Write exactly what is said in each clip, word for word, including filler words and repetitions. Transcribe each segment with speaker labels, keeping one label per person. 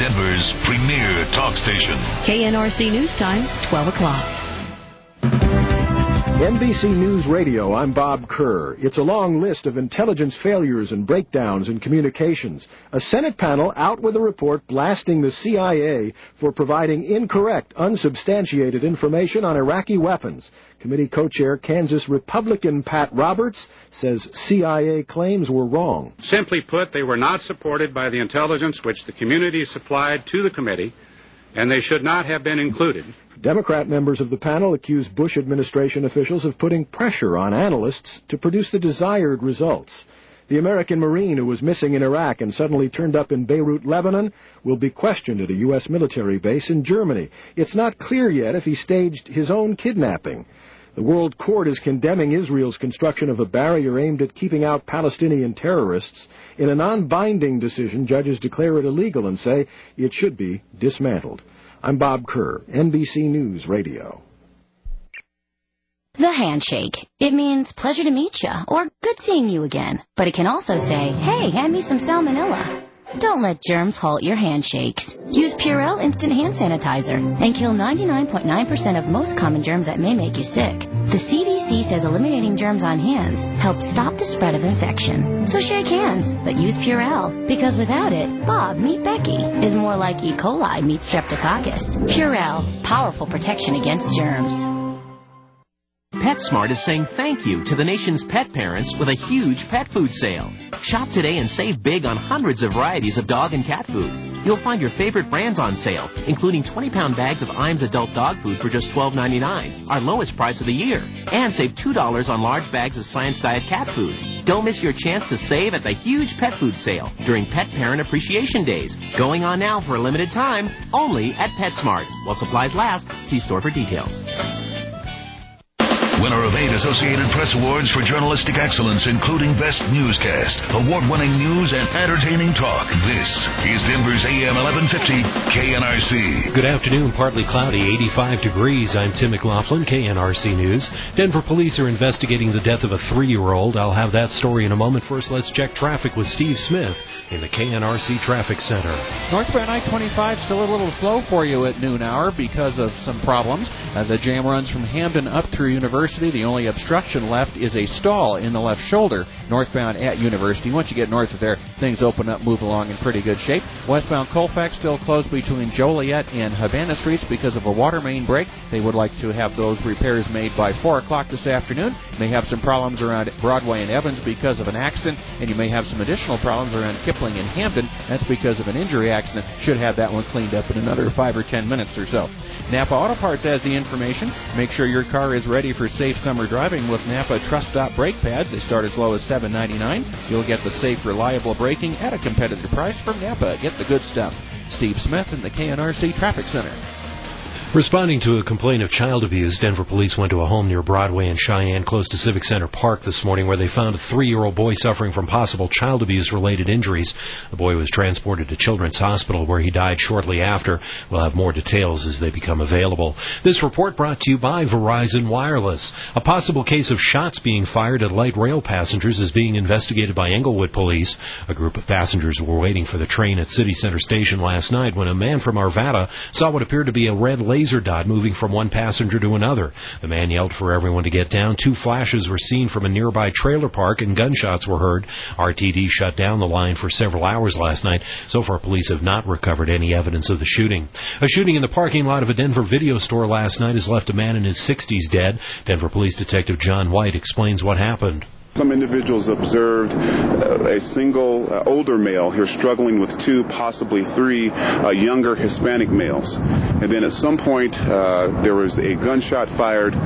Speaker 1: Denver's premier talk station.
Speaker 2: K N R C News Time, twelve o'clock.
Speaker 3: N B C News Radio, I'm Bob Kerr. It's a long list of intelligence failures and breakdowns in communications. A Senate panel out with a report blasting the C I A for providing incorrect, unsubstantiated information on Iraqi weapons. Committee co-chair Kansas Republican Pat Roberts says C I A claims were wrong.
Speaker 4: Simply put, they were not supported by the intelligence which the community supplied to the committee, and they should not have been included.
Speaker 3: Democrat members of the panel accused Bush administration officials of putting pressure on analysts to produce the desired results. The American Marine who was missing in Iraq and suddenly turned up in Beirut, Lebanon, will be questioned at a U S military base in Germany. It's not clear yet if he staged his own kidnapping. The World Court is condemning Israel's construction of a barrier aimed at keeping out Palestinian terrorists. In a non-binding decision, judges declare it illegal and say it should be dismantled. I'm Bob Kerr, N B C News Radio.
Speaker 5: The handshake. It means pleasure to meet you or good seeing you again. But it can also say, hey, hand me some salmonella. Don't let germs halt your handshakes. Use Purell Instant Hand Sanitizer and kill ninety-nine point nine percent of most common germs that may make you sick. The C D C says eliminating germs on hands helps stop the spread of infection. So shake hands, but use Purell, because without it, Bob, meet Becky, is more like E. coli meets Streptococcus. Purell, powerful protection against germs.
Speaker 6: PetSmart is saying thank you to the nation's pet parents with a huge pet food sale. Shop today and save big on hundreds of varieties of dog and cat food. You'll find your favorite brands on sale, including twenty-pound bags of Iams adult dog food for just twelve ninety-nine, our lowest price of the year. And save two dollars on large bags of Science Diet cat food. Don't miss your chance to save at the huge pet food sale during Pet Parent Appreciation Days. Going on now for a limited time, only at PetSmart. While supplies last, see store for details.
Speaker 1: Winner of eight Associated Press Awards for journalistic excellence, including Best Newscast, award-winning news and entertaining talk. This is Denver's A M eleven fifty K N R C.
Speaker 7: Good afternoon. Partly cloudy, eighty-five degrees. I'm Tim McLaughlin, K N R C News. Denver police are investigating the death of a three-year-old. I'll have that story in a moment. First, let's check traffic with Steve Smith in the K N R C Traffic Center.
Speaker 8: Northbound I twenty-five still a little slow for you at noon hour because of some problems. Uh, the jam runs from Hamden up through University. The only obstruction left is a stall in the left shoulder northbound at University. Once you get north of there, things open up, move along in pretty good shape. Westbound Colfax still closed between Joliet and Havana Streets because of a water main break. They would like to have those repairs made by four o'clock this afternoon. May have some problems around Broadway and Evans because of an accident, and you may have some additional problems around Kipling and Hampton. That's because of an injury accident. Should have that one cleaned up in another five or ten minutes or so. Napa Auto Parts has the information. Make sure your car is ready for safe summer driving with Napa Trust Stop brake pads. They start as low as seven ninety-nine. You'll get the safe, reliable braking at a competitive price from Napa. Get the good stuff. Steve Smith in the K N R C Traffic Center.
Speaker 7: Responding to a complaint of child abuse, Denver police went to a home near Broadway and Cheyenne close to Civic Center Park this morning where they found a three-year-old boy suffering from possible child abuse-related injuries. The boy was transported to Children's Hospital where he died shortly after. We'll have more details as they become available. This report brought to you by Verizon Wireless. A possible case of shots being fired at light rail passengers is being investigated by Englewood police. A group of passengers were waiting for the train at City Center Station last night when a man from Arvada saw what appeared to be a red laser laser dot moving from one passenger to another. The man yelled for everyone to get down. Two flashes were seen from a nearby trailer park and gunshots were heard. R T D shut down the line for several hours last night. So far, police have not recovered any evidence of the shooting. A shooting in the parking lot of a Denver video store last night has left a man in his sixties dead. Denver Police Detective John White explains what happened.
Speaker 9: Some individuals observed uh, a single uh, older male here struggling with two, possibly three uh, younger Hispanic males. And then at some point, uh, there was a gunshot fired.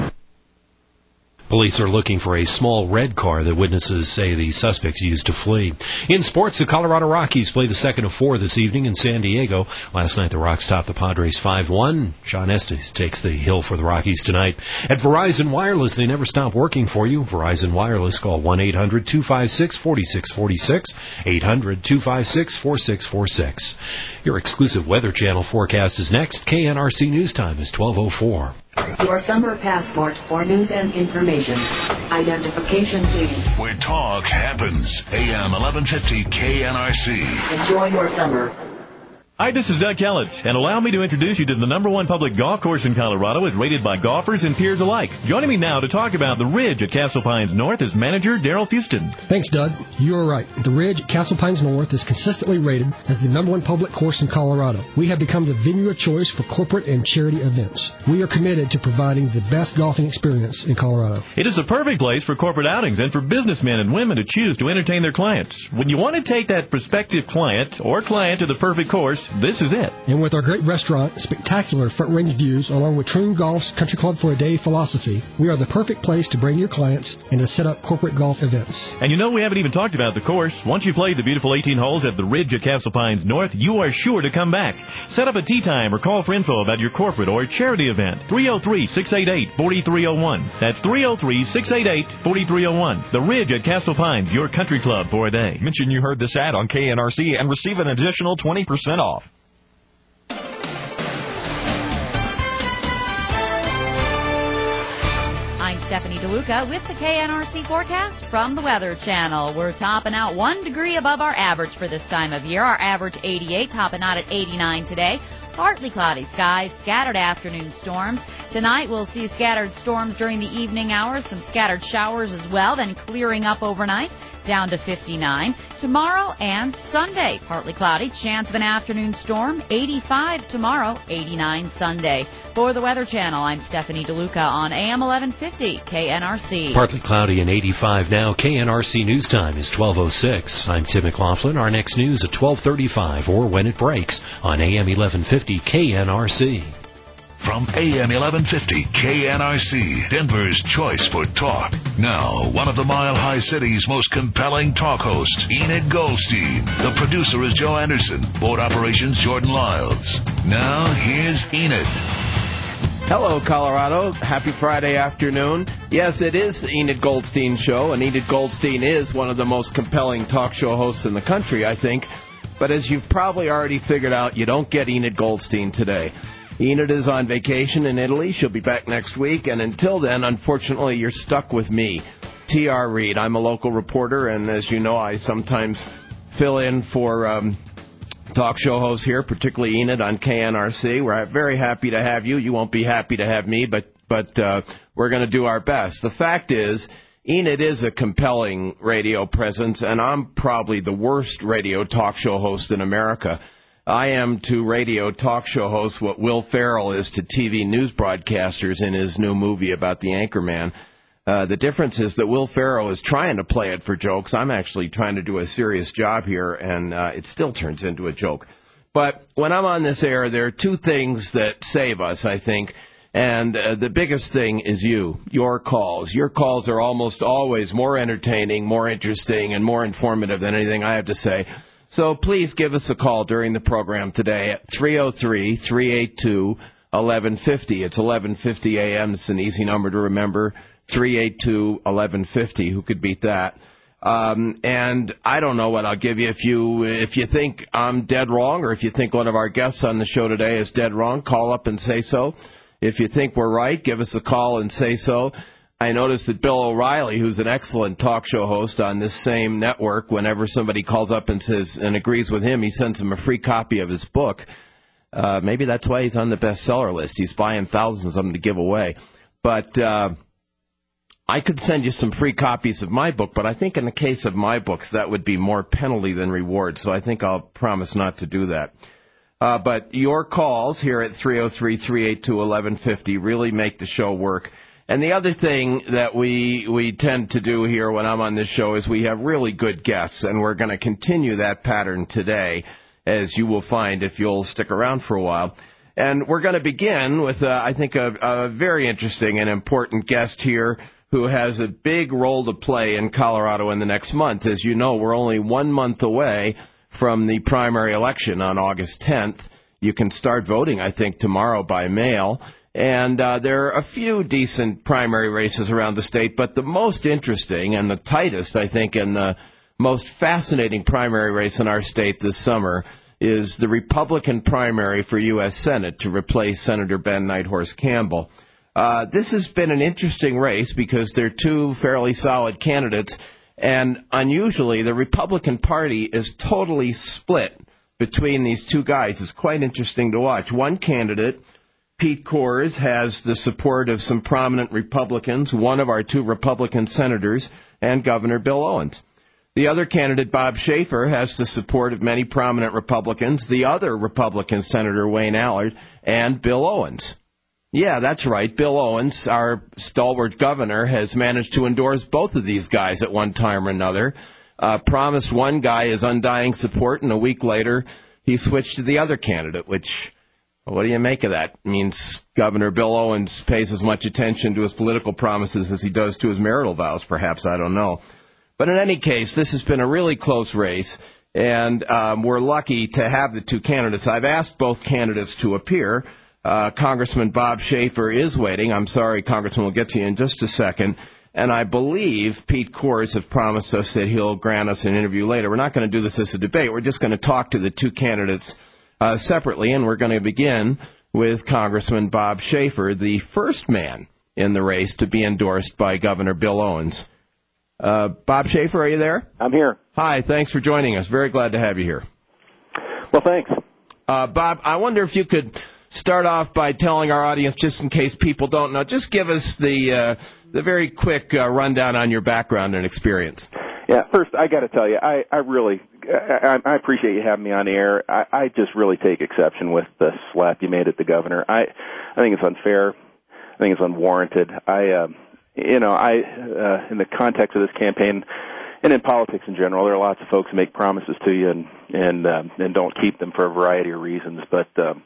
Speaker 7: Police are looking for a small red car that witnesses say the suspects used to flee. In sports, the Colorado Rockies play the second of four this evening in San Diego. Last night, the Rocks topped the Padres five one. Sean Estes takes the hill for the Rockies tonight. At Verizon Wireless, they never stop working for you. Verizon Wireless, call one eight hundred two five six four six four six, eight hundred two five six four six four six. Your exclusive Weather Channel forecast is next. K N R C News Time is twelve oh four.
Speaker 2: Your summer passport for news and information. Identification, please.
Speaker 1: Where talk happens. A M eleven fifty K N R C.
Speaker 2: Enjoy your summer.
Speaker 10: Hi, this is Doug Kellett, and allow me to introduce you to the number one public golf course in Colorado as rated by golfers and peers alike. Joining me now to talk about the Ridge at Castle Pines North is manager Daryl Fuston.
Speaker 11: Thanks, Doug. You are right. The Ridge at Castle Pines North is consistently rated as the number one public course in Colorado. We have become the venue of choice for corporate and charity events. We are committed to providing the best golfing experience in Colorado.
Speaker 10: It is a perfect place for corporate outings and for businessmen and women to choose to entertain their clients. When you want to take that prospective client or client to the perfect course, this is it.
Speaker 11: And with our great restaurant, spectacular front-range views, along with Troon Golf's Country Club for a Day philosophy, we are the perfect place to bring your clients and to set up corporate golf events.
Speaker 10: And you know, we haven't even talked about the course. Once you play the beautiful eighteen holes at the Ridge at Castle Pines North, you are sure to come back. Set up a tee time or call for info about your corporate or charity event. three oh three, six eight eight, four three oh one. That's three oh three, six eight eight, four three oh one. The Ridge at Castle Pines, your country club for a day.
Speaker 12: Mention you heard this ad on K N R C and receive an additional twenty percent off.
Speaker 13: I'm Stephanie DeLuca with the K N R C forecast from the Weather Channel. We're topping out one degree above our average for this time of year. Our average eighty-eight, topping out at eighty-nine today. Partly cloudy skies, scattered afternoon storms. Tonight we'll see scattered storms during the evening hours, some scattered showers as well, then clearing up overnight down to fifty-nine. Tomorrow and Sunday, partly cloudy, chance of an afternoon storm, eighty-five tomorrow, eighty-nine Sunday. For the Weather Channel, I'm Stephanie DeLuca on A M eleven fifty K N R C.
Speaker 7: Partly cloudy and eighty-five now. K N R C News Time is twelve oh six. I'm Tim McLaughlin. Our next news at twelve thirty-five or when it breaks on A M eleven fifty K N R C.
Speaker 1: From A M eleven fifty K N R C, Denver's choice for talk. Now, one of the Mile High City's most compelling talk hosts, Enid Goldstein. The producer is Joe Anderson. Board operations, Jordan Lyles. Now, here's Enid.
Speaker 14: Hello, Colorado. Happy Friday afternoon. Yes, it is the Enid Goldstein Show, and Enid Goldstein is one of the most compelling talk show hosts in the country, I think. But as you've probably already figured out, you don't get Enid Goldstein today. Enid is on vacation in Italy. She'll be back next week. And until then, unfortunately, you're stuck with me, T R. Reed. I'm a local reporter, and as you know, I sometimes fill in for um, talk show hosts here, particularly Enid on K N R C. We're very happy to have you. You won't be happy to have me, but, but uh, we're going to do our best. The fact is, Enid is a compelling radio presence, and I'm probably the worst radio talk show host in America. I am to radio talk show hosts what Will Ferrell is to T V news broadcasters in his new movie about the Anchorman. Uh, the difference is that Will Ferrell is trying to play it for jokes. I'm actually trying to do a serious job here, and uh, it still turns into a joke. But when I'm on this air, there are two things that save us, I think. And uh, the biggest thing is you, your calls. Your calls are almost always more entertaining, more interesting, and more informative than anything I have to say. So please give us a call during the program today at three oh three, three eight two, eleven fifty. It's eleven fifty a m. It's an easy number to remember, three eight two, eleven fifty. Who could beat that? Um, and I don't know what I'll give you. If you if you think I'm dead wrong, or if you think one of our guests on the show today is dead wrong, call up and say so. If you think we're right, give us a call and say so. I noticed that Bill O'Reilly, who's an excellent talk show host on this same network, whenever somebody calls up and says and agrees with him, he sends him a free copy of his book. Uh, maybe that's why he's on the bestseller list. He's buying thousands of them to give away. But uh, I could send you some free copies of my book, but I think in the case of my books, that would be more penalty than reward. So I think I'll promise not to do that. Uh, but your calls here at three oh three, three eight two, eleven fifty really make the show work. And the other thing that we we tend to do here when I'm on this show is we have really good guests, and we're going to continue that pattern today, as you will find if you'll stick around for a while. And we're going to begin with, uh, I think, a, a very interesting and important guest here who has a big role to play in Colorado in the next month. As you know, we're only one month away from the primary election on August tenth. You can start voting, I think, tomorrow by mail. And uh, there are a few decent primary races around the state, but the most interesting and the tightest, I think, and the most fascinating primary race in our state this summer is the Republican primary for U S Senate to replace Senator Ben Nighthorse Campbell. Uh, this has been an interesting race because they're two fairly solid candidates, and unusually the Republican Party is totally split between these two guys is quite interesting to watch. One candidate, Pete Coors, has the support of some prominent Republicans, one of our two Republican senators, and Governor Bill Owens. The other candidate, Bob Schaefer, has the support of many prominent Republicans, the other Republican Senator Wayne Allard, and Bill Owens. Yeah, that's right. Bill Owens, our stalwart governor, has managed to endorse both of these guys at one time or another, uh, promised one guy his undying support, and a week later he switched to the other candidate, which, well, what do you make of that? It means Governor Bill Owens pays as much attention to his political promises as he does to his marital vows, perhaps, I don't know. But in any case, this has been a really close race, and um, we're lucky to have the two candidates. I've asked both candidates to appear. Uh, Congressman Bob Schaefer is waiting. I'm sorry, Congressman, we'll get to you in just a second. And I believe Pete Coors have promised us that he'll grant us an interview later. We're not going to do this as a debate. We're just going to talk to the two candidates uh, separately, and we're going to begin with Congressman Bob Schaefer, the first man in the race to be endorsed by Governor Bill Owens. Uh, Bob Schaefer, are you there?
Speaker 15: I'm here.
Speaker 14: Hi, thanks for joining us. Very glad to have you here.
Speaker 15: Well, thanks.
Speaker 14: Uh, Bob, I wonder if you could start off by telling our audience, just in case people don't know, just give us the uh, the very quick uh, rundown on your background and experience.
Speaker 15: Yeah, first, I got to tell you, I, I really I, I appreciate you having me on the air. I, I just really take exception with the slap you made at the governor. I, I think it's unfair. I think it's unwarranted. I... Uh, You know, I, uh, in the context of this campaign, and in politics in general, there are lots of folks who make promises to you and and um, and don't keep them for a variety of reasons. But um,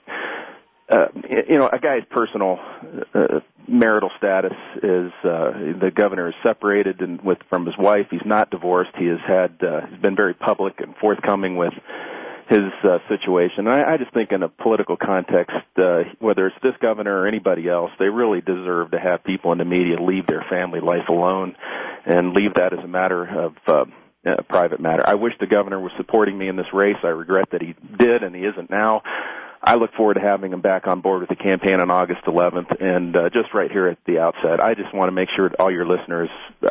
Speaker 15: uh, you know, a guy's personal uh, marital status is uh, the governor is separated and with from his wife. He's not divorced. He has had uh, he's been very public and forthcoming with his uh, situation. And I, I just think in a political context, uh, whether it's this governor or anybody else, they really deserve to have people in the media leave their family life alone and leave that as a matter of uh, a private matter. I wish the governor was supporting me in this race. I regret that he did and he isn't now. I look forward to having him back on board with the campaign on August eleventh. And uh, just right here at the outset, I just want to make sure all your listeners,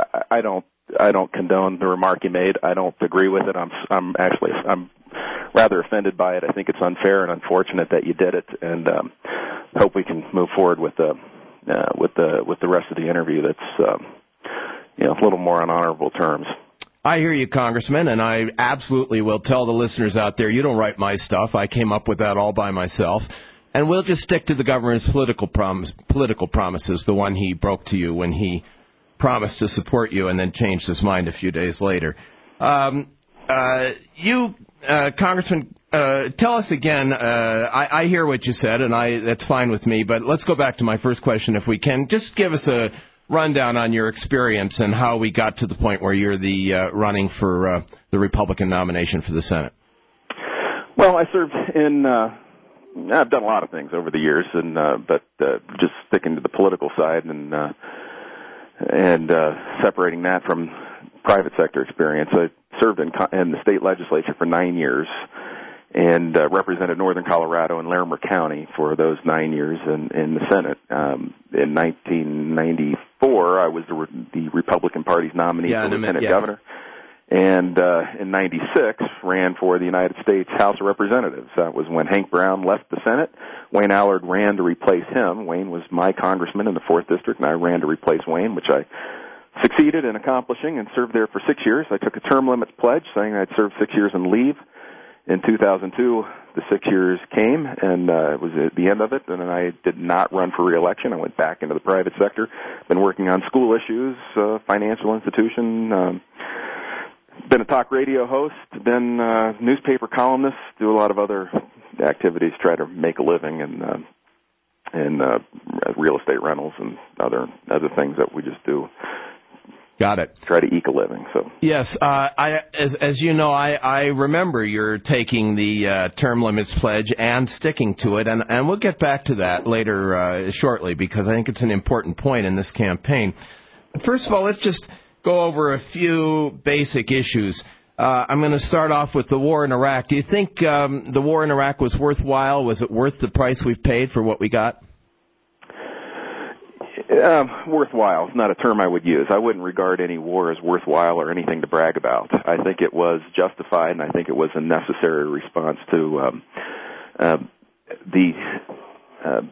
Speaker 15: I don't I don't condone the remark you made. I don't agree with it. I'm I'm actually I'm rather offended by it. I think it's unfair and unfortunate that you did it, and um, hope we can move forward with the uh, with the with the rest of the interview. That's um, you know a little more on honorable terms.
Speaker 14: I hear you, Congressman, and I absolutely will tell the listeners out there, you don't write my stuff. I came up with that all by myself. And we'll just stick to the governor's political promise, political promises, the one he broke to you when he promised to support you and then changed his mind a few days later. Um, uh, you, uh, Congressman, uh, tell us again, uh, I, I hear what you said, and I that's fine with me, but let's go back to my first question if we can. Just give us a rundown on your experience and how we got to the point where you're the uh, running for uh, the Republican nomination for the Senate.
Speaker 15: Well, I served in, uh, I've done a lot of things over the years, and uh, but uh, just sticking to the political side and uh, and uh, separating that from private sector experience. I served in, in the state legislature for nine years and uh, represented northern Colorado and Larimer County for those nine years in, in the Senate. Um, in nineteen ninety-four, I was the, the Republican Party's nominee
Speaker 14: yeah,
Speaker 15: for lieutenant
Speaker 14: yes.
Speaker 15: governor. And uh, in ninety-six, ran for the United States House of Representatives. That was when Hank Brown left the Senate. Wayne Allard ran to replace him. Wayne was my congressman in the fourth District, and I ran to replace Wayne, which I succeeded in accomplishing and served there for six years. I took a term limits pledge saying I'd serve six years and leave. In two thousand two, the six years came, and uh, it was at the end of it, and then I did not run for re-election. I went back into the private sector, been working on school issues, uh, financial institution, um, been a talk radio host, been a newspaper columnist, do a lot of other activities, try to make a living, and uh, and uh, real estate rentals and other other things that we just do.
Speaker 14: Got it.
Speaker 15: Try to eke a living. So
Speaker 14: yes, uh, I as as you know, I, I remember you're taking the uh, term limits pledge and sticking to it, and and we'll get back to that later uh, shortly because I think it's an important point in this campaign. But first of all, let's just go over a few basic issues. Uh, I'm going to start off with the war in Iraq. Do you think um, the war in Iraq was worthwhile? Was it worth the price we've paid for what we got?
Speaker 15: Um, worthwhile is not a term I would use. I wouldn't regard any war as worthwhile or anything to brag about. I think it was justified, and I think it was a necessary response to um, uh, the uh,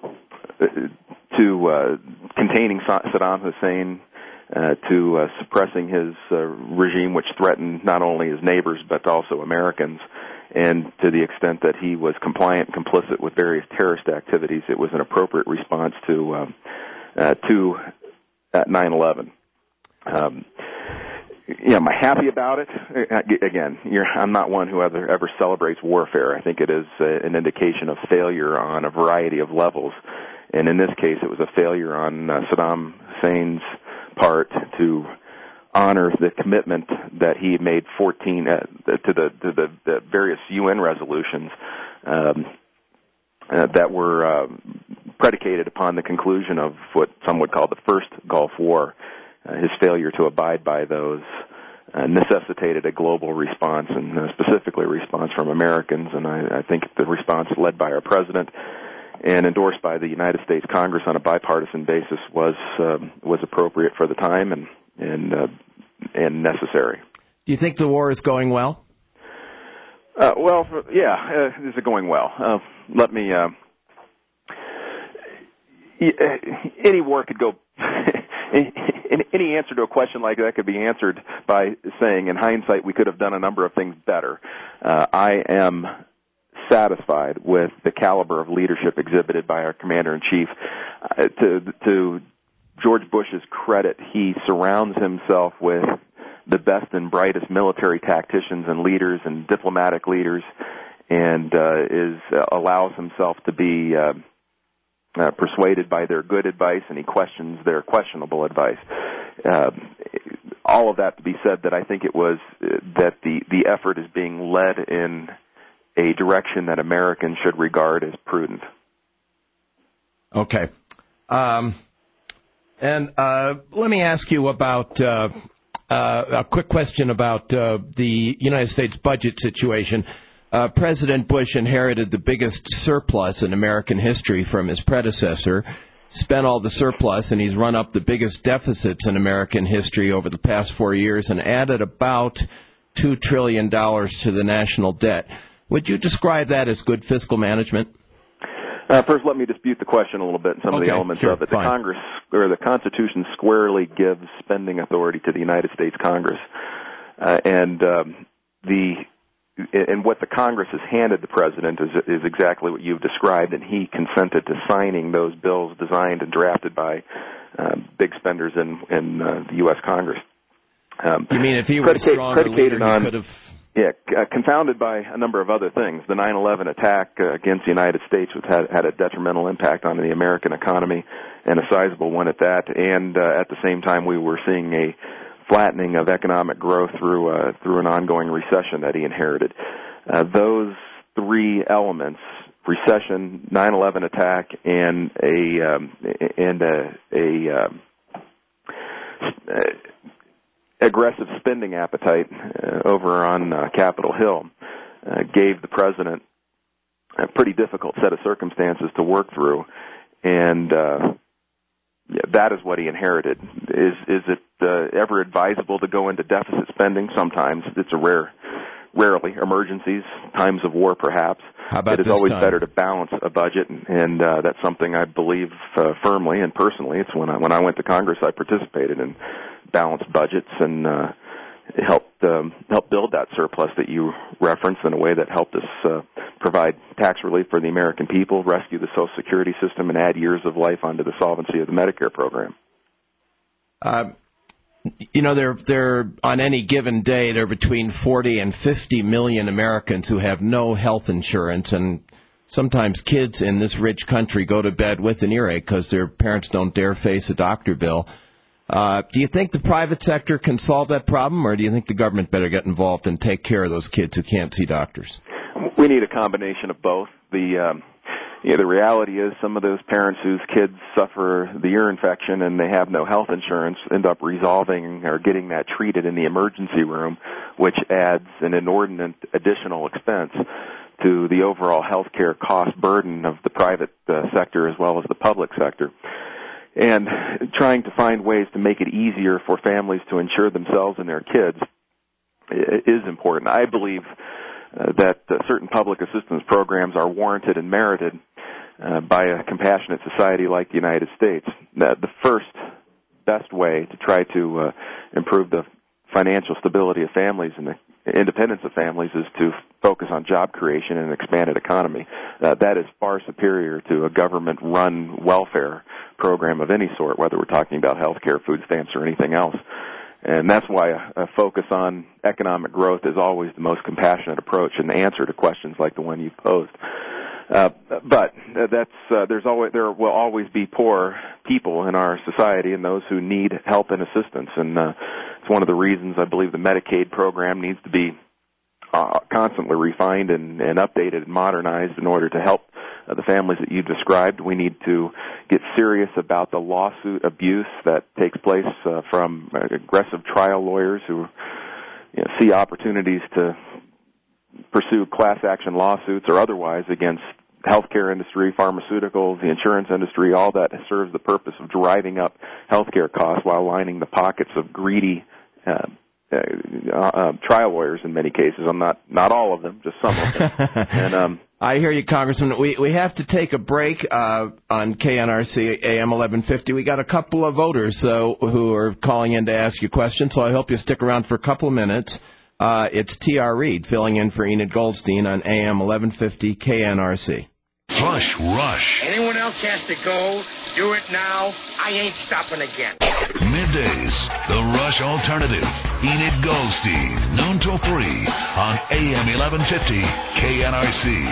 Speaker 15: to uh, containing Saddam Hussein, uh, to uh, suppressing his uh, regime, which threatened not only his neighbors but also Americans. And to the extent that he was compliant and complicit with various terrorist activities, it was an appropriate response to um, uh, to uh, nine eleven. Um, yeah, am I happy about it? Again, you're, I'm not one who ever, ever celebrates warfare. I think it is a, an indication of failure on a variety of levels. And in this case, it was a failure on uh, Saddam Hussein's part to honor the commitment that he made fourteen uh, to the to the, the various U N resolutions um, uh, that were uh, predicated upon the conclusion of what some would call the first Gulf War. Uh, his failure to abide by those uh, necessitated a global response, and uh, specifically a response from Americans. And I, I think the response led by our president and endorsed by the United States Congress on a bipartisan basis was uh, was appropriate for the time and and uh, and necessary.
Speaker 14: Do you think the war is going well?
Speaker 15: Uh, well, yeah, uh, is it going well? Uh, let me. Uh, any war could go. Any answer to a question like that could be answered by saying, in hindsight, we could have done a number of things better. Uh, I am satisfied with the caliber of leadership exhibited by our commander-in-chief. Uh, to, to George Bush's credit, he surrounds himself with the best and brightest military tacticians and leaders and diplomatic leaders, and uh, is uh, allows himself to be uh, uh, persuaded by their good advice, and he questions their questionable advice. Uh, all of that to be said, that I think it was uh, that the the effort is being led in a direction that Americans should regard as prudent.
Speaker 14: Okay. Um, and uh, let me ask you about uh, uh, a quick question about uh, the United States budget situation. Uh, President Bush inherited the biggest surplus in American history from his predecessor, spent all the surplus, and he's run up the biggest deficits in American history over the past four years and added about two trillion dollars to the national debt. Would you describe that as good fiscal management?
Speaker 15: Uh, first, let me dispute the question a little bit and some
Speaker 14: okay,
Speaker 15: of the elements
Speaker 14: sure,
Speaker 15: of it.
Speaker 14: fine.
Speaker 15: The Congress, or the Constitution, squarely gives spending authority to the United States Congress, uh, and um, the and what the Congress has handed the president is is exactly what you've described, and he consented to signing those bills designed and drafted by uh, big spenders in in uh, the U S Congress. Um,
Speaker 14: you mean if he were a stronger leader, he could have?
Speaker 15: Yeah, uh, confounded by a number of other things. The nine eleven attack uh, against the United States was, had, had a detrimental impact on the American economy, and a sizable one at that. And uh, at the same time, we were seeing a flattening of economic growth through uh, through an ongoing recession that he inherited. Uh, those three elements: recession, nine eleven attack, and a um, and a, a um, uh, aggressive spending appetite uh, over on uh, Capitol Hill uh, gave the president a pretty difficult set of circumstances to work through, and uh, yeah, that is what he inherited. Is is it uh, ever advisable to go into deficit spending? Sometimes. It's a rare, rarely emergencies, times of war, perhaps.
Speaker 14: How about
Speaker 15: it is
Speaker 14: this
Speaker 15: always
Speaker 14: time?
Speaker 15: better to balance a budget, and, and uh, that's something I believe uh, firmly and personally. It's when I when I went to Congress, I participated in balanced budgets and uh, helped um, helped build that surplus that you referenced in a way that helped us uh, provide tax relief for the American people, rescue the Social Security system, and add years of life onto the solvency of the Medicare program.
Speaker 14: Uh, you know, there, there on any given day, there are between forty and fifty million Americans who have no health insurance, and sometimes kids in this rich country go to bed with an earache because their parents don't dare face a doctor bill. Uh, do you think the private sector can solve that problem, or do you think the government better get involved and take care of those kids who can't see doctors?
Speaker 15: We need a combination of both. The um, yeah, the reality is some of those parents whose kids suffer the ear infection and they have no health insurance end up resolving or getting that treated in the emergency room, which adds an inordinate additional expense to the overall health care cost burden of the private uh, sector as well as the public sector. and trying to find ways to make it easier for families to insure themselves and their kids is important. I believe uh, that uh, certain public assistance programs are warranted and merited uh, by a compassionate society like the United States. The, the first best way to try to uh, improve the financial stability of families and the independence of families is to focus on job creation and an expanded economy. Uh, that is far superior to a government-run welfare program of any sort, whether we're talking about health care, food stamps, or anything else. And that's why a, a focus on economic growth is always the most compassionate approach and the answer to questions like the one you posed. Uh, but that's uh, there's always there will always be poor people in our society and those who need help and assistance, and uh, it's one of the reasons I believe the Medicaid program needs to be uh, constantly refined and, and updated and modernized in order to help uh, the families that you described. We need to get serious about the lawsuit abuse that takes place uh, from uh, aggressive trial lawyers who you know, see opportunities to pursue class action lawsuits or otherwise against healthcare industry, pharmaceuticals, the insurance industry. All that serves the purpose of driving up healthcare costs while lining the pockets of greedy uh, uh, uh, trial lawyers in many cases. I'm not not all of them, just some of them. and um,
Speaker 14: I hear you, Congressman. We we have to take a break uh, on K N R C A M eleven fifty. We got a couple of voters uh, who are calling in to ask you questions, so I hope you stick around for a couple of minutes. Uh, it's T R. Reed filling in for Enid Goldstein on A M eleven fifty K N R C.
Speaker 1: Flush Rush.
Speaker 16: Anyone else has to go, do it now. I ain't stopping again.
Speaker 1: Middays, the Rush Alternative. Enid Goldstein, noon till three on A M eleven fifty K N R C.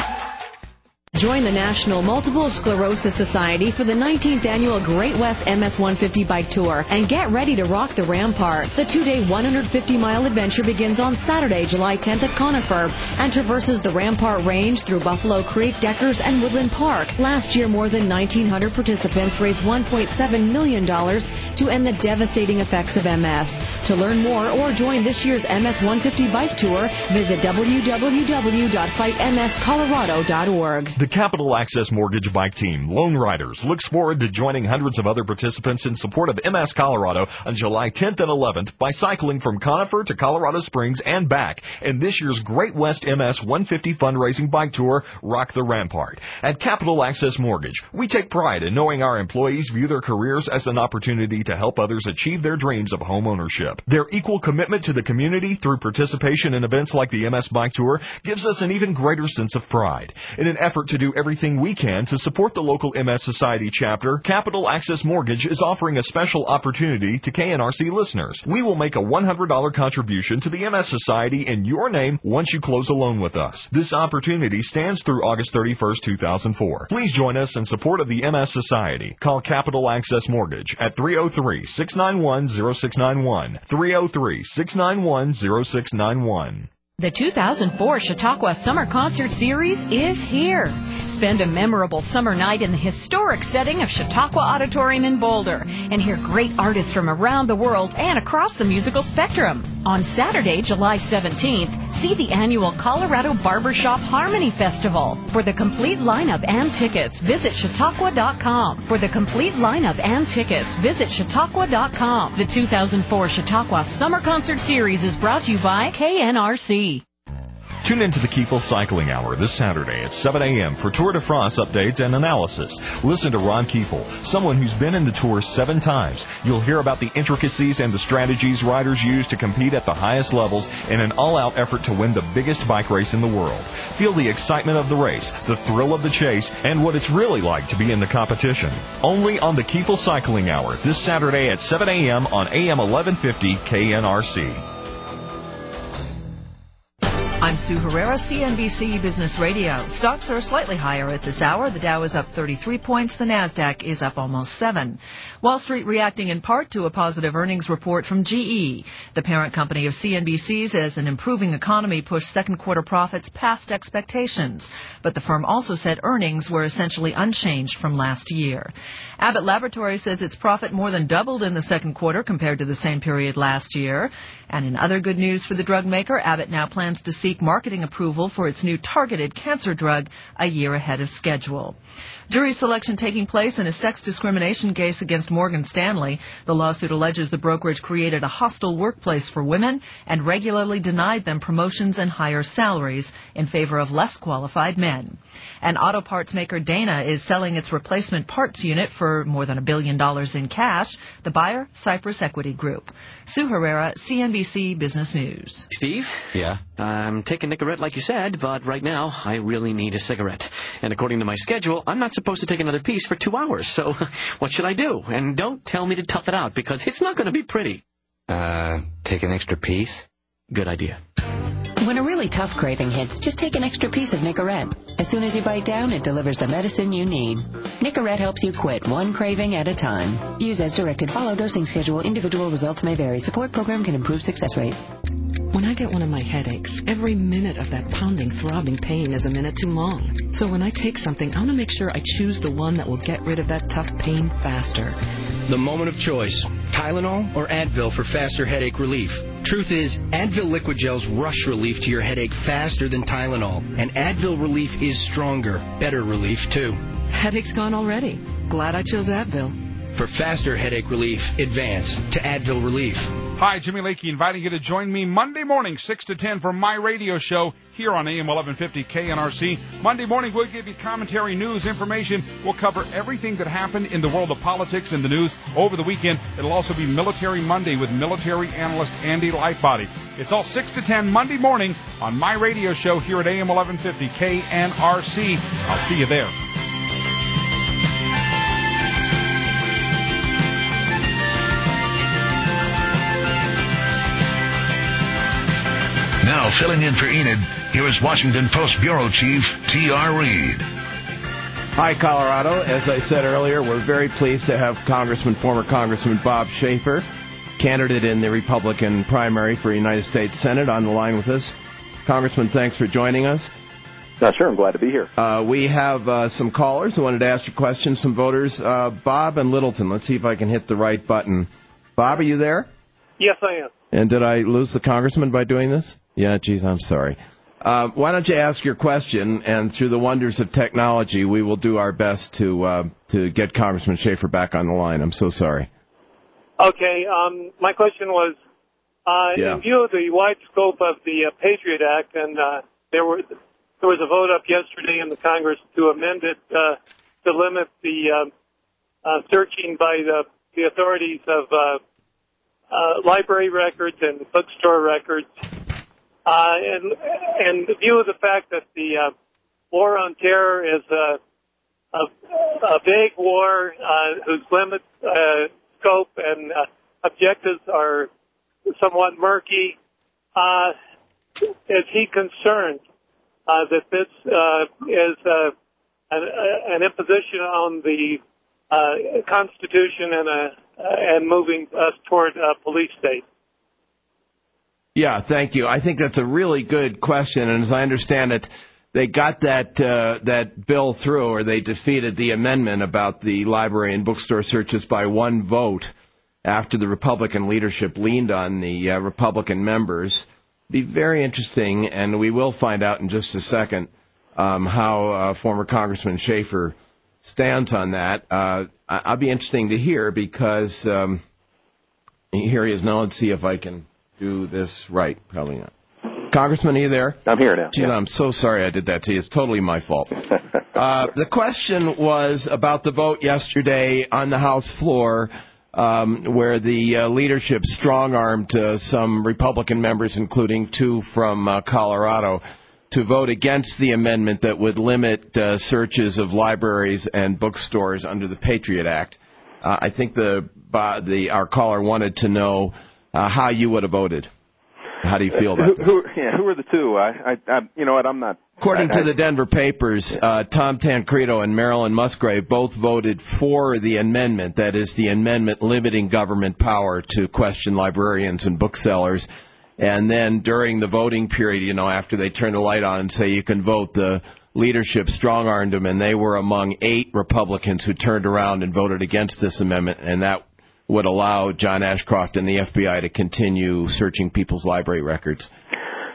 Speaker 17: Join the National Multiple Sclerosis Society for the nineteenth Annual Great West M S one fifty Bike Tour and get ready to rock the Rampart. The two-day one hundred fifty mile adventure begins on Saturday, July tenth at Conifer and traverses the Rampart Range through Buffalo Creek, Deckers, and Woodland Park. Last year, more than nineteen hundred participants raised one point seven million dollars to end the devastating effects of M S. To learn more or join this year's M S one fifty Bike Tour, visit w w w dot fight m s colorado dot org.
Speaker 12: The Capital Access Mortgage Bike Team, Lone Riders, looks forward to joining hundreds of other participants in support of M S Colorado on July tenth and eleventh by cycling from Conifer to Colorado Springs and back in this year's Great West M S one fifty fundraising bike tour, Rock the Rampart. At Capital Access Mortgage, we take pride in knowing our employees view their careers as an opportunity to help others achieve their dreams of home ownership. Their equal commitment to the community through participation in events like the M S Bike Tour gives us an even greater sense of pride. In an effort to do everything we can to support the local M S Society chapter, Capital Access Mortgage is offering a special opportunity to K N R C listeners. We will make a one hundred dollars contribution to the M S Society in your name once you close a loan with us. This opportunity stands through August thirty-first, two thousand four. Please join us in support of the M S Society. Call Capital Access Mortgage at three oh three, six nine one, oh six nine one, three oh three, six nine one, oh six nine one.
Speaker 18: The two thousand four Chautauqua Summer Concert Series is here. Spend a memorable summer night in the historic setting of Chautauqua Auditorium in Boulder and hear great artists from around the world and across the musical spectrum. On Saturday, July seventeenth, see the annual Colorado Barbershop Harmony Festival. For the complete lineup and tickets, visit chautauqua dot com. For the complete lineup and tickets, visit chautauqua dot com. The two thousand four Chautauqua Summer Concert Series is brought to you by K N R C.
Speaker 12: Tune into the Kiefel Cycling Hour this Saturday at seven a.m. for Tour de France updates and analysis. Listen to Ron Kiefel, someone who's been in the Tour seven times. You'll hear about the intricacies and the strategies riders use to compete at the highest levels in an all-out effort to win the biggest bike race in the world. Feel the excitement of the race, the thrill of the chase, and what it's really like to be in the competition. Only on the Kiefel Cycling Hour this Saturday at seven a.m. on A M eleven fifty K N R C.
Speaker 19: I'm Sue Herrera, C N B C Business Radio. Stocks are slightly higher at this hour. The Dow is up thirty-three points. The Nasdaq is up almost seven. Wall Street reacting in part to a positive earnings report from G E. The parent company of C N B C says an improving economy pushed second quarter profits past expectations. But the firm also said earnings were essentially unchanged from last year. Abbott Laboratories says its profit more than doubled in the second quarter compared to the same period last year. And in other good news for the drug maker, Abbott now plans to seek market marketing approval for its new targeted cancer drug a year ahead of schedule. Jury selection taking place in a sex discrimination case against Morgan Stanley. The lawsuit alleges the brokerage created a hostile workplace for women and regularly denied them promotions and higher salaries in favor of less qualified men. And auto parts maker Dana is selling its replacement parts unit for more than a billion dollars in cash. The buyer, Cypress Equity Group. Sue Herrera, C N B C Business News.
Speaker 20: Steve?
Speaker 21: Yeah?
Speaker 20: I'm taking Nicorette like you said, but right now I really need a cigarette. And according to my schedule, I'm not supposed to take another piece for two hours. So what should I do? And don't tell me to tough it out, because it's not going to be pretty.
Speaker 21: Uh, take an extra piece?
Speaker 20: Good idea.
Speaker 22: When a really tough craving hits, just take an extra piece of Nicorette. As soon as you bite down, it delivers the medicine you need. Nicorette helps you quit one craving at a time. Use as directed. Follow dosing schedule. Individual results may vary. Support program can improve success rate.
Speaker 23: When I get one of my headaches, every minute of that pounding, throbbing pain is a minute too long. So when I take something, I want to make sure I choose the one that will get rid of that tough pain faster.
Speaker 24: The moment of choice. Tylenol or Advil for faster headache relief. Truth is, Advil Liquid Gel's rush relief to your headache faster than Tylenol. And Advil relief is stronger, better relief, too.
Speaker 23: Headache's gone already. Glad I chose Advil.
Speaker 24: For faster headache relief, advance to Advil Relief.
Speaker 25: Hi, Jimmy Lakey, inviting you to join me Monday morning, six to ten, for my radio show here on A M eleven fifty K N R C. Monday morning, we'll give you commentary, news, information. We'll cover everything that happened in the world of politics and the news over the weekend. It'll also be Military Monday with military analyst Andy Lightbody. It's all six to ten Monday morning on my radio show here at A M eleven fifty K N R C. I'll see you there.
Speaker 1: Now, filling in for Enid, here is Washington Post Bureau Chief T R. Reid.
Speaker 14: Hi, Colorado. As I said earlier, we're very pleased to have Congressman, former Congressman Bob Schaefer, candidate in the Republican primary for United States Senate, on the line with us. Congressman, thanks for joining us.
Speaker 15: Uh, sure, I'm glad to be here.
Speaker 14: Uh, we have uh, some callers who wanted to ask you questions, some voters. Uh, Bob and Littleton. Let's see if I can hit the right button. Bob, are you there?
Speaker 26: Yes, I am.
Speaker 14: And did I lose the congressman by doing this? Yeah, geez, I'm sorry. Uh, why don't you ask your question, and through the wonders of technology, we will do our best to uh, to get Congressman Schaefer back on the line. I'm so sorry.
Speaker 26: Okay, um, my question was, uh,
Speaker 14: yeah.
Speaker 26: in view of the wide scope of the uh, Patriot Act, and uh, there were there was a vote up yesterday in the Congress to amend it uh, to limit the uh, uh, searching by the, the authorities of uh, uh, library records and bookstore records. Uh, and, and in view of the fact that the uh, war on terror is a, a, a vague war uh, whose limit, uh, scope, and uh, objectives are somewhat murky, uh, is he concerned uh, that this uh, is uh, an, an imposition on the uh, Constitution and, a, and moving us toward a police state?
Speaker 14: Yeah, thank you. I think that's a really good question, and as I understand it, they got that uh, that bill through, or they defeated the amendment about the library and bookstore searches by one vote after the Republican leadership leaned on the uh, Republican members. Be very interesting, and we will find out in just a second um, how uh, former Congressman Schaefer stands on that. Uh, I'll be interesting to hear, because um, here he is now. Let's see if I can do this right. Probably not. Congressman, are you there?
Speaker 15: I'm here now.
Speaker 14: Geez,
Speaker 15: yeah.
Speaker 14: I'm so sorry I did that to you. It's totally my fault. uh, the question was about the vote yesterday on the House floor, um, where the uh, leadership strong-armed uh, some Republican members, including two from uh, Colorado, to vote against the amendment that would limit uh, searches of libraries and bookstores under the Patriot Act. Uh, I think the, uh, the our caller wanted to know Uh, how you would have voted. How do you feel about
Speaker 15: who,
Speaker 14: this?
Speaker 15: Who, yeah, who are the two? I, I, I you know what? I'm not.
Speaker 14: According
Speaker 15: I,
Speaker 14: to
Speaker 15: I,
Speaker 14: the Denver papers, uh, Tom Tancredo and Marilyn Musgrave both voted for the amendment. That is, the amendment limiting government power to question librarians and booksellers. And then during the voting period, you know, after they turn the light on and say you can vote, the leadership strong-armed them, and they were among eight Republicans who turned around and voted against this amendment, and that would allow John Ashcroft and the F B I to continue searching people's library records.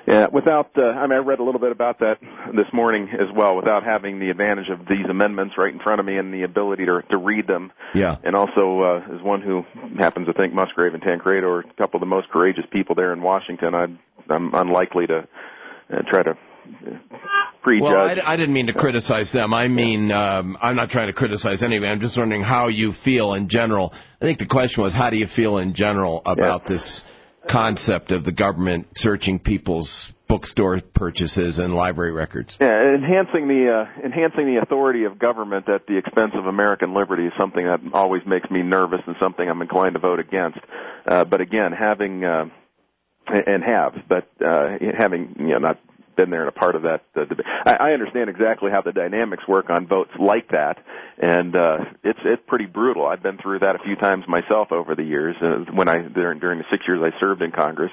Speaker 15: Yeah, without, uh, I mean, I read a little bit about that this morning as well, without having the advantage of these amendments right in front of me and the ability to to read them.
Speaker 14: Yeah.
Speaker 15: And also, uh, as one who happens to think Musgrave and Tancredo are a couple of the most courageous people there in Washington, I'd, I'm unlikely to uh, try to prejudge.
Speaker 14: Well, I, I didn't mean to criticize them. I mean, um, I'm not trying to criticize anybody. I'm just wondering how you feel in general. I think the question was, how do you feel in general about yeah. this concept of the government searching people's bookstore purchases and library records?
Speaker 15: Yeah, enhancing the uh, enhancing the authority of government at the expense of American liberty is something that always makes me nervous and something I'm inclined to vote against. Uh, but again, having uh, and have, but uh, having you know not been there and a part of that uh, debate, I, I understand exactly how the dynamics work on votes like that, and uh, it's it's pretty brutal. I've been through that a few times myself over the years uh, when I during, during the six years I served in Congress,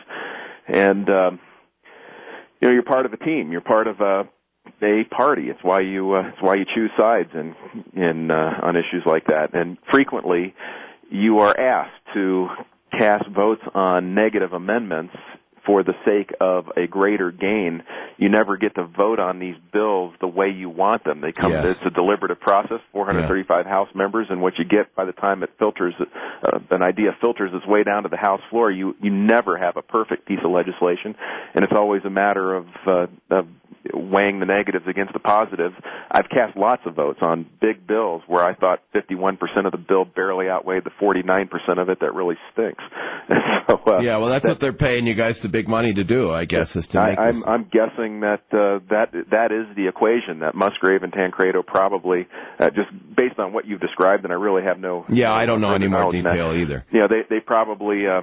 Speaker 15: and um, you know you're part of a team, you're part of a a party. It's why you uh, it's why you choose sides in in uh, on issues like that, and frequently you are asked to cast votes on negative amendments for the sake of a greater gain. You never get to vote on these bills the way you want them. They come.
Speaker 14: Yes.
Speaker 15: It's a deliberative process. four hundred thirty-five yeah. House members, and what you get by the time it filters, uh, an idea filters its way down to the House floor. You you never have a perfect piece of legislation, and it's always a matter of, uh, of weighing the negatives against the positives. I've cast lots of votes on big bills where I thought fifty-one percent of the bill barely outweighed the forty-nine percent of it that really stinks. so, uh,
Speaker 14: yeah, well, that's that, what they're paying you guys the big money to do, I guess, is to make
Speaker 15: I,
Speaker 14: this.
Speaker 15: I'm, I'm guessing that uh, that that is the equation, that Musgrave and Tancredo probably, uh, just based on what you've described, and I really have no...
Speaker 14: Yeah, I don't know any more detail
Speaker 15: that,
Speaker 14: either.
Speaker 15: You know, they, they probably uh,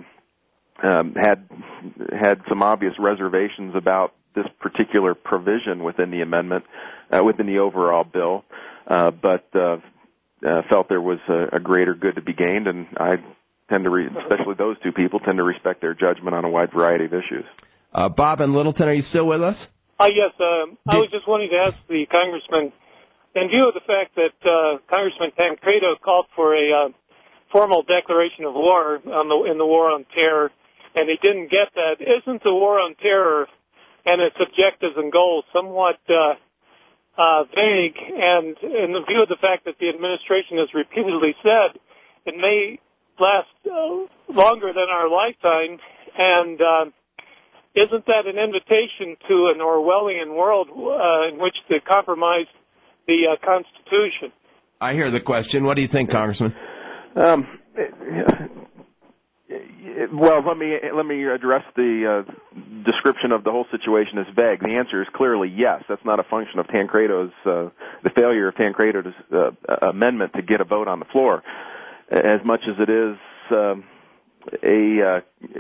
Speaker 15: um, had had some obvious reservations about this particular provision within the amendment, uh, within the overall bill, uh, but uh, uh, felt there was a, a greater good to be gained, and I tend to, re- especially those two people, tend to respect their judgment on a wide variety of issues.
Speaker 14: Uh, Bob in Littleton, are you still with us?
Speaker 26: Uh, yes, um, I was just wanting to ask the congressman, in view of the fact that uh, Congressman Tancredo called for a uh, formal declaration of war on the, in the war on terror, and he didn't get that, isn't the war on terror and its objectives and goals somewhat uh, uh, vague? And in the view of the fact that the administration has repeatedly said it may last uh, longer than our lifetime, and uh, isn't that an invitation to an Orwellian world uh, in which to compromise the uh, Constitution?
Speaker 14: I hear the question. What do you think, Congressman?
Speaker 15: Um, well, let me let me address the uh, description of the whole situation as vague. The answer is clearly yes. That's not a function of Tancredo's uh, the failure of Tancredo's uh, amendment to get a vote on the floor, as much as it is um, a uh,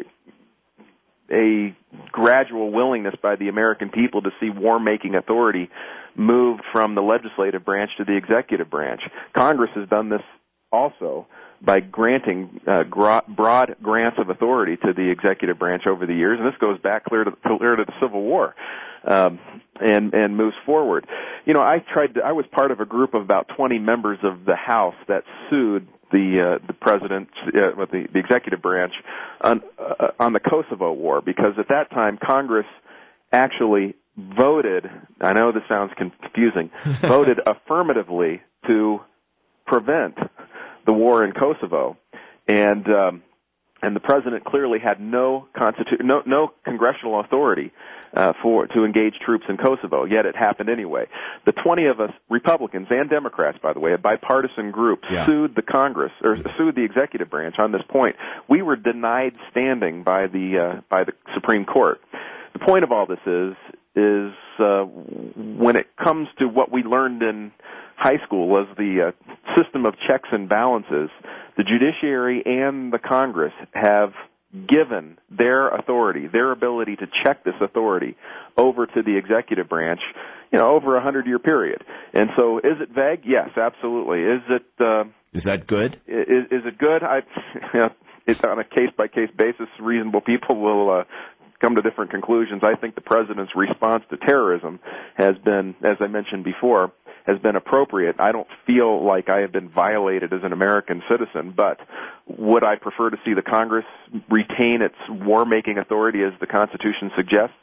Speaker 15: a gradual willingness by the American people to see war-making authority moved from the legislative branch to the executive branch. Congress has done this also by granting uh, gro- broad grants of authority to the executive branch over the years, and this goes back clear to, clear to the Civil War, um, and and moves forward. You know, I tried. To, I was part of a group of about twenty members of the House that sued the uh, the president, uh, with the, the executive branch, on uh, on the Kosovo War, because at that time Congress actually voted. I know this sounds confusing. voted affirmatively to prevent the war in Kosovo, and um, and the president clearly had no constitu- no no congressional authority uh, for to engage troops in Kosovo. Yet it happened anyway. The twenty of us, Republicans and Democrats, by the way, a bipartisan group,
Speaker 14: yeah.
Speaker 15: sued the Congress or sued the executive branch on this point. We were denied standing by the uh, by the Supreme Court. The point of all this is is uh, when it comes to what we learned in high school was the uh, system of checks and balances, the judiciary and the Congress have given their authority, their ability to check this authority over to the executive branch, you know, over a hundred-year period. And so is it vague? Yes, absolutely. Is it... Uh,
Speaker 14: is that good?
Speaker 15: Is, is it good? I, you know, it's on a case-by-case basis. Reasonable people will... Uh, come to different conclusions. I think the president's response to terrorism has been, as I mentioned before, has been appropriate. I don't feel like I have been violated as an American citizen, but would I prefer to see the Congress retain its war-making authority as the Constitution suggests?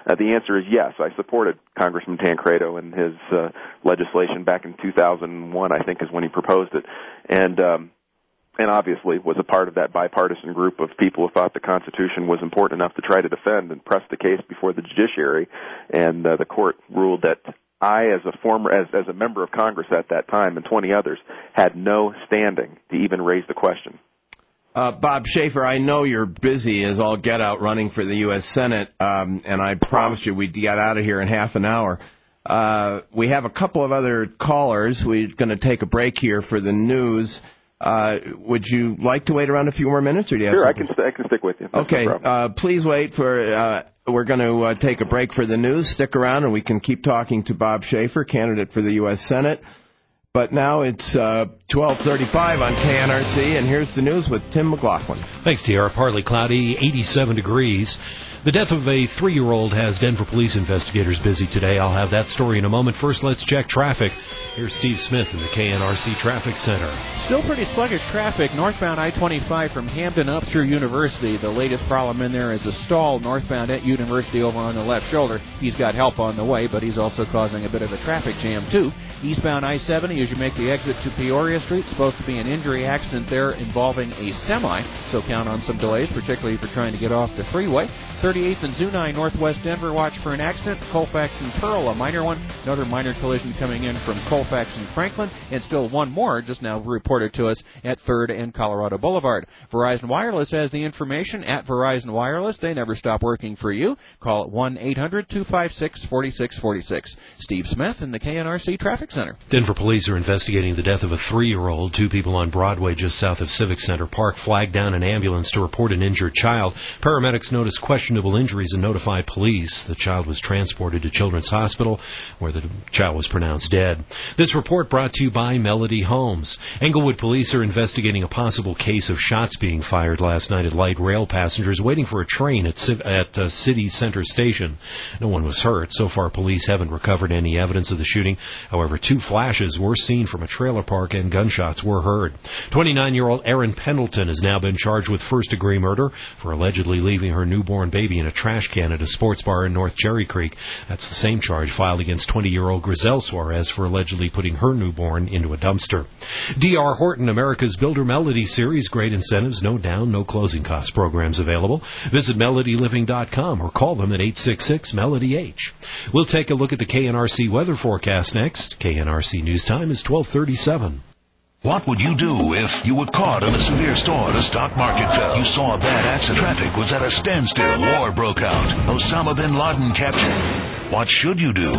Speaker 15: Uh, the answer is yes. I supported Congressman Tancredo and his uh, legislation back in two thousand one, I think, is when he proposed it, and um, and obviously was a part of that bipartisan group of people who thought the Constitution was important enough to try to defend and press the case before the judiciary, and uh, the court ruled that I, as a former, as, as a member of Congress at that time, and twenty others, had no standing to even raise the question.
Speaker 14: Uh, Bob Schaefer, I know you're busy as all get out running for the U S Senate, um, and I promised you we'd get out of here in half an hour. Uh, we have a couple of other callers. We're going to take a break here for the news. Uh, would you like to wait around a few more minutes, or do you have
Speaker 15: Sure, I
Speaker 14: something?
Speaker 15: can, st- I can stick with you. That's
Speaker 14: Okay,
Speaker 15: no problem.
Speaker 14: uh, please wait for, uh, we're going to uh, take a break for the news. Stick around and we can keep talking to Bob Schaefer, candidate for the U S Senate. But now it's uh, twelve thirty-five on K N R C, and here's the news with Tim McLaughlin.
Speaker 7: Thanks, T R. Partly cloudy, eighty-seven degrees. The death of a three-year-old has Denver police investigators busy today. I'll have that story in a moment. First, let's check traffic. Here's Steve Smith in the K N R C Traffic Center.
Speaker 3: Still pretty sluggish traffic northbound I twenty-five from Hampton up through University. The latest problem in there is a stall northbound at University over on the left shoulder. He's got help on the way, but he's also causing a bit of a traffic jam, too. Eastbound I seventy, as you make the exit to Peoria Street, supposed to be an injury accident there involving a semi, so count on some delays, particularly if you're trying to get off the freeway. thirty-eighth and Zuni, northwest Denver, watch for an accident. Colfax and Pearl, a minor one. Another minor collision coming in from Colfax and Franklin, and still one more just now reported to us at third and Colorado Boulevard. Verizon Wireless has the information at Verizon Wireless. They never stop working for you. Call it one eight hundred two five six four six four six. Steve Smith in the K N R C Traffic Center.
Speaker 7: Denver police are investigating the death of a three-year-old. Two people on Broadway just south of Civic Center Park flagged down an ambulance to report an injured child. Paramedics noticed questionable injuries and notified police. The child was transported to Children's Hospital, where the child was pronounced dead. This report brought to you by Melody Homes. Englewood police are investigating a possible case of shots being fired last night at light rail passengers waiting for a train at, at uh, City Center Station. No one was hurt. So far, police haven't recovered any evidence of the shooting. However, two flashes were seen from a trailer park and gunshots were heard. twenty-nine-year-old Erin Pendleton has now been charged with first-degree murder for allegedly leaving her newborn baby in a trash can at a sports bar in North Cherry Creek. That's the same charge filed against twenty-year-old Griselle Suarez for allegedly putting her newborn into a dumpster. D R. Horton, America's Builder Melody Series. Great incentives, no down, no closing cost programs available. Visit melody living dot com or call them at eight six six melody H. We'll take a look at the K N R C weather forecast next. K N R C News Time is twelve thirty-seven.
Speaker 1: What would you do if you were caught in a severe storm? The stock market fell. You saw a bad accident. Traffic was at a standstill. War broke out. Osama bin Laden captured. What should you do?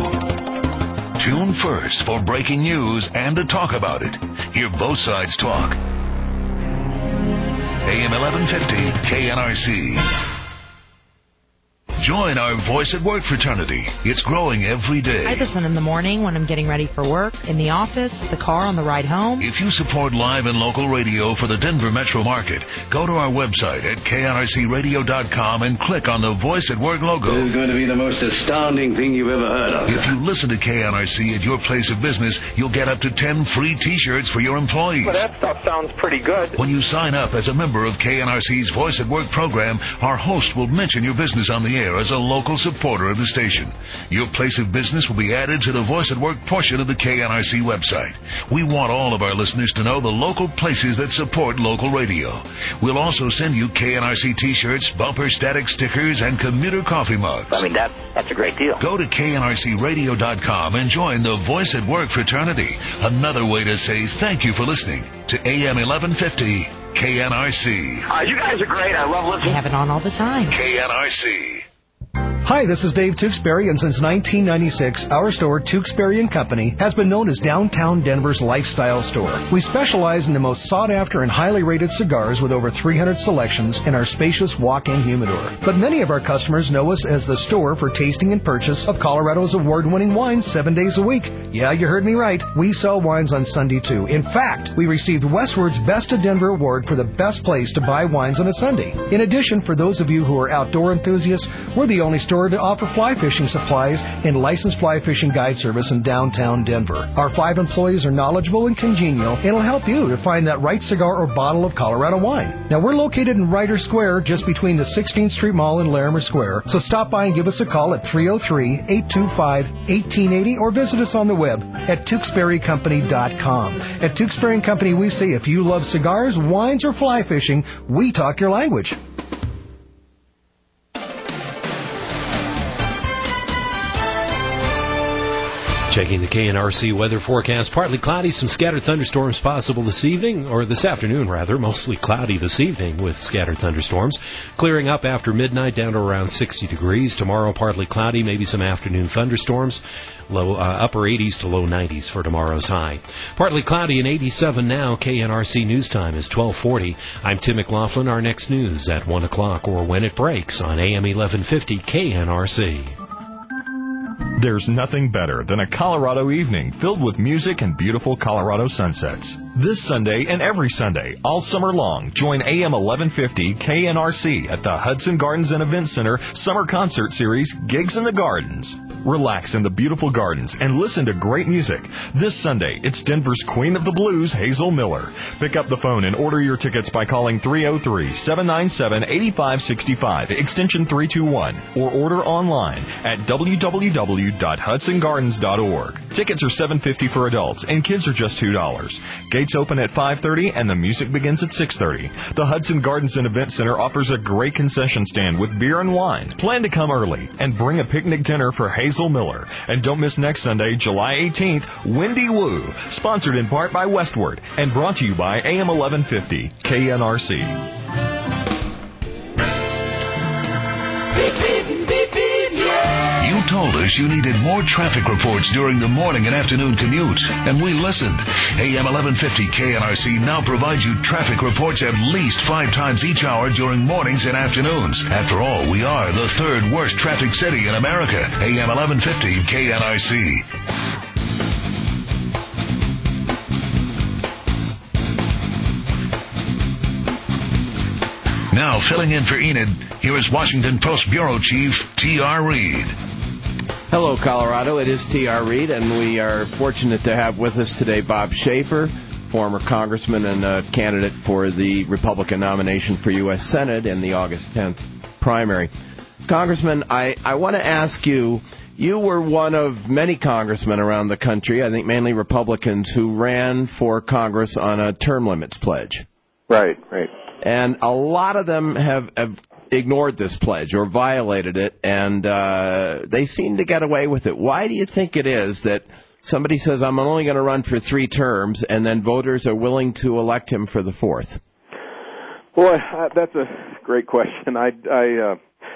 Speaker 1: Tune first for breaking news and to talk about it. Hear both sides talk. A M eleven fifty K N R C. Join our Voice at Work fraternity. It's growing every day.
Speaker 4: I listen in the morning when I'm getting ready for work, in the office, the car on the ride home.
Speaker 1: If you support live and local radio for the Denver metro market, go to our website at K N R C radio dot com and click on the Voice at Work logo.
Speaker 5: This is going to be the most astounding thing you've ever heard of.
Speaker 1: If you listen to K N R C at your place of business, you'll get up to ten free T-shirts for your employees.
Speaker 6: Well, that stuff sounds pretty good.
Speaker 1: When you sign up as a member of K N R C's Voice at Work program, our host will mention your business on the air as a local supporter of the station. Your place of business will be added to the Voice at Work portion of the K N R C website. We want all of our listeners to know the local places that support local radio. We'll also send you K N R C T-shirts, bumper static stickers, and commuter coffee mugs.
Speaker 6: I mean, that, that's a great deal.
Speaker 1: Go to K N R C radio dot com and join the Voice at Work fraternity. Another way to say thank you for listening to A M eleven fifty K N R C.
Speaker 6: Uh, you guys are great. I love listening.
Speaker 4: I have it on all the time.
Speaker 1: K N R C.
Speaker 8: Hi, this is Dave Tewksbury, and since nineteen ninety-six, our store, Tewksbury and Company, has been known as downtown Denver's lifestyle store. We specialize in the most sought-after and highly rated cigars with over three hundred selections in our spacious walk-in humidor. But many of our customers know us as the store for tasting and purchase of Colorado's award-winning wines seven days a week. Yeah, you heard me right. We sell wines on Sunday, too. In fact, we received Westward's Best of Denver Award for the best place to buy wines on a Sunday. In addition, for those of you who are outdoor enthusiasts, we're the only store store to offer fly fishing supplies and licensed fly fishing guide service in downtown Denver. Our five employees are knowledgeable and congenial and will help you to find that right cigar or bottle of Colorado wine. Now, we're located in Ryder Square, just between the sixteenth Street Mall and Larimer Square, so stop by and give us a call at three oh three, eight two five, one eight eight oh or visit us on the web at Tewksbury Company dot com. At Tewksbury and Company, we say if you love cigars, wines, or fly fishing, we talk your language.
Speaker 7: Checking the K N R C weather forecast, partly cloudy, some scattered thunderstorms possible this evening, or this afternoon rather, mostly cloudy this evening with scattered thunderstorms. Clearing up after midnight down to around sixty degrees. Tomorrow partly cloudy, maybe some afternoon thunderstorms. Low uh, upper eighties to low nineties for tomorrow's high. Partly cloudy and eighty-seven now. K N R C news time is twelve forty. I'm Tim McLaughlin. Our next news at one o'clock or when it breaks on A M eleven fifty K N R C.
Speaker 12: There's nothing better than a Colorado evening filled with music and beautiful Colorado sunsets. This Sunday and every Sunday, all summer long, join A M eleven fifty K N R C at the Hudson Gardens and Event Center Summer Concert Series, Gigs in the Gardens. Relax in the beautiful gardens and listen to great music. This Sunday, it's Denver's Queen of the Blues, Hazel Miller. Pick up the phone and order your tickets by calling three oh three, seven nine seven, eight five six five, extension three two one, or order online at w w w dot hudson gardens dot org. Tickets are seven dollars and fifty cents for adults, and kids are just two dollars. Gates open at five thirty, and the music begins at six thirty. The Hudson Gardens and Event Center offers a great concession stand with beer and wine. Plan to come early and bring a picnic dinner for Hazel Miller. And don't miss next Sunday, July eighteenth, Windy Woo, sponsored in part by Westward and brought to you by A M eleven fifty K N R C.
Speaker 1: You told us you needed more traffic reports during the morning and afternoon commute, and we listened. A M eleven fifty K N R C now provides you traffic reports at least five times each hour during mornings and afternoons. After all, we are the third worst traffic city in America. A M eleven fifty K N R C. Now, filling in for Enid, here is Washington Post Bureau Chief T R. Reed.
Speaker 14: Hello, Colorado. It is T R. Reed, and we are fortunate to have with us today Bob Schaefer, former congressman and a candidate for the Republican nomination for U S Senate in the August tenth primary. Congressman, I, I want to ask you, you were one of many congressmen around the country, I think mainly Republicans, who ran for Congress on a term limits pledge.
Speaker 15: Right, right.
Speaker 14: And a lot of them have, have ignored this pledge or violated it, and uh, they seem to get away with it. Why do you think it is that somebody says, I'm only going to run for three terms, and then voters are willing to elect him for the fourth?
Speaker 15: Boy, uh, that's a great question. I, I uh,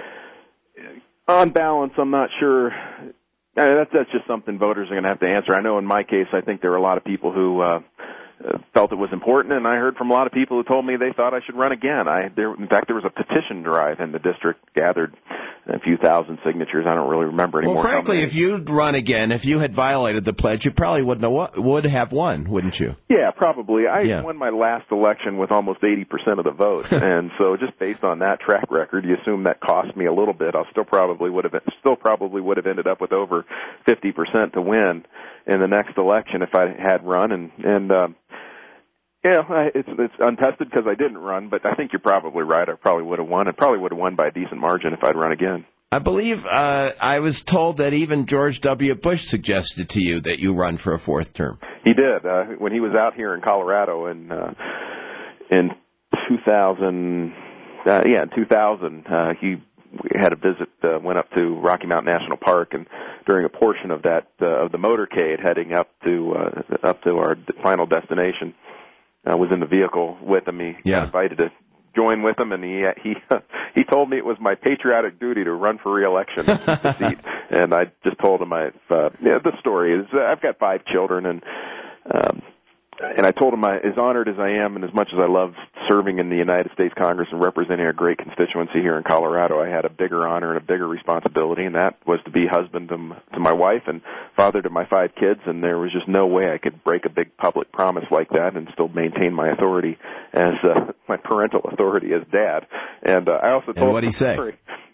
Speaker 15: on balance, I'm not sure. I mean, that's, that's just something voters are going to have to answer. I know in my case, I think there are a lot of people who uh, Uh, felt it was important, and I heard from a lot of people who told me they thought I should run again. I, there, in fact, there was a petition drive in the district, gathered a few thousand signatures. I don't really remember anymore.
Speaker 14: Well, frankly, if you'd run again, if you had violated the pledge, you probably would know would have won, wouldn't you?
Speaker 15: Yeah, probably. I
Speaker 14: yeah.
Speaker 15: won my last election with almost eighty percent of the vote, and so just based on that track record, you assume that cost me a little bit. I still probably would have still probably would have ended up with over fifty percent to win in the next election if I had run, and and. Um, Yeah, it's it's untested because I didn't run, but I think you're probably right. I probably would have won. I probably would have won by a decent margin if I'd run again.
Speaker 14: I believe uh, I was told that even George W. Bush suggested to you that you run for a fourth term.
Speaker 15: He did. Uh, when he was out here in Colorado in uh, in two thousand, uh, yeah, in two thousand, uh, he had a visit, uh, went up to Rocky Mountain National Park, and during a portion of that uh, of the motorcade heading up to uh, up to our final destination. I was in the vehicle with him. He
Speaker 14: yeah.
Speaker 15: got invited to join with him, and he he he told me it was my patriotic duty to run for re-election in the seat. And I just told him I've uh, yeah, the story is uh, I've got five children, and um, and I told him I, as honored as I am, and as much as I love serving in the United States Congress and representing a great constituency here in Colorado, I had a bigger honor and a bigger responsibility, and that was to be husband to, to my wife and father to my five kids, and there was just no way I could break a big public promise like that and still maintain my authority as uh, my parental authority as dad. And uh, I also told
Speaker 14: and what'd he say?
Speaker 15: Story.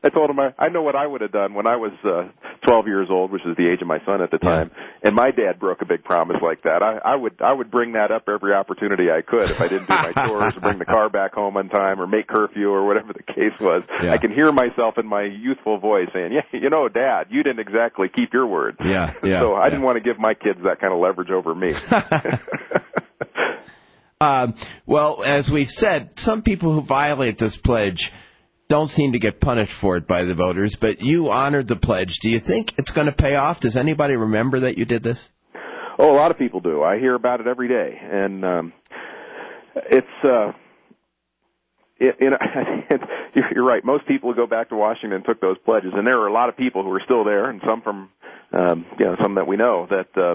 Speaker 15: I told him I, I know what I would have done when I was uh, twelve years old, which is the age of my son at the time, yeah. and my dad broke a big promise like that. I, I would I would bring that up every opportunity I could if I didn't do my chores or bring the car back home on time or make curfew or whatever the case was. Yeah. I can hear myself in my youthful voice saying, "Yeah, you know, Dad, you didn't exactly keep your word."
Speaker 14: Yeah, yeah.
Speaker 15: So I
Speaker 14: yeah.
Speaker 15: didn't want to give my kids that kind of leverage over me.
Speaker 14: Uh, well, as we've said, some people who violate this pledge don't seem to get punished for it by the voters, but you honored the pledge. Do you think it's going to pay off? Does anybody remember that you did this?
Speaker 15: Oh, a lot of people do. I hear about it every day, and um, it's uh, it, you know, you're right. Most people who go back to Washington took those pledges, and there are a lot of people who are still there, and some from um, you know some that we know that. Uh,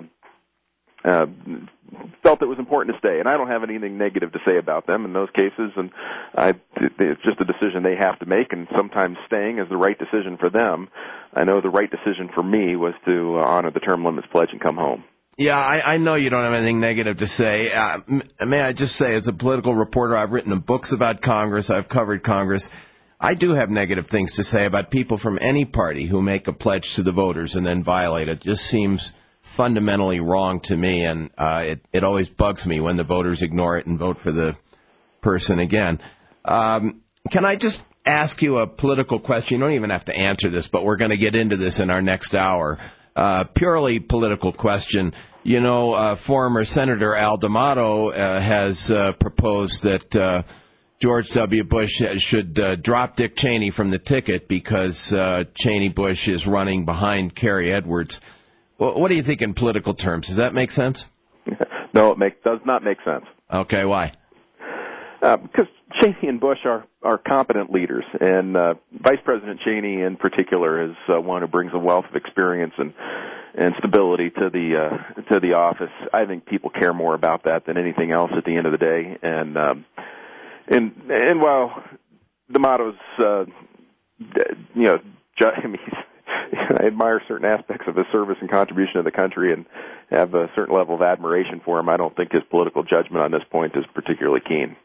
Speaker 15: Uh, felt it was important to stay, and I don't have anything negative to say about them in those cases, and I, it's just a decision they have to make, and sometimes staying is the right decision for them. I know the right decision for me was to uh, honor the term limits pledge and come home.
Speaker 14: Yeah, I, I know you don't have anything negative to say. Uh, may I just say, as a political reporter, I've written books about Congress, I've covered Congress. I do have negative things to say about people from any party who make a pledge to the voters and then violate it. It just seems fundamentally wrong to me, and uh, it, it always bugs me when the voters ignore it and vote for the person again. Um, can I just ask you a political question? You don't even have to answer this, but we're going to get into this in our next hour. Uh, purely political question. You know, uh, former Senator Al D'Amato uh, has uh, proposed that uh, George W. Bush should uh, drop Dick Cheney from the ticket because uh, Cheney Bush is running behind Kerry Edwards. What do you think in political terms? Does that make sense?
Speaker 15: No, it make, does not make sense.
Speaker 14: Okay, why?
Speaker 15: Uh, because Cheney and Bush are, are competent leaders, and uh, Vice President Cheney in particular is uh, one who brings a wealth of experience and and stability to the uh, to the office. I think people care more about that than anything else at the end of the day. And um, and and while D'Amato's, uh, you know, ju- I mean, he's, I admire certain aspects of his service and contribution to the country and have a certain level of admiration for him. I don't think his political judgment on this point is particularly keen.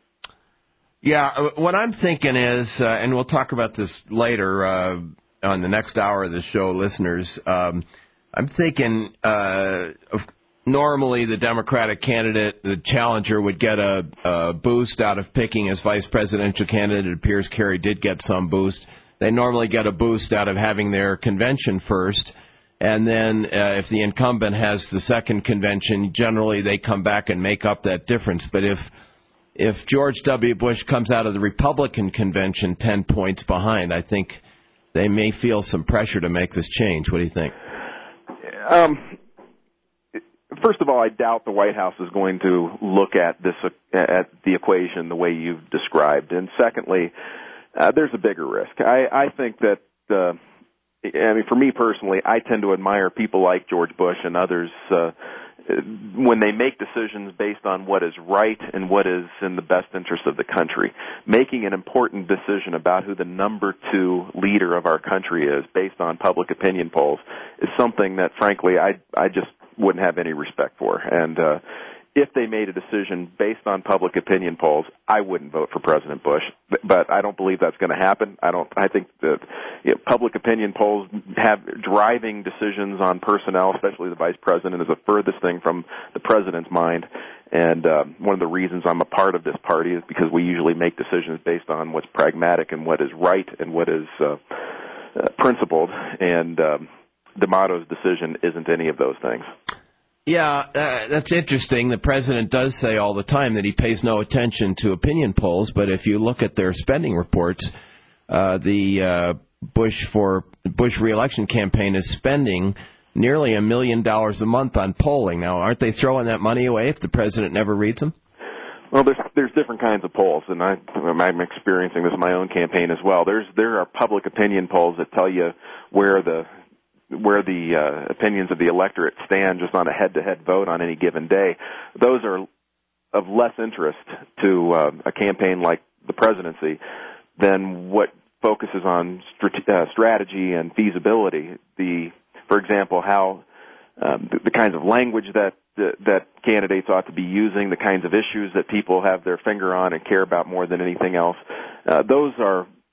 Speaker 14: Yeah, what I'm thinking is, uh, and we'll talk about this later uh, on the next hour of the show, listeners, um, I'm thinking uh, of normally the Democratic candidate, the challenger, would get a, a boost out of picking as vice presidential candidate. It appears Kerry did get some boost. They normally get a boost out of having their convention first, and then uh, if the incumbent has the second convention, generally they come back and make up that difference. But if if George W. Bush comes out of the Republican convention ten points behind, I think they may feel some pressure to make this change. What do you think?
Speaker 15: Um, first of all, I doubt the White House is going to look at this uh, at the equation the way you've described. And secondly, Uh, there's a bigger risk. I, I think that, uh, I mean, for me personally, I tend to admire people like George Bush and others uh, when they make decisions based on what is right and what is in the best interest of the country. Making an important decision about who the number two leader of our country is based on public opinion polls is something that, frankly, I, I just wouldn't have any respect for. And uh, if they made a decision based on public opinion polls, I wouldn't vote for President Bush. But I don't believe that's going to happen. I don't. I think that you know, public opinion polls have driving decisions on personnel, especially the vice president, is the furthest thing from the president's mind. And um, one of the reasons I'm a part of this party is because we usually make decisions based on what's pragmatic and what is right and what is uh, uh, principled. And um, D'Amato's decision isn't any of those things.
Speaker 14: Yeah, uh, that's interesting. The president does say all the time that he pays no attention to opinion polls, but if you look at their spending reports, uh, the uh, Bush for Bush reelection campaign is spending nearly a million dollars a month on polling. Now, aren't they throwing that money away if the president never reads them?
Speaker 15: Well, there's there's different kinds of polls, and I, I'm experiencing this in my own campaign as well. There's there are public opinion polls that tell you where the where the uh, opinions of the electorate stand just on a head-to-head vote on any given day. Those are of less interest to uh, a campaign like the presidency than what focuses on strat- uh, strategy and feasibility. The, for example, how um, the, the kinds of language that the, that candidates ought to be using, the kinds of issues that people have their finger on and care about more than anything else. Uh, those are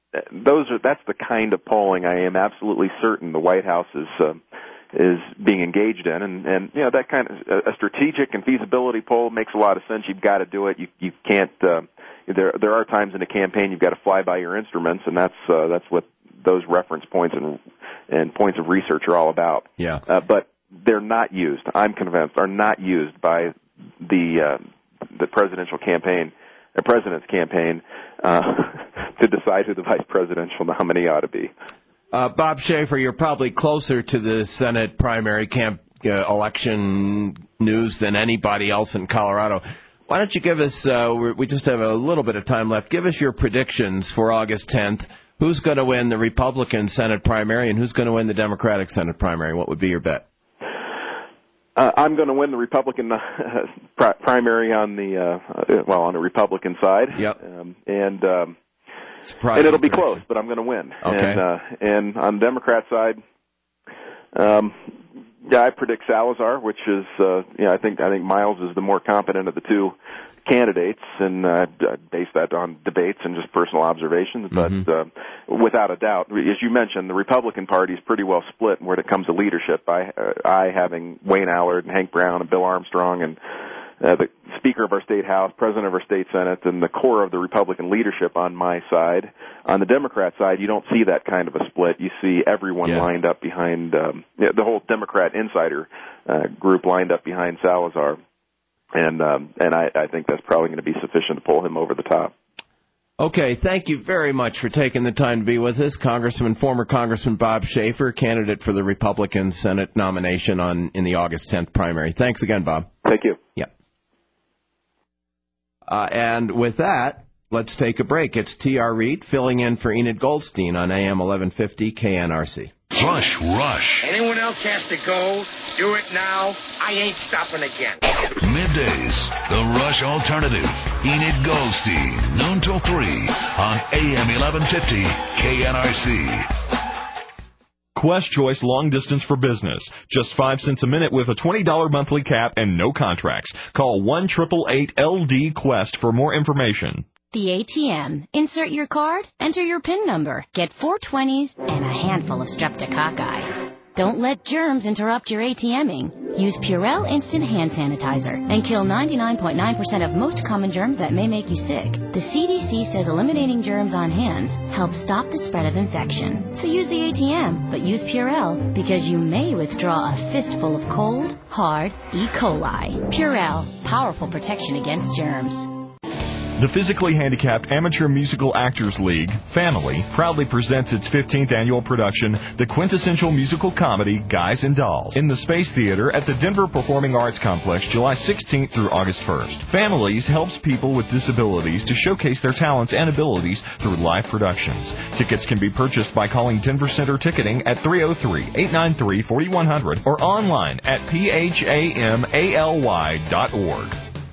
Speaker 15: those are that's the kind of polling I am absolutely certain the White House is uh, is being engaged in, and and you know that kind of a strategic and feasibility poll makes a lot of sense. You've got to do it. You you can't. Uh, there there are times in a campaign you've got to fly by your instruments, and that's uh, that's what those reference points and and points of research are all about.
Speaker 14: Yeah.
Speaker 15: Uh, but they're not used. I'm convinced are not used by the uh, the presidential campaign, the president's campaign, uh, to decide who the vice presidential nominee ought to be.
Speaker 14: Uh, Bob Schaefer, you're probably closer to the Senate primary camp uh, election news than anybody else in Colorado. Why don't you give us, uh, we just have a little bit of time left, give us your predictions for August tenth. Who's going to win the Republican Senate primary and who's going to win the Democratic Senate primary? What would be your bet?
Speaker 15: Uh, I'm going to win the Republican uh, pri- primary on the, uh, well, on the Republican side.
Speaker 14: Yep.
Speaker 15: Um, and... Um,
Speaker 14: Surprising
Speaker 15: and it'll be
Speaker 14: prediction.
Speaker 15: close, but I'm going to win.
Speaker 14: Okay.
Speaker 15: And, uh, and on the Democrat side, um, yeah, I predict Salazar, which is, uh, yeah, I think I think Miles is the more competent of the two candidates, and uh, I base that on debates and just personal observations.
Speaker 14: Mm-hmm.
Speaker 15: But uh, without a doubt, as you mentioned, the Republican Party is pretty well split when it comes to leadership. I, uh, I having Wayne Allard and Hank Brown and Bill Armstrong and Uh, the Speaker of our State House, President of our State Senate, and the core of the Republican leadership on my side. On the Democrat side, you don't see that kind of a split. You see everyone
Speaker 14: Yes.
Speaker 15: lined up behind, um, the whole Democrat insider uh, group lined up behind Salazar. And um, and I, I think that's probably going to be sufficient to pull him over the top.
Speaker 14: Okay, thank you very much for taking the time to be with us. Congressman, former Congressman Bob Schaefer, candidate for the Republican Senate nomination on in the August tenth primary. Thanks again, Bob.
Speaker 15: Thank you.
Speaker 14: Yeah. Uh, and with that, let's take a break. It's T R. Reed filling in for Enid Goldstein on A M eleven fifty K N R C.
Speaker 1: Rush, rush.
Speaker 2: Anyone else has to go, do it now. I ain't stopping again.
Speaker 1: Middays, the Rush Alternative. Enid Goldstein, noon till three on A M eleven fifty K N R C.
Speaker 12: Quest Choice Long Distance for Business. Just five cents a minute with a twenty dollars monthly cap and no contracts. Call one eight eight eight L D Quest for more information.
Speaker 9: The A T M. Insert your card, enter your PIN number, get four twenties and a handful of streptococci. Don't let germs interrupt your ATMing. Use Purell Instant Hand Sanitizer and kill ninety-nine point nine percent of most common germs that may make you sick. The C D C says eliminating germs on hands helps stop the spread of infection. So use the A T M, but use Purell because you may withdraw a fistful of cold, hard E. coli. Purell, powerful protection against germs.
Speaker 12: The Physically Handicapped Amateur Musical Actors League, Family, proudly presents its fifteenth annual production, the quintessential musical comedy, Guys and Dolls, in the Space Theater at the Denver Performing Arts Complex, July sixteenth through August first. Families helps people with disabilities to showcase their talents and abilities through live productions. Tickets can be purchased by calling Denver Center Ticketing at three oh three, eight nine three, four one zero zero or online at P H A M A L Y dot org.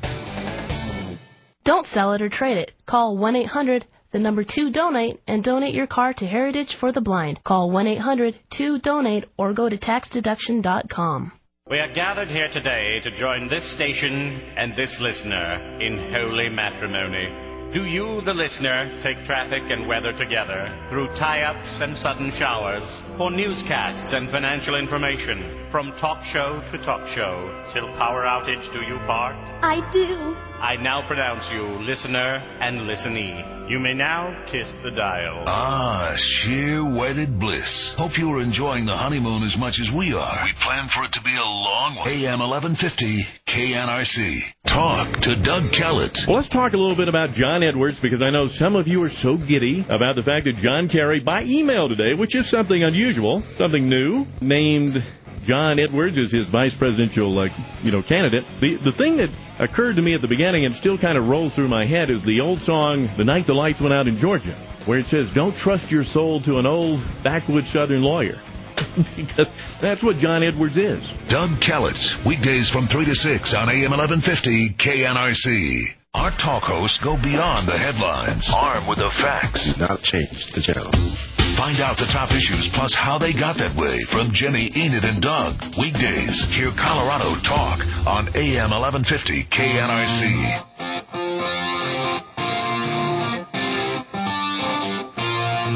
Speaker 10: Don't sell it or trade it. Call one eight hundred, the number two donate, and donate your car to Heritage for the Blind. Call one eight hundred, two donate or go to tax deduction dot com.
Speaker 11: We are gathered here today to join this station and this listener in holy matrimony. Do you, the listener, take traffic and weather together through tie-ups and sudden showers, for newscasts and financial information, from talk show to talk show, till power outage do you part?
Speaker 10: I do.
Speaker 11: I now pronounce you listener and listenee. You may now kiss the dial.
Speaker 1: Ah, sheer wedded bliss. Hope you are enjoying the honeymoon as much as we are. We plan for it to be a long one. A M eleven fifty K N R C. Talk to Doug Kellett.
Speaker 13: Well, let's talk a little bit about John Edwards, because I know some of you are so giddy about the fact that John Kerry, by email today, which is something unusual, something new, named John Edwards as his vice presidential, uh, you know, candidate. The the thing that occurred to me at the beginning and still kind of rolls through my head is the old song, The Night the Lights Went Out in Georgia, where it says, don't trust your soul to an old backwoods southern lawyer. Because that's what John Edwards is.
Speaker 1: Doug Kellett, weekdays from three to six on A M eleven fifty K N R C. Our talk hosts go beyond the headlines, armed with the facts.
Speaker 16: Do not change the channel.
Speaker 1: Find out the top issues plus how they got that way from Jimmy, Enid, and Doug. Weekdays, hear Colorado Talk on A M eleven fifty K N R C.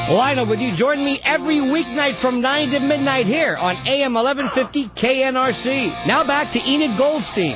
Speaker 16: Why not? Would you join me every weeknight from nine to midnight here on A M eleven fifty K N R C? Now back to Enid Goldstein.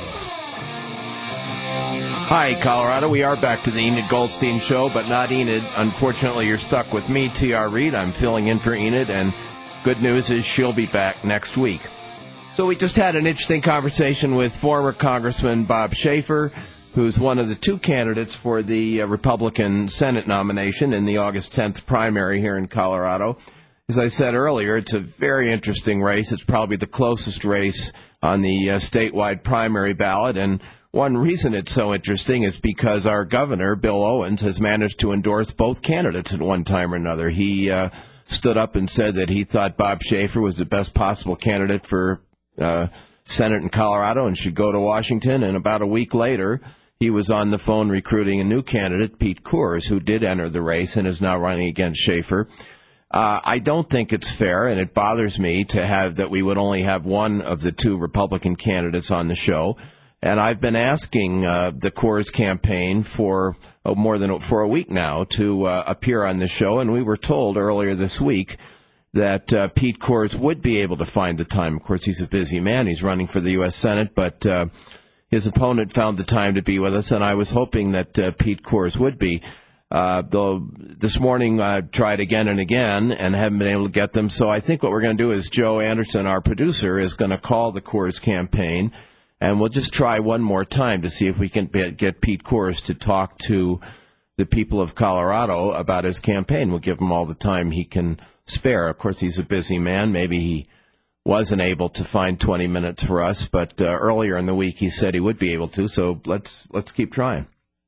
Speaker 14: Hi, Colorado. We are back to the Enid Goldstein Show, but not Enid. Unfortunately, you're stuck with me, T R. Reed. I'm filling in for Enid, and good news is she'll be back next week. So we just had an interesting conversation with former Congressman Bob Schaefer, who's one of the two candidates for the uh, Republican Senate nomination in the August tenth primary here in Colorado. As I said earlier, it's a very interesting race. It's probably the closest race on the uh, statewide primary ballot, and one reason it's so interesting is because our governor, Bill Owens, has managed to endorse both candidates at one time or another. He uh, stood up and said that he thought Bob Schaefer was the best possible candidate for uh, Senate in Colorado and should go to Washington, and about a week later, he was on the phone recruiting a new candidate, Pete Coors, who did enter the race and is now running against Schaefer. Uh, I don't think it's fair, and it bothers me to have that we would only have one of the two Republican candidates on the show. And I've been asking uh, the Coors campaign for oh, more than for a week now to uh, appear on the show, and we were told earlier this week that uh, Pete Coors would be able to find the time. Of course, he's a busy man. He's running for the U S Senate, but uh, his opponent found the time to be with us, and I was hoping that uh, Pete Coors would be. Uh, though this morning I tried again and again and haven't been able to get them. So I think what we're going to do is Joe Anderson, our producer, is going to call the Coors campaign, and we'll just try one more time to see if we can be, get Pete Coors to talk to the people of Colorado about his campaign. We'll give him all the time he can spare. Of course, he's a busy man. Maybe he wasn't able to find twenty minutes for us, but uh, earlier in the week he said he would be able to, so let's let's keep trying.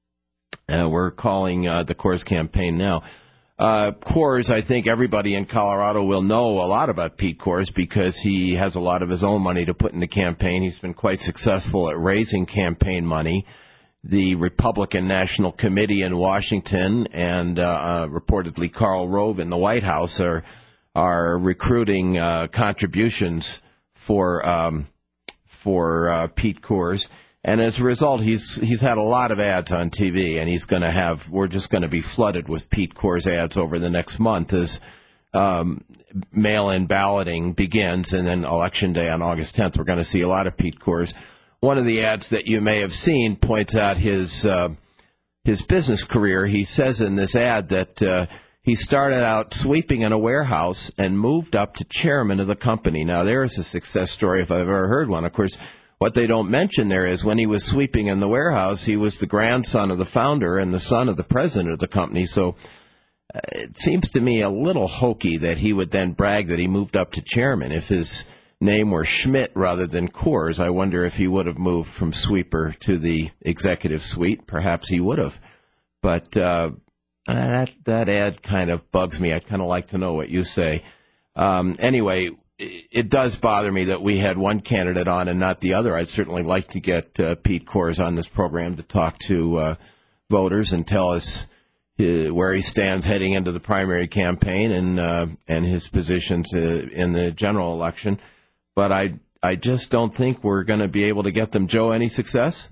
Speaker 14: Uh, we're calling uh, the Coors campaign now. Uh, Coors, I think everybody in Colorado will know a lot about Pete Coors because he has a lot of his own money to put in the campaign. He's been quite successful at raising campaign money. The Republican National Committee in Washington and uh, uh, reportedly Karl Rove in the White House are are recruiting uh, contributions for um, for uh, Pete Coors, and as a result, he's he's had a lot of ads on T V, and he's going to have we're just going to be flooded with Pete Coors ads over the next month as um, mail-in balloting begins, and then Election Day on August tenth, we're going to see a lot of Pete Coors. One of the ads that you may have seen points out his uh, his business career. He says in this ad that uh, he started out sweeping in a warehouse and moved up to chairman of the company. Now, there's a success story if I've ever heard one. Of course, what they don't mention there is when he was sweeping in the warehouse, he was the grandson of the founder and the son of the president of the company. So uh, it seems to me a little hokey that he would then brag that he moved up to chairman. If his name were Schmidt rather than Coors, I wonder if he would have moved from sweeper to the executive suite. Perhaps he would have. But uh, that that ad kind of bugs me. I'd kind of like to know what you say. Um, anyway, it, it does bother me that we had one candidate on and not the other. I'd certainly like to get uh, Pete Coors on this program to talk to uh, voters and tell us uh, where he stands heading into the primary campaign and uh, and his positions uh, in the general election. But I I just don't think we're going to be able to get them. Joe, any success?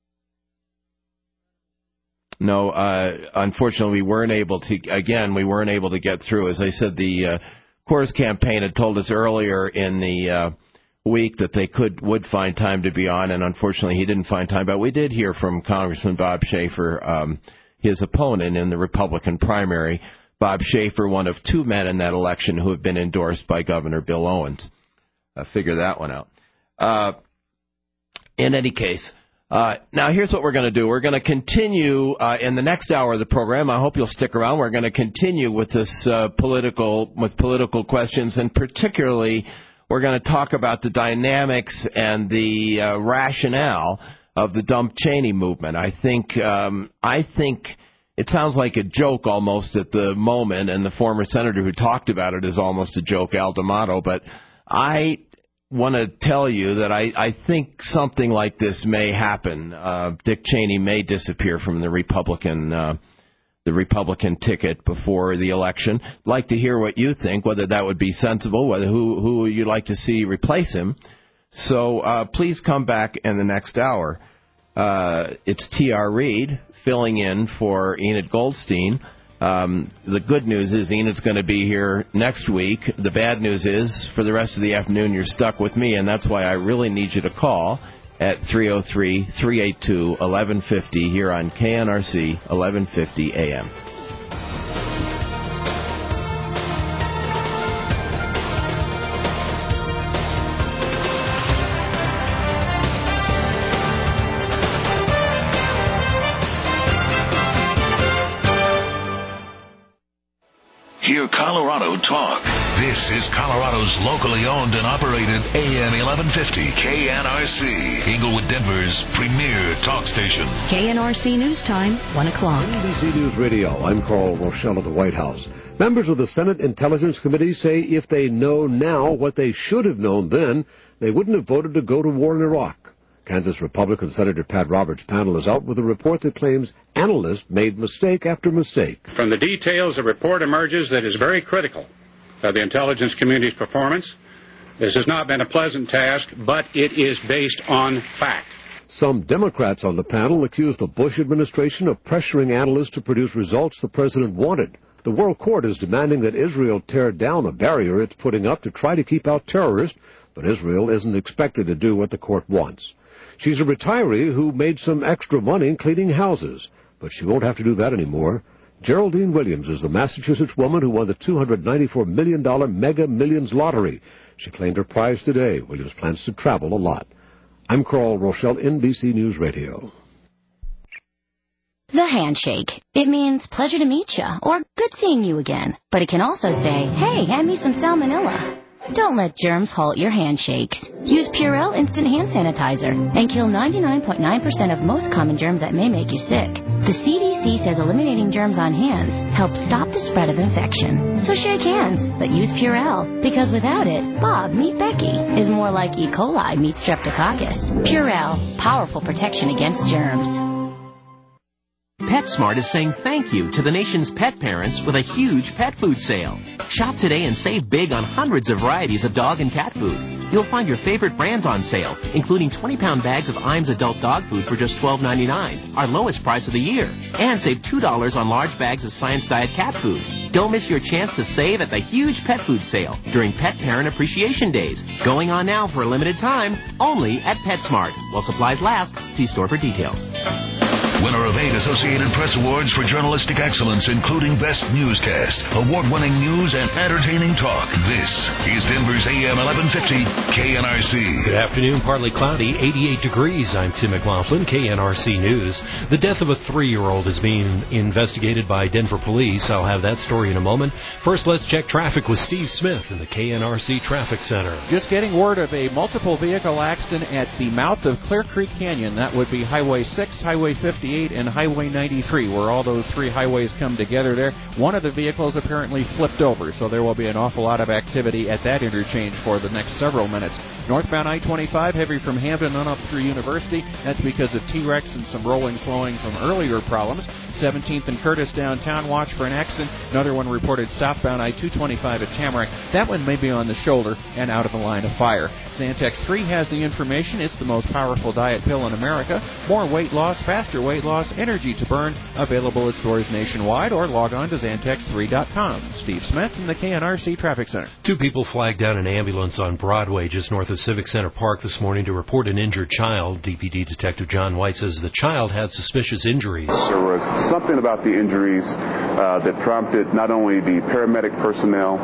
Speaker 14: No, uh, unfortunately, we weren't able to, again, we weren't able to get through. As I said, the uh, Coors campaign had told us earlier in the uh, week that they could would find time to be on, and unfortunately he didn't find time. But we did hear from Congressman Bob Schaefer, um, his opponent in the Republican primary. Bob Schaefer, one of two men in that election who have been endorsed by Governor Bill Owens. Uh, figure that one out. Uh, in any case, uh, now here's what we're going to do. We're going to continue uh, in the next hour of the program. I hope you'll stick around. We're going to continue with this uh, political, with political questions, and particularly we're going to talk about the dynamics and the uh, rationale of the Dump Cheney movement. I think, um, I think it sounds like a joke almost at the moment, and the former senator who talked about it is almost a joke, Al D'Amato, but I want to tell you that I, I think something like this may happen. Uh, Dick Cheney may disappear from the Republican uh, the Republican ticket before the election. I'd like to hear what you think, whether that would be sensible, whether who who you'd like to see replace him. So uh, please come back in the next hour. Uh, it's T R. Reed filling in for Enid Goldstein. Um, the good news is Enid's going to be here next week. The bad news is, for the rest of the afternoon, you're stuck with me, and that's why I really need you to call at three oh three, three eight two, eleven fifty here on K N R C, eleven fifty A M.
Speaker 1: Hear Colorado talk. This is Colorado's locally owned and operated A M eleven fifty K N R C, Inglewood, Denver's premier talk station.
Speaker 17: K N R C News Time, one o'clock.
Speaker 18: N B C News Radio, I'm Carl Rochelle at the White House. Members of the Senate Intelligence Committee say if they know now what they should have known then, they wouldn't have voted to go to war in Iraq. Kansas Republican Senator Pat Roberts' panel is out with a report that claims analysts made mistake after mistake.
Speaker 19: From the details, the report emerges that is very critical of the intelligence community's performance. This has not been a pleasant task, but it is based on fact.
Speaker 18: Some Democrats on the panel accuse the Bush administration of pressuring analysts to produce results the president wanted. The World Court is demanding that Israel tear down a barrier it's putting up to try to keep out terrorists, but Israel isn't expected to do what the court wants. She's a retiree who made some extra money cleaning houses, but she won't have to do that anymore. Geraldine Williams is the Massachusetts woman who won the two hundred ninety-four million dollars Mega Millions lottery. She claimed her prize today. Williams plans to travel a lot. I'm Carl Rochelle, N B C News Radio.
Speaker 9: The handshake. It means pleasure to meet you or good seeing you again. But it can also say, hey, hand me some salmonella. Don't let germs halt your handshakes. Use Purell Instant Hand Sanitizer and kill ninety-nine point nine percent of most common germs that may make you sick. The C D C says eliminating germs on hands helps stop the spread of infection. So shake hands, but use Purell, because without it, Bob, meet Becky, is more like E. coli meets Streptococcus. Purell, powerful protection against germs.
Speaker 20: PetSmart is saying thank you to the nation's pet parents with a huge pet food sale. Shop today and save big on hundreds of varieties of dog and cat food. You'll find your favorite brands on sale, including twenty-pound bags of Iams adult dog food for just twelve ninety-nine, our lowest price of the year. And save two dollars on large bags of Science Diet cat food. Don't miss your chance to save at the huge pet food sale during Pet Parent Appreciation Days. Going on now for a limited time, only at PetSmart. While supplies last, see store for details.
Speaker 1: Winner of eight Associated Press Awards for journalistic excellence, including Best Newscast, award-winning news, and entertaining talk. This is Denver's A M eleven fifty K N R C.
Speaker 7: Good afternoon. Partly cloudy, eighty-eight degrees. I'm Tim McLaughlin, K N R C News. The death of a three-year-old is being investigated by Denver police. I'll have that story in a moment. First, let's check traffic with Steve Smith in the K N R C Traffic Center.
Speaker 3: Just getting word of a multiple vehicle accident at the mouth of Clear Creek Canyon. That would be Highway six, Highway fifty-eight, and Highway ninety-three, where all those three highways come together there. One of the vehicles apparently flipped over, so there will be an awful lot of activity at that interchange for the next several minutes. Northbound I twenty-five, heavy from Hampton on up through University. That's because of T-Rex and some rolling slowing from earlier problems. seventeenth and Curtis downtown, watch for an accident. Another one reported southbound I two twenty-five at Tamarack. That one may be on the shoulder and out of the line of fire. Zantac three has the information. It's the most powerful diet pill in America. More weight loss, faster weight loss, energy to burn. Available at stores nationwide, or log on to Zantac three dot com. Steve Smith from the K N R C Traffic Center.
Speaker 7: Two people flagged down an ambulance on Broadway just north of Civic Center Park this morning to report an injured child. D P D Detective John White says the child had suspicious injuries.
Speaker 21: There was something about the injuries uh, that prompted not only the paramedic personnel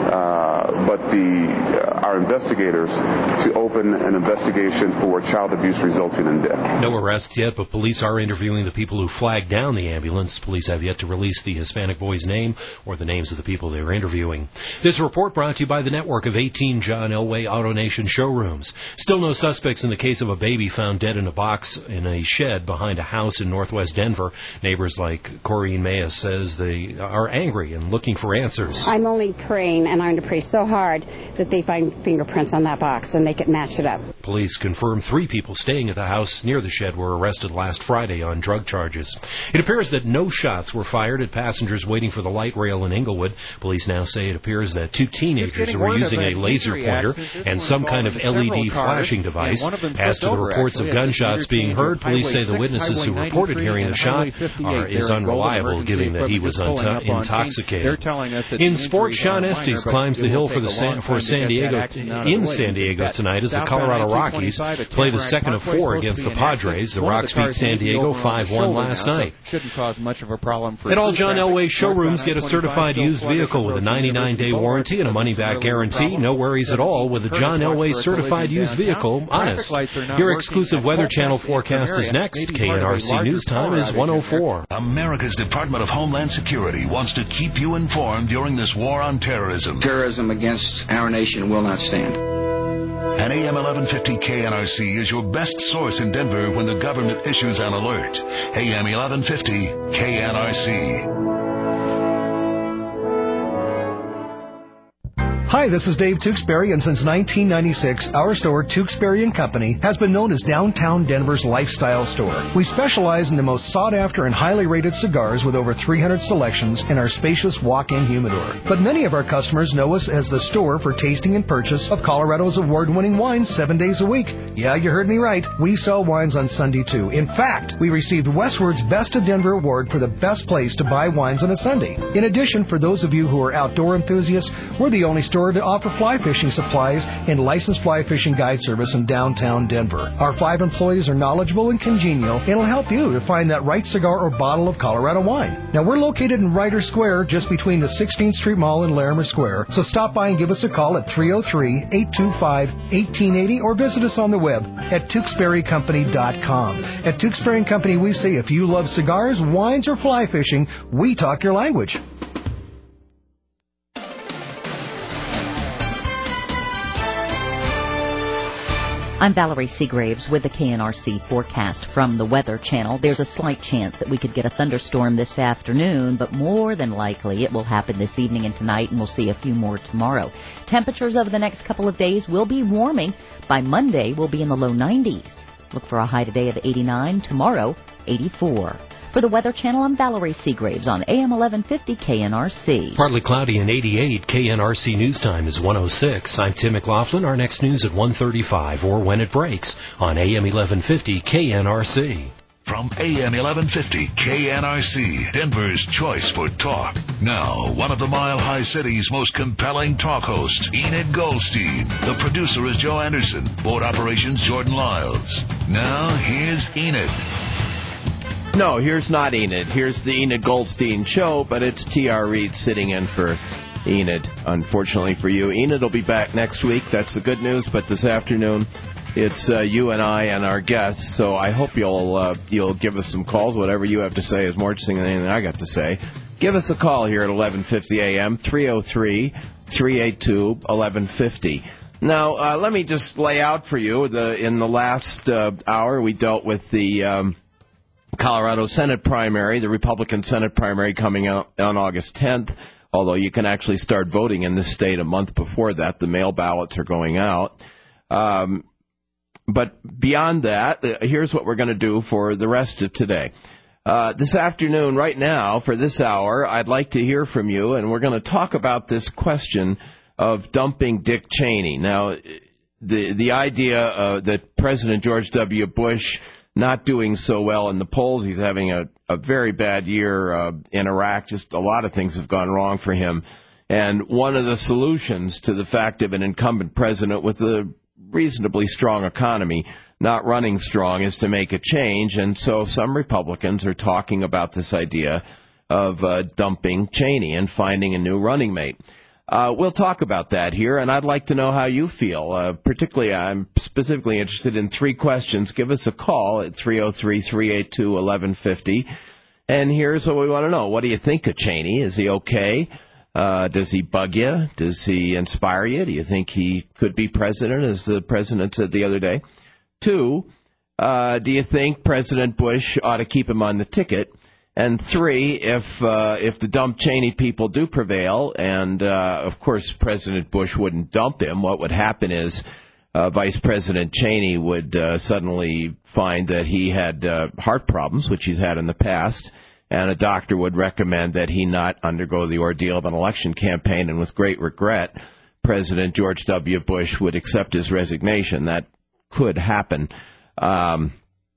Speaker 21: uh, but the uh, our investigators to open an investigation for child abuse resulting in death.
Speaker 7: No arrests yet, but police are interviewing the people who flagged down the ambulance. Police have yet to release the Hispanic boy's name or the names of the people they were interviewing. This report brought to you by the network of eighteen John Elway Auto Nation showrooms. Still no suspects in the case of a baby found dead in a box in a shed behind a house in northwest Denver. Neighbors like Corrine Mayes says they are angry and looking for answers.
Speaker 22: I'm only praying, and I'm going to pray so hard that they find
Speaker 5: same fingerprints on that box, and they could match it up.
Speaker 7: Police confirmed three people staying at the house near the shed were arrested last Friday on drug charges. It appears that no shots were fired at passengers waiting for the light rail in Inglewood. Police now say it appears that two teenagers were using a laser pointer and some kind of L E D flashing device. As to the reports of gunshots being heard, police say the witnesses who reported hearing the shot are, is unreliable, given that he was unto- intoxicated. In sports, Sean Estes climbs the hill for the San, for San Diego in San Diego tonight as the Colorado Rockies play the second of four against the Padres. The Rocks beat San Diego five one last night.
Speaker 3: Shouldn't cause much of a problem for
Speaker 7: At all John Elway showrooms, get a certified used vehicle with a ninety-nine day warranty and a money-back guarantee. No worries at all with a John Elway certified used vehicle. Honest. Your exclusive Weather Channel forecast is next. K N R C News Time is one oh four.
Speaker 1: America's Department of Homeland Security wants to keep you informed during this war on terrorism.
Speaker 22: Terrorism against our nation will not stand.
Speaker 1: And A M eleven fifty K N R C is your best source in Denver when the government issues an alert. A M eleven fifty K N R C.
Speaker 8: Hi, this is Dave Tewksbury, and since nineteen ninety-six, our store, Tewksbury and Company, has been known as downtown Denver's lifestyle store. We specialize in the most sought-after and highly rated cigars with over three hundred selections in our spacious walk-in humidor. But many of our customers know us as the store for tasting and purchase of Colorado's award-winning wines seven days a week. Yeah, you heard me right. We sell wines on Sunday, too. In fact, we received Westward's Best of Denver Award for the best place to buy wines on a Sunday. In addition, for those of you who are outdoor enthusiasts, we're the only store to offer fly fishing supplies and licensed fly fishing guide service in downtown Denver. Our five employees are knowledgeable and congenial and will help you to find that right cigar or bottle of Colorado wine. Now, we're located in Ryder Square, just between the sixteenth Street Mall and Larimer Square, so stop by and give us a call at three oh three, eight two five, one eight eight oh or visit us on the web at Tewksbury Company dot com. At Tewksbury and Company, we say if you love cigars, wines, or fly fishing, we talk your language.
Speaker 23: I'm Valerie Seagraves with the K N R C forecast from the Weather Channel. There's a slight chance that we could get a thunderstorm this afternoon, but more than likely it will happen this evening and tonight, and we'll see a few more tomorrow. Temperatures over the next couple of days will be warming. By Monday, we'll be in the low nineties. Look for a high today of eighty-nine, tomorrow, eighty-four. For the Weather Channel, I'm Valerie Seagraves on A M eleven fifty K N R C.
Speaker 7: Partly cloudy and eighty-eight. K N R C News Time is one oh six. I'm Tim McLaughlin. Our next news at one thirty-five or when it breaks on A M eleven fifty K N R C.
Speaker 1: From A M eleven fifty K N R C, Denver's choice for talk. Now, one of the Mile High City's most compelling talk hosts, Enid Goldstein. The producer is Joe Anderson. Board operations, Jordan Lyles. Now, here's Enid.
Speaker 14: No, here's not Enid. Here's the Enid Goldstein Show, but it's T R. Reid sitting in for Enid, unfortunately for you. Enid will be back next week. That's the good news, but this afternoon it's uh, you and I and our guests, so I hope you'll uh, you'll give us some calls. Whatever you have to say is more interesting than anything I got to say. Give us a call here at eleven fifty a m, three oh three, three eight two, eleven fifty. Now, uh, let me just lay out for you, the in the last uh, hour we dealt with the Um, Colorado Senate primary, the Republican Senate primary coming out on August tenth, although you can actually start voting in this state a month before that. The mail ballots are going out. Um, but beyond that, uh, here's what we're going to do for the rest of today. Uh, this afternoon, right now, for this hour, I'd like to hear from you, and we're going to talk about this question of dumping Dick Cheney. Now, the, the idea uh, that President George W. Bush not doing so well in the polls. He's having a, a very bad year uh, in Iraq. Just a lot of things have gone wrong for him. And one of the solutions to the fact of an incumbent president with a reasonably strong economy not running strong is to make a change. And so some Republicans are talking about this idea of uh, dumping Cheney and finding a new running mate. Uh, we'll talk about that here, and I'd like to know how you feel. Uh, particularly, I'm specifically interested in three questions. Give us a call at three oh three, three eight two, eleven fifty. And here's what we want to know. What do you think of Cheney? Is he okay? Uh, does he bug you? Does he inspire you? Do you think he could be president, as the president said the other day? Two, uh, do you think President Bush ought to keep him on the ticket? And three, if uh, if the dump Cheney people do prevail, and uh, of course President Bush wouldn't dump him, what would happen is uh, Vice President Cheney would uh, suddenly find that he had uh, heart problems, which he's had in the past, and a doctor would recommend that he not undergo the ordeal of an election campaign, and with great regret, President George W. Bush would accept his resignation. That could happen. Um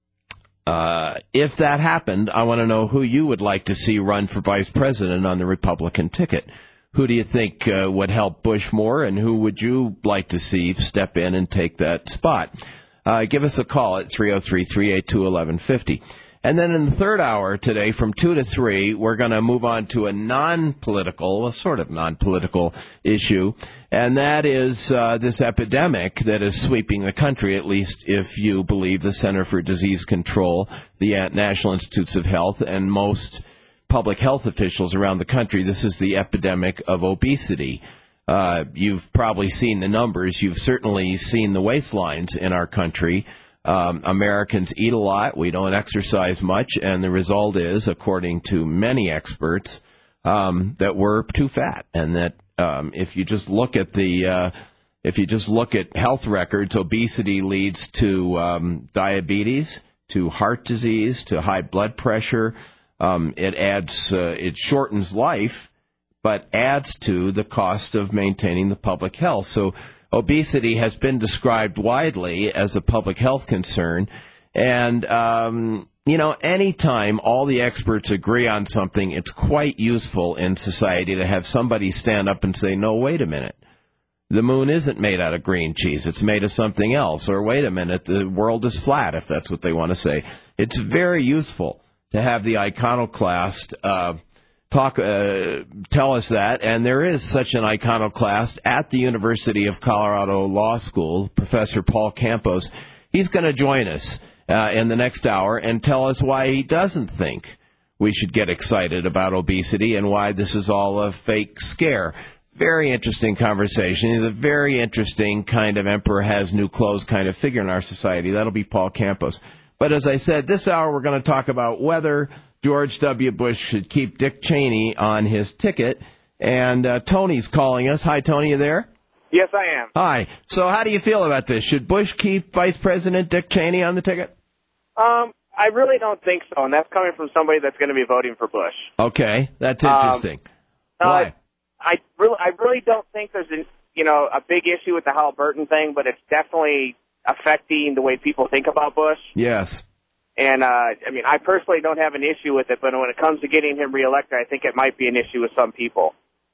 Speaker 14: Uh, if that happened, I want to know who you would like to see run for vice president on the Republican ticket. Who do you think uh, would help Bush more, and who would you like to see step in and take that spot? Uh, give us a call at three oh three, three eight two, one one five oh. And then in the third hour today, from two to three, we're going to move on to a non-political, a sort of non-political issue, and that is uh, this epidemic that is sweeping the country, at least if you believe the Center for Disease Control, the National Institutes of Health, and most public health officials around the country. This is the epidemic of obesity. Uh, you've probably seen the numbers. You've certainly seen the waistlines in our country. Um, Americans eat a lot, we don't exercise much, and the result is, according to many experts, um, that we're too fat, and that um, if you just look at the uh, if you just look at health records, obesity leads to um, diabetes, to heart disease, to high blood pressure. Um, it adds, uh, it shortens life, but adds to the cost of maintaining the public health. So obesity has been described widely as a public health concern, and, um, you know, anytime all the experts agree on something, it's quite useful in society to have somebody stand up and say, no, wait a minute, the moon isn't made out of green cheese, it's made of something else, or wait a minute, the world is flat, if that's what they want to say. It's very useful to have the iconoclast uh Talk, uh, tell us that, and there is such an iconoclast at the University of Colorado Law School, Professor Paul Campos. He's going to join us uh, in the next hour and tell us why he doesn't think we should get excited about obesity and why this is all a fake scare. Very interesting conversation. He's a very interesting kind of emperor has new clothes kind of figure in our society. That'll be Paul Campos. But as I said, this hour we're going to talk about whether George W. Bush should keep Dick Cheney on his ticket. And uh, Tony's calling us. Hi, Tony, you there?
Speaker 4: Yes, I am.
Speaker 14: Hi. So how do you feel about this? Should Bush keep Vice President Dick Cheney on the ticket?
Speaker 4: Um, I really don't think so, and that's coming from somebody that's going to be voting for Bush.
Speaker 14: Okay, that's interesting.
Speaker 4: Um,
Speaker 14: Why?
Speaker 4: Uh, I really, I really don't think there's a, you know, a big issue with the Halliburton thing, but it's definitely affecting the way people think about Bush.
Speaker 14: Yes.
Speaker 4: And, uh, I mean, I personally don't have an issue with it, but when it comes to getting him reelected, I think it might be an issue with some people.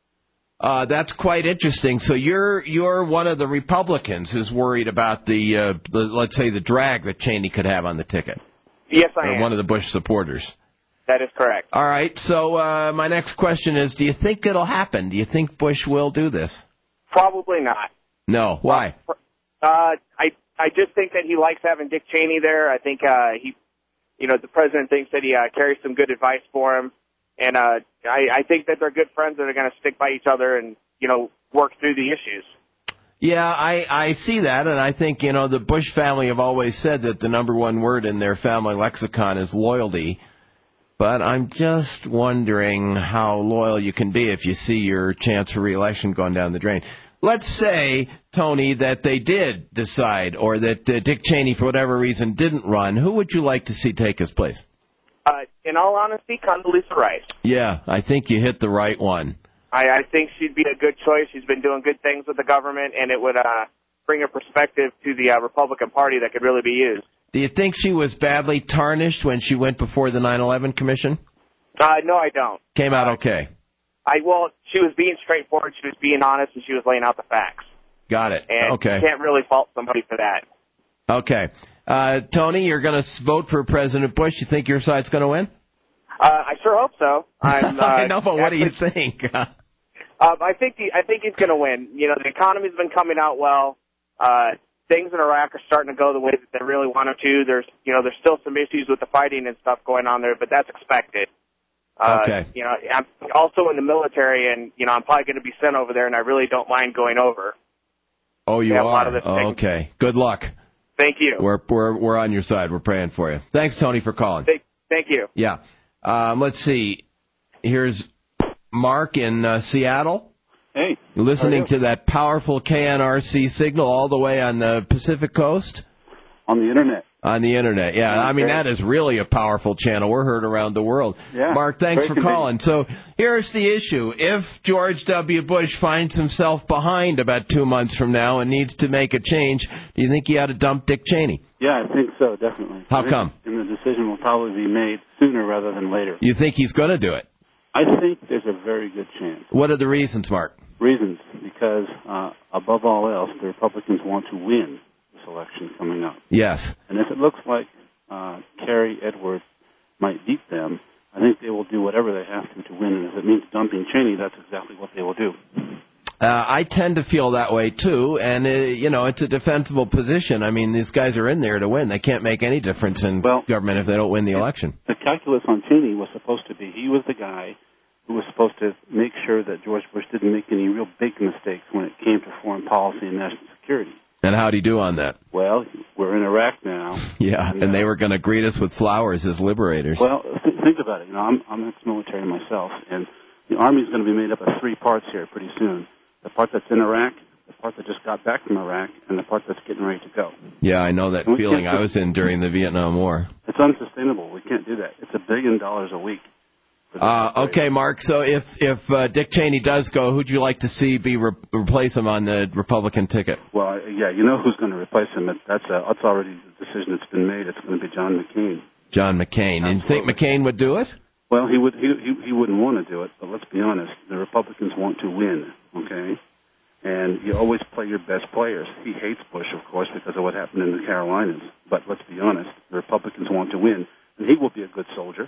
Speaker 14: Uh, that's quite interesting. So you're you're one of the Republicans who's worried about the, uh, the let's say, the drag that Cheney could have on the ticket.
Speaker 4: Yes, I
Speaker 14: or
Speaker 4: am.
Speaker 14: One of the Bush supporters.
Speaker 4: That is correct.
Speaker 14: All right. So uh, my next question is, do you think it'll happen? Do you think Bush will do this?
Speaker 4: Probably not.
Speaker 14: No. Why?
Speaker 4: Uh, I I just think that he likes having Dick Cheney there. I think uh, he. You know, the president thinks that he uh, carries some good advice for him. And uh, I, I think that they're good friends that are going to stick by each other and, you know, work through the issues.
Speaker 14: Yeah, I, I see that. And I think, you know, the Bush family have always said that the number one word in their family lexicon is loyalty. But I'm just wondering how loyal you can be if you see your chance for re-election going down the drain. Let's say, Tony, that they did decide, or that uh, Dick Cheney, for whatever reason, didn't run. Who would you like to see take his place?
Speaker 4: Uh, in all honesty, Condoleezza Rice.
Speaker 14: Yeah, I think you hit the right one.
Speaker 4: I, I think she'd be a good choice. She's been doing good things with the government, and it would uh, bring a perspective to the uh, Republican Party that could really be used.
Speaker 14: Do you think she was badly tarnished when she went before the nine eleven Commission?
Speaker 4: Uh, no, I don't.
Speaker 14: Came out okay.
Speaker 4: I well, she was being straightforward, she was being honest, and she was laying out the facts.
Speaker 14: Got it.
Speaker 4: And
Speaker 14: okay.
Speaker 4: You can't really fault somebody for that.
Speaker 14: Okay. Uh, Tony, you're going to vote for President Bush. You think your side's going to win?
Speaker 4: Uh, I sure hope so. I'm, uh,
Speaker 14: I know, but what do you think?
Speaker 4: uh, I think the, I think he's going to win. You know, the economy's been coming out well. Uh, things in Iraq are starting to go the way that they really want them to. There's, you know, there's still some issues with the fighting and stuff going on there, but that's expected. Uh,
Speaker 14: okay.
Speaker 4: You know, I'm also in the military, and, you know, I'm probably going to be sent over there, and I really don't mind going over.
Speaker 14: Oh, you
Speaker 4: are?
Speaker 14: A lot of this oh, okay. Good luck.
Speaker 4: Thank you.
Speaker 14: We're, we're, we're on your side. We're praying for you. Thanks, Tony, for calling.
Speaker 4: Thank, thank you.
Speaker 14: Yeah. Um, let's see. Here's Mark in uh, Seattle.
Speaker 2: Hey.
Speaker 14: Listening to that powerful K N R C signal all the way on the Pacific Coast?
Speaker 2: On the Internet.
Speaker 14: On the Internet, yeah. I mean, that is really a powerful channel. We're heard around the world.
Speaker 2: Yeah.
Speaker 14: Mark, thanks
Speaker 2: Very
Speaker 14: for
Speaker 2: convenient.
Speaker 14: calling. So here's the issue. If George W. Bush finds himself behind about two months from now and needs to make a change, do you think he ought to dump Dick Cheney?
Speaker 2: Yeah, I think so, definitely.
Speaker 14: How
Speaker 2: I think-
Speaker 14: come?
Speaker 2: And the decision will probably be made sooner rather than later.
Speaker 14: You think he's going to do it?
Speaker 2: I think there's a very good chance.
Speaker 14: What are the reasons, Mark?
Speaker 2: Reasons, because uh, above all else, the Republicans want to win this election coming up.
Speaker 14: Yes.
Speaker 2: And if it looks like uh, Kerry Edwards might beat them, I think they will do whatever they have to to win. And if it means dumping Cheney, that's exactly what they will do.
Speaker 14: Uh, I tend to feel that way, too, and, uh, you know, it's a defensible position. I mean, these guys are in there to win. They can't make any difference in government if they don't win the election.
Speaker 2: The calculus on Cheney was supposed to be he was the guy who was supposed to make sure that George Bush didn't make any real big mistakes when it came to foreign policy and national security.
Speaker 14: And how'd he do on that?
Speaker 2: Well, we're in Iraq now.
Speaker 14: Yeah, and they were going to greet us with flowers as liberators.
Speaker 2: Well, th- think about it. You know, I'm, I'm ex-military myself, and the Army's going to be made up of three parts here pretty soon. The part that's in Iraq, the part that just got back from Iraq, and the part that's getting ready to go.
Speaker 14: Yeah, I know that
Speaker 2: We
Speaker 14: feeling
Speaker 2: can't-
Speaker 14: I was in during the Vietnam War.
Speaker 2: It's unsustainable. We can't do that. It's a billion dollars a week.
Speaker 14: Uh, okay, Mark, so if if uh, Dick Cheney does go, who'd you like to see be re- replace him on the Republican ticket?
Speaker 2: Well, yeah, you know who's going to replace him. It- That's, uh, that's already the decision that's been made. It's going to be John McCain.
Speaker 14: John McCain. And you think McCain would do it?
Speaker 2: Well, he would. He, he he wouldn't want to do it, but let's be honest. The Republicans want to win, okay? And you always play your best players. He hates Bush, of course, because of what happened in the Carolinas. But let's be honest. The Republicans want to win, and he will be a good soldier.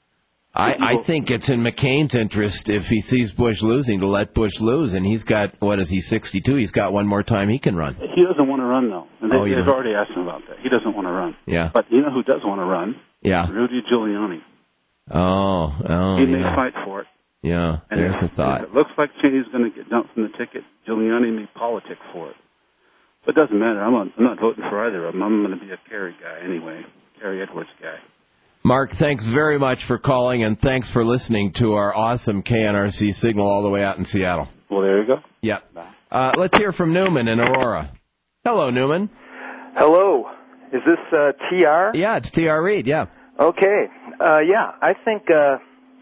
Speaker 14: I, I think it's in McCain's interest if he sees Bush losing to let Bush lose, and he's got, what is he, sixty-two? He's got one more time he can run.
Speaker 2: He doesn't want to run, though. And they,
Speaker 14: Oh, yeah.
Speaker 2: they've already asked him about that. He doesn't want to run.
Speaker 14: Yeah.
Speaker 2: But you know who does want to run?
Speaker 14: Yeah.
Speaker 2: Rudy Giuliani.
Speaker 14: Oh, oh,
Speaker 2: he may
Speaker 14: yeah.
Speaker 2: fight for it.
Speaker 14: Yeah,
Speaker 2: And
Speaker 14: there's
Speaker 2: if,
Speaker 14: the thought.
Speaker 2: if it looks like Cheney's going to get dumped from the ticket, Giuliani may politic for it. But it doesn't matter. I'm not, I'm not voting for either of them. I'm going to be a Kerry guy anyway, Kerry Edwards guy.
Speaker 14: Mark, thanks very much for calling, and thanks for listening to our awesome K N R C signal all the way out in Seattle.
Speaker 2: Well, there you go.
Speaker 14: Yeah. Uh, let's hear from Newman in Aurora. Hello, Newman.
Speaker 6: Hello. Is this uh, T R?
Speaker 14: Yeah, it's T R Reed, yeah.
Speaker 6: Okay. Uh, yeah, I think uh,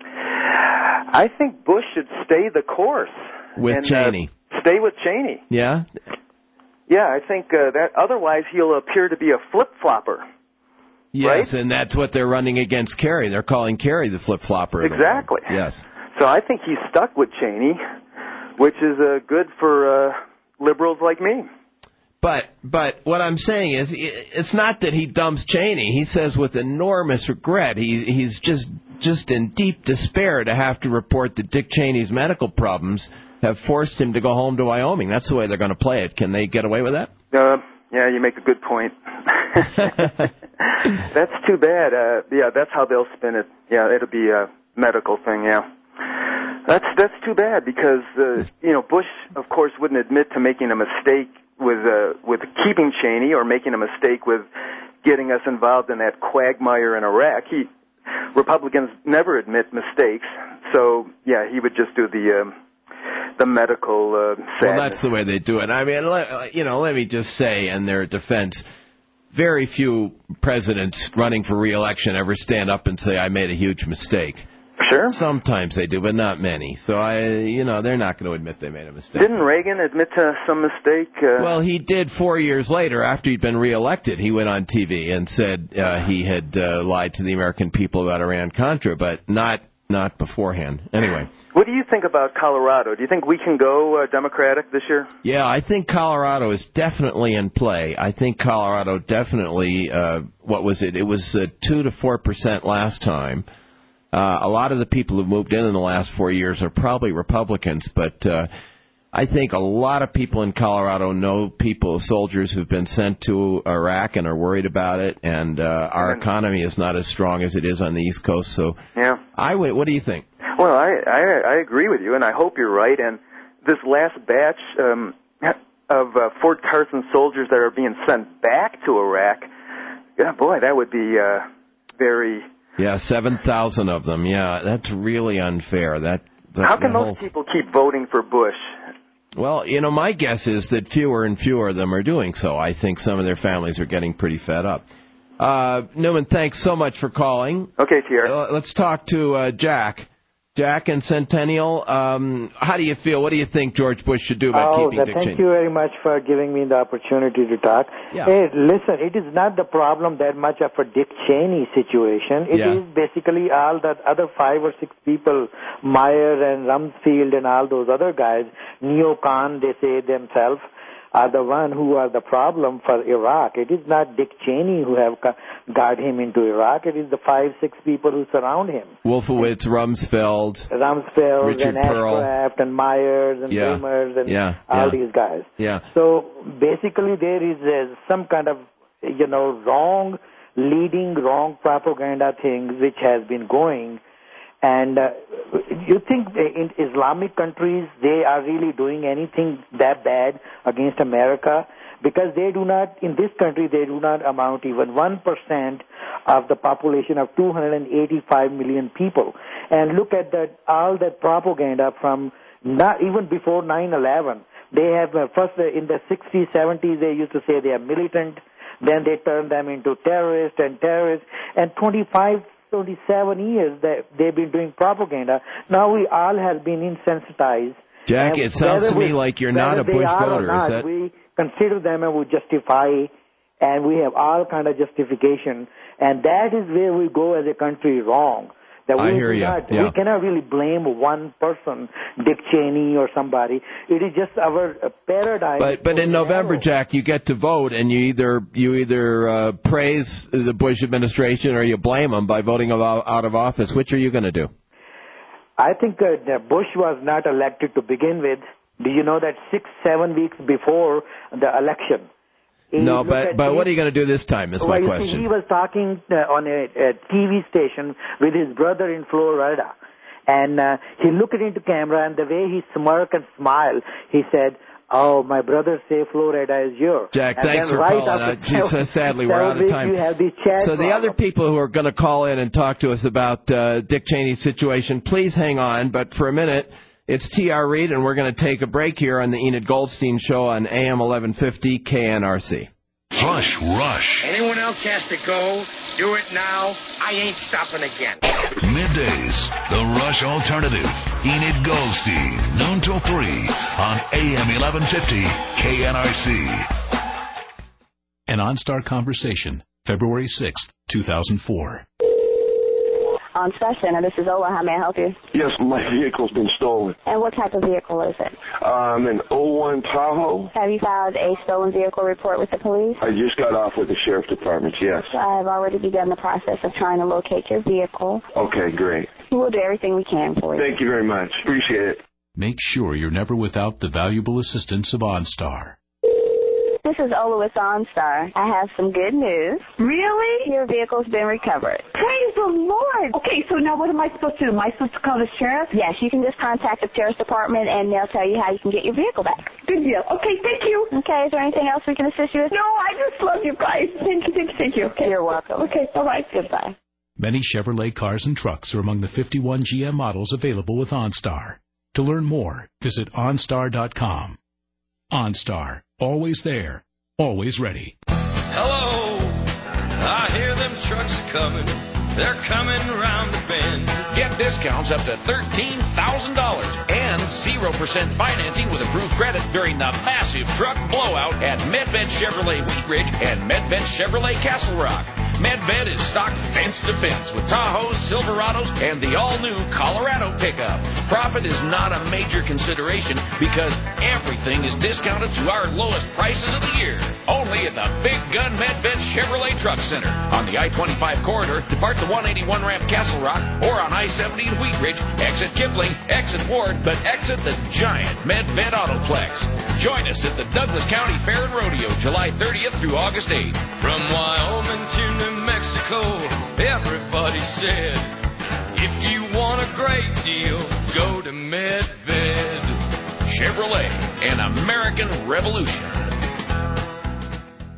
Speaker 6: I think Bush should stay the course.
Speaker 14: With
Speaker 6: and,
Speaker 14: Cheney.
Speaker 6: Uh, stay with Cheney.
Speaker 14: Yeah?
Speaker 6: Yeah, I think uh, that otherwise he'll appear to be a flip-flopper.
Speaker 14: Yes, and that's what they're running against Kerry. They're calling Kerry the flip-flopper. in the
Speaker 6: Exactly.
Speaker 14: world. Yes.
Speaker 6: So I think he's stuck with Cheney, which is uh, good for uh, liberals like me.
Speaker 14: But but what I'm saying is, it's not that he dumps Cheney. He says with enormous regret, he he's just just in deep despair to have to report that Dick Cheney's medical problems have forced him to go home to Wyoming. That's the way they're going to play it. Can they get away with that?
Speaker 6: Uh, yeah, you make a good point. That's too bad. Uh, yeah, that's how they'll spin it. Yeah, it'll be a medical thing. Yeah, that's that's too bad because uh, you know Bush, of course, wouldn't admit to making a mistake with uh, with keeping Cheney or making a mistake with getting us involved in that quagmire in Iraq. He Republicans never admit mistakes, so yeah, he would just do the um, the medical uh, sadness.
Speaker 14: Well, that's the way they do it. I mean, let, you know, let me just say in their defense, very few presidents running for re-election ever stand up and say, I made a huge mistake.
Speaker 6: Sure.
Speaker 14: Sometimes they do, but not many. So, I, you know, they're not going to admit they made a mistake.
Speaker 6: Didn't Reagan admit to some mistake? Uh,
Speaker 14: Well, he did four years later after he'd been reelected. He went on T V and said uh, he had uh, lied to the American people about Iran-Contra, but not not beforehand. Anyway.
Speaker 6: What do you think about Colorado? Do you think we can go uh, Democratic this year?
Speaker 14: Yeah, I think Colorado is definitely in play. I think Colorado definitely, uh, what was it? It was uh, two to four percent last time. Uh, a lot of the people who moved in in the last four years are probably Republicans, but uh, I think a lot of people in Colorado know people, soldiers who've been sent to Iraq and are worried about it, and uh, our economy is not as strong as it is on the East Coast. So,
Speaker 6: Yeah.
Speaker 14: I w- what do you think?
Speaker 6: Well, I, I I agree with you, and I hope you're right. And this last batch um, of uh, Fort Carson soldiers that are being sent back to Iraq, yeah, boy, that would be uh, very
Speaker 14: Yeah, seven thousand of them. Yeah, that's really unfair. That, that
Speaker 6: How can
Speaker 14: the
Speaker 6: those
Speaker 14: whole...
Speaker 6: people keep voting for Bush?
Speaker 14: Well, you know, my guess is that fewer and fewer of them are doing so. I think some of their families are getting pretty fed up. Uh, Newman, thanks so much for calling.
Speaker 6: Okay, Thierry.
Speaker 14: Uh, let's talk to uh, Jack. Jack and Centennial, um, how do you feel? What do you think George Bush should do about
Speaker 10: oh,
Speaker 14: keeping Dick
Speaker 10: thank
Speaker 14: Cheney?
Speaker 10: you very much for giving me the opportunity to talk.
Speaker 14: Yeah.
Speaker 10: Hey, listen, it is not the problem that much of a Dick Cheney situation. It
Speaker 14: Yeah.
Speaker 10: is basically all that other five or six people, Meyer and Rumsfeld and all those other guys, neocon, they say themselves, are the one who are the problem for Iraq. It is not Dick Cheney who have got him into Iraq. It is the five, six people who surround him.
Speaker 14: Wolfowitz, Rumsfeld,
Speaker 10: Rumsfeld
Speaker 14: Richard
Speaker 10: and
Speaker 14: Pearl.
Speaker 10: Ashcraft and Myers and
Speaker 14: Yeah.
Speaker 10: Ramers and
Speaker 14: Yeah,
Speaker 10: all
Speaker 14: yeah.
Speaker 10: these guys.
Speaker 14: Yeah.
Speaker 10: So basically there is uh, some kind of, you know, wrong, leading wrong propaganda thing which has been going. And uh, you think in Islamic countries they are really doing anything that bad against America? Because they do not, in this country, they do not amount even one percent of the population of two hundred eighty-five million people. And look at that, all that propaganda from not even before nine eleven. They have, uh, first uh, in the sixties, seventies, they used to say they are militant. Then they turned them into terrorists and terrorists. And twenty-five, twenty-seven years that they've been doing propaganda. Now we all have been insensitized.
Speaker 14: Jack,
Speaker 10: And
Speaker 14: it sounds
Speaker 10: whether
Speaker 14: to me
Speaker 10: we-
Speaker 14: like you're not a
Speaker 10: whether they
Speaker 14: Bush
Speaker 10: are or
Speaker 14: voter.
Speaker 10: not,
Speaker 14: Is that...
Speaker 10: we consider them and we justify, and we have all kind of justification, and that is where we go as a country wrong. That we
Speaker 14: I hear
Speaker 10: do
Speaker 14: you,
Speaker 10: not,
Speaker 14: yeah.
Speaker 10: We cannot really blame one person, Dick Cheney or somebody. It is just our uh, paradigm.
Speaker 14: But but in November, Jack, you get to vote, and you either you either uh, praise the Bush administration or you blame them by voting out out of office. Which are you going to do?
Speaker 10: I think uh, Bush was not elected to begin with. Do you know that six, seven weeks before the election? He
Speaker 14: No,
Speaker 10: looked
Speaker 14: but
Speaker 10: at-
Speaker 14: but
Speaker 10: he-
Speaker 14: what are you going to do this time? Is
Speaker 10: well,
Speaker 14: my
Speaker 10: you see,
Speaker 14: question.
Speaker 10: he was talking uh, on a, a T V station with his brother in Florida, and uh, he looked into camera, and the way he smirked and smiled, he said, "Oh, my brother say Florida is yours."
Speaker 14: Jack,
Speaker 10: and
Speaker 14: thanks
Speaker 10: then
Speaker 14: for
Speaker 10: right
Speaker 14: calling. Uh,
Speaker 10: after
Speaker 14: geez,
Speaker 10: seven-
Speaker 14: sadly, we're
Speaker 10: seven
Speaker 14: out of
Speaker 10: weeks,
Speaker 14: time.
Speaker 10: You have these chats
Speaker 14: So the
Speaker 10: from-
Speaker 14: other people who are going to call in and talk to us about uh, Dick Cheney's situation, please hang on. But for a minute, it's T R. Reed, and we're going to take a break here on the Enid Goldstein Show on A M eleven fifty K N R C.
Speaker 1: Flush Rush.
Speaker 12: Anyone else has to go, do it now. I ain't stopping again.
Speaker 1: Middays, the Rush Alternative. Enid Goldstein, noon till three on A M eleven fifty K N R C.
Speaker 15: An OnStar Conversation, February sixth, two thousand four.
Speaker 24: OnStar Center, this is Ola. How may I help you?
Speaker 25: Yes, my vehicle's been stolen.
Speaker 24: And what type of vehicle is it?
Speaker 25: Um, an oh one Tahoe.
Speaker 24: Have you filed a stolen vehicle report with the police?
Speaker 25: I just got off with the sheriff's department, yes.
Speaker 24: I have already begun the process of trying to locate your vehicle.
Speaker 25: Okay, great.
Speaker 24: We'll do everything we can for you.
Speaker 25: Thank you very much. Appreciate it.
Speaker 15: Make sure you're never without the valuable assistance of OnStar.
Speaker 24: This is Ola with OnStar. I have some good news.
Speaker 26: Really?
Speaker 24: Your vehicle's been recovered.
Speaker 26: Praise the Lord. Okay, so now what am I supposed to do? Am I supposed to call the sheriff?
Speaker 24: Yes, you can just contact the sheriff's department and they'll tell you how you can get your vehicle back.
Speaker 26: Good deal. Okay, thank you.
Speaker 24: Okay, is there anything else we can assist you with?
Speaker 26: No, I just love you guys. Thank you, thank you, thank you. Okay.
Speaker 24: You're welcome.
Speaker 26: Okay, bye-bye.
Speaker 24: Goodbye.
Speaker 15: Many Chevrolet cars and trucks are among the fifty-one G M models available with OnStar. To learn more, visit OnStar dot com. OnStar, always there, always ready.
Speaker 27: Hello, I hear them trucks are coming. They're coming around the bend.
Speaker 28: Get discounts up to thirteen thousand dollars and zero percent financing with approved credit during the massive truck blowout at Medved Chevrolet Wheat Ridge and Medved Chevrolet Castle Rock. Medved is stocked fence to fence with Tahoes, Silverados, and the all-new Colorado pickup. Profit is not a major consideration because everything is discounted to our lowest prices of the year. Only at the Big Gun Medved Chevrolet Truck Center on the I twenty-five corridor. Depart the one eighty-one ramp Castle Rock or on I seventy in Wheat Ridge. Exit Kipling, exit Ward, but exit the giant Medved Autoplex. Join us at the Douglas County Fair and Rodeo July thirtieth through August eighth.
Speaker 27: From Wyoming to New Mexico, everybody said, if you want a great deal, go to Medved.
Speaker 28: Chevrolet, an American revolution.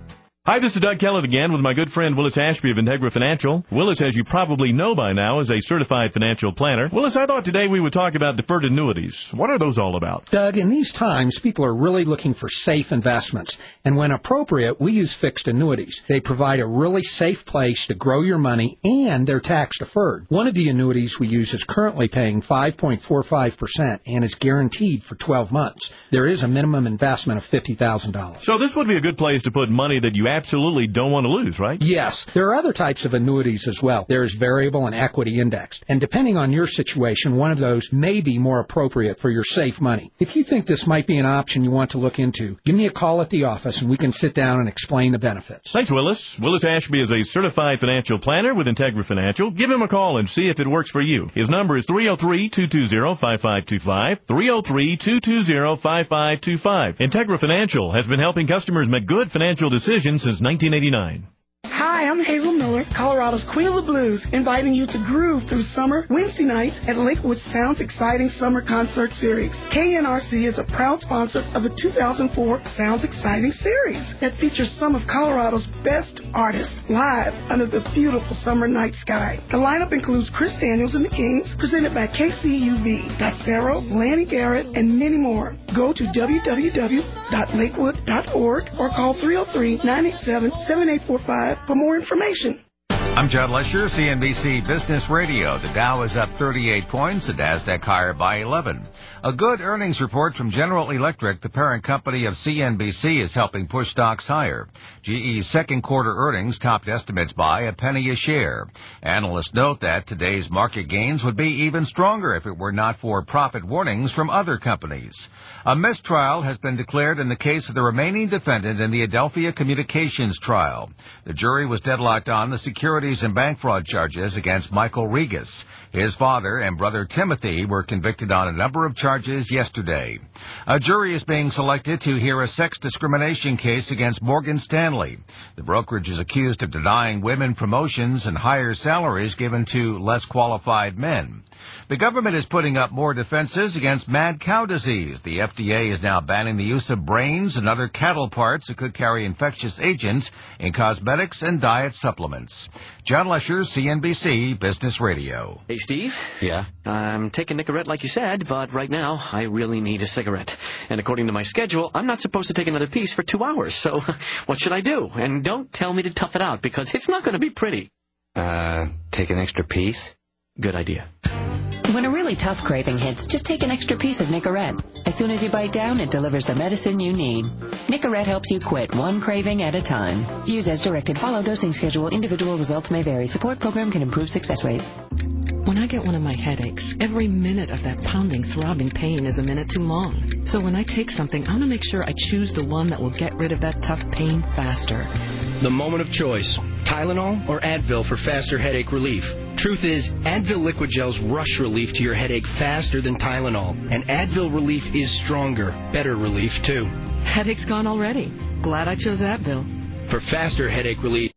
Speaker 9: Hi, this is Doug Kellett again with my good friend Willis Ashby of Integra Financial. Willis, as you probably know by now, is a certified financial planner. Willis, I thought today we would talk about deferred annuities. What are those all about?
Speaker 11: Doug, in these times, people are really looking for safe investments. And when appropriate, we use fixed annuities. They provide a really safe place to grow your money, and they're tax-deferred. One of the annuities we use is currently paying five point four five percent and is guaranteed for twelve months. There is a minimum investment of fifty thousand dollars.
Speaker 9: So this would be a good place to put money that you absolutely don't want to lose, right?
Speaker 11: Yes. There are other types of annuities as well. There is variable and equity indexed. And depending on your situation, one of those may be more appropriate for your safe money. If you think this might be an option you want to look into, give me a call at the office and we can sit down and explain the benefits.
Speaker 9: Thanks, Willis. Willis Ashby is a certified financial planner with Integra Financial. Give him a call and see if it works for you. His number is three oh three, two two zero, five five two five, three oh three, two two zero, five five two five. Integra Financial has been helping customers make good financial decisions since nineteen eighty-nine.
Speaker 13: Hi, I'm Hazel Miller, Colorado's Queen of the Blues, inviting you to groove through summer Wednesday nights at Lakewood Sound's exciting summer concert series. K N R C is a proud sponsor of the two thousand four Sounds Exciting series that features some of Colorado's best artists live under the beautiful summer night sky. The lineup includes Chris Daniels and the Kings, presented by K C U V, Dotsero, Lanny Garrett, and many more. Go to w w w dot lakewood dot org or call three oh three, nine eight seven, seven eight four five for more information.
Speaker 16: I'm Judd Lesher, C N B C Business Radio. The Dow is up thirty-eight points, the Nasdaq higher by eleven. A good earnings report from General Electric, the parent company of C N B C, is helping push stocks higher. G E's second quarter earnings topped estimates by a penny a share. Analysts note that today's market gains would be even stronger if it were not for profit warnings from other companies. A mistrial has been declared in the case of the remaining defendant in the Adelphia Communications trial. The jury was deadlocked on the securities and bank fraud charges against Michael Regas. His father and brother Timothy were convicted on a number of charges yesterday. A jury is being selected to hear a sex discrimination case against Morgan Stanley. The brokerage is accused of denying women promotions and higher salaries given to less qualified men. The government is putting up more defenses against mad cow disease. The F D A is now banning the use of brains and other cattle parts that could carry infectious agents in cosmetics and diet supplements. John Lesher, C N B C Business Radio.
Speaker 17: Hey, Steve.
Speaker 16: Yeah?
Speaker 17: I'm taking Nicorette like you said, but right now I really need a cigarette. And according to my schedule, I'm not supposed to take another piece for two hours. So what should I do? And don't tell me to tough it out, because it's not going to be pretty.
Speaker 18: Uh, take an extra piece?
Speaker 17: Good idea.
Speaker 19: When a really tough craving hits, just take an extra piece of Nicorette. As soon as you bite down, it delivers the medicine you need. Nicorette helps you quit one craving at a time. Use as directed. Follow dosing schedule. Individual results may vary. Support program can improve success rate.
Speaker 20: When I get one of my headaches, every minute of that pounding, throbbing pain is a minute too long. So when I take something, I want to make sure I choose the one that will get rid of that tough pain faster.
Speaker 29: The moment of choice. Tylenol or Advil for faster headache relief. Truth is, Advil Liquid Gel's rush relief to your headache faster than Tylenol. And Advil relief is stronger, better relief, too.
Speaker 20: Headache's gone already. Glad I chose Advil.
Speaker 29: For faster headache relief.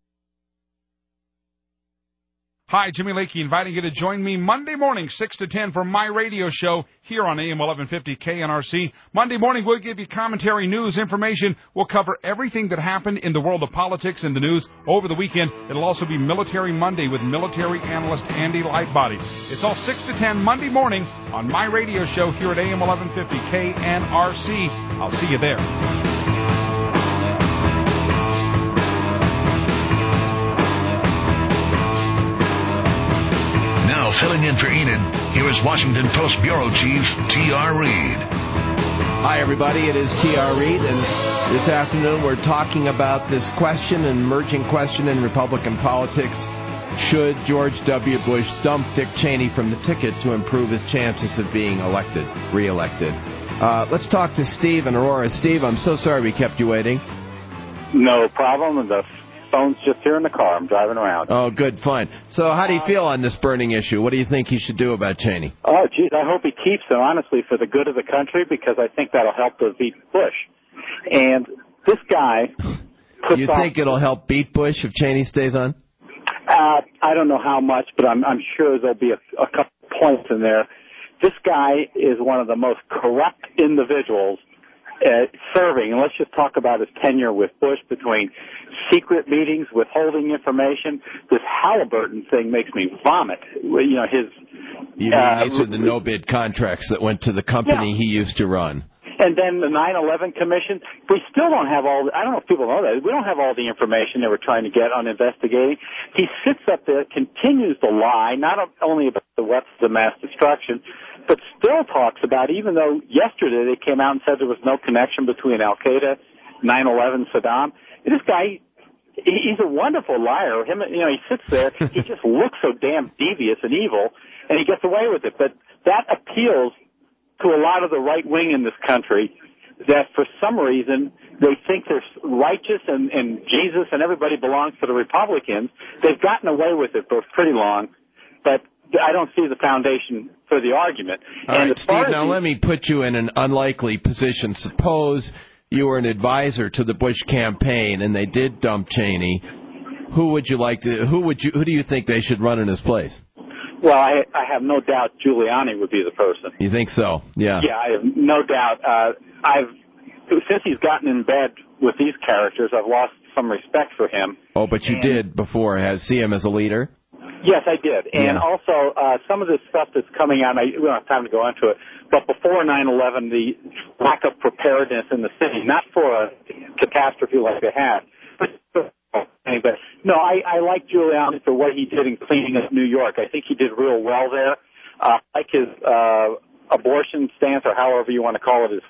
Speaker 30: Hi, Jimmy Lakey, inviting you to join me Monday morning, six to ten, for my radio show here on A M eleven fifty K N R C. Monday morning, we'll give you commentary, news, information. We'll cover everything that happened in the world of politics and the news over the weekend. It'll also be Military Monday with military analyst Andy Lightbody. It's all six to ten Monday morning on my radio show here at A M eleven fifty K N R C. I'll see you there.
Speaker 1: Filling in for Enid, here is Washington Post Bureau Chief T R. Reid.
Speaker 14: Hi, everybody. It is T R. Reid, and this afternoon we're talking about this question, an emerging question in Republican politics. Should George W. Bush dump Dick Cheney from the ticket to improve his chances of being elected, reelected? Uh, let's talk to Steve in Aurora. Steve, I'm so sorry we kept you waiting.
Speaker 31: No problem. The phone's just here in the car. I'm driving around.
Speaker 14: Oh, good, fine. So how do you feel on this burning issue? What do you think he should do about Cheney?
Speaker 31: Oh, geez, I hope he keeps him, honestly, for the good of the country, because I think that'll help to beat Bush. And this guy puts
Speaker 14: You think it'll help beat Bush if Cheney stays on?
Speaker 31: Uh, I don't know how much, but I'm, I'm sure there'll be a, a couple points in there. This guy is one of the most corrupt individuals uh, serving, and let's just talk about his tenure with Bush between secret meetings, withholding information. This Halliburton thing makes me vomit. You know, his...
Speaker 14: You mean uh, these are the no-bid contracts that went to the company
Speaker 31: yeah.
Speaker 14: he used to run.
Speaker 31: And then the nine eleven Commission, we still don't have all, I don't know if people know that, we don't have all the information they were trying to get on investigating. He sits up there, continues to lie, not only about the weapons of mass destruction, but still talks about, even though yesterday they came out and said there was no connection between Al-Qaeda, nine eleven, Saddam. This guy, he's a wonderful liar. Him, you know, he sits there, he just looks so damn devious and evil, and he gets away with it. But that appeals to a lot of the right wing in this country, that for some reason they think they're righteous and, and Jesus and everybody belongs to the Republicans. They've gotten away with it for pretty long, but I don't see the foundation for the argument.
Speaker 14: All
Speaker 31: and
Speaker 14: right, Steve, now let me put you in an unlikely position. Suppose you were an advisor to the Bush campaign and they did dump Cheney. Who would you like to, who would you, who do you think they should run in his place?
Speaker 31: Well, I, I have no doubt Giuliani would be the person.
Speaker 14: You think so? Yeah.
Speaker 31: Yeah, I have no doubt. Uh, I've since he's gotten in bed with these characters, I've lost some respect for him.
Speaker 14: Oh, but you
Speaker 31: and,
Speaker 14: did before have see him as a leader?
Speaker 31: Yes, I did. And
Speaker 14: yeah.
Speaker 31: also, uh, some of this stuff that's coming out, I, we don't have time to go into it, but before nine eleven, the lack of preparedness in the city, not for a catastrophe like they had, but But no, I, I like Giuliani for what he did in cleaning up New York. I think he did real well there. Uh, I like his uh, abortion stance, or however you want to call it, his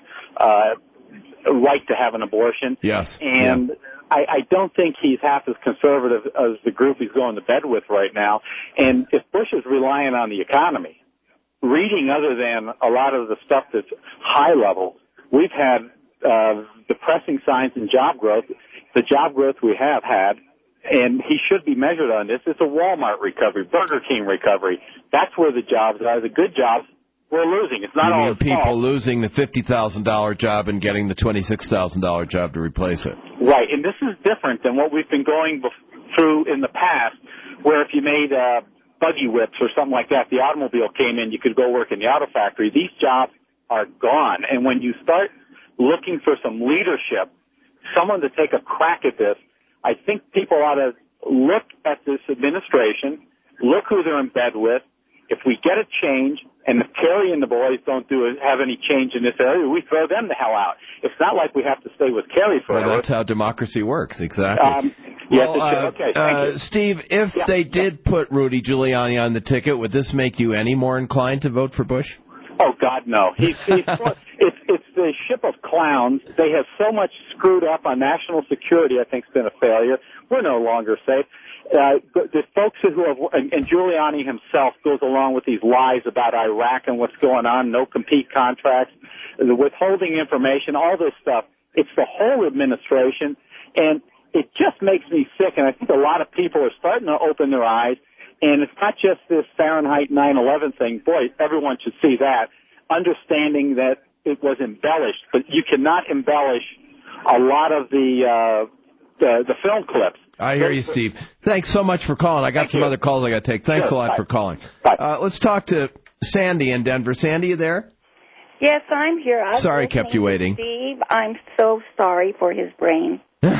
Speaker 31: uh, right to have an abortion.
Speaker 14: Yes.
Speaker 31: And
Speaker 14: yeah.
Speaker 31: I, I don't think he's half as conservative as the group he's going to bed with right now. And if Bush is relying on the economy, reading other than a lot of the stuff that's high level, we've had uh, depressing signs in job growth. The job growth we have had, and he should be measured on this, it's a Walmart recovery, Burger King recovery. That's where the jobs are. The good jobs, we're losing. It's not
Speaker 14: you
Speaker 31: all
Speaker 14: mean people
Speaker 31: fault.
Speaker 14: losing the fifty thousand dollars job and getting the twenty-six thousand dollars job to replace it.
Speaker 31: Right, and this is different than what we've been going bef- through in the past, where if you made uh, buggy whips or something like that, the automobile came in, you could go work in the auto factory. These jobs are gone, and when you start looking for some leadership, someone to take a crack at this, I think people ought to look at this administration, look who they're in bed with. If we get a change, and if Kerry and the boys don't do it, have any change in this area, we throw them the hell out. It's not like we have to stay with Kerry forever.
Speaker 14: Well, that's how democracy works, exactly.
Speaker 31: Um, yes,
Speaker 14: well,
Speaker 31: it should.
Speaker 14: uh,
Speaker 31: Okay, thank
Speaker 14: uh,
Speaker 31: you.
Speaker 14: Steve, if
Speaker 31: yeah.
Speaker 14: they did put Rudy Giuliani on the ticket, would this make you any more inclined to vote for Bush?
Speaker 31: Oh, God, no. He's, he's, it's, it's the ship of clowns. They have so much screwed up on national security, I think, has been a failure. We're no longer safe. Uh, the folks who have, and, and Giuliani himself goes along with these lies about Iraq and what's going on, no compete contracts, the withholding information, all this stuff. It's the whole administration, and it just makes me sick, and I think a lot of people are starting to open their eyes. And it's not just this Fahrenheit nine eleven thing. Boy, everyone should see that, understanding that it was embellished. But you cannot embellish a lot of the uh, the, the film clips.
Speaker 14: I hear you, Steve. Thanks so much for calling. I got
Speaker 31: Thank
Speaker 14: some
Speaker 31: you.
Speaker 14: other calls I got to take. Thanks
Speaker 31: Sure.
Speaker 14: a lot
Speaker 31: Bye.
Speaker 14: for calling.
Speaker 31: Bye.
Speaker 14: Uh, let's talk to Sandy in Denver. Sandy, you there?
Speaker 2: Yes, I'm here. I was
Speaker 14: Sorry, kept you waiting.
Speaker 2: Steve, I'm so sorry for his brain.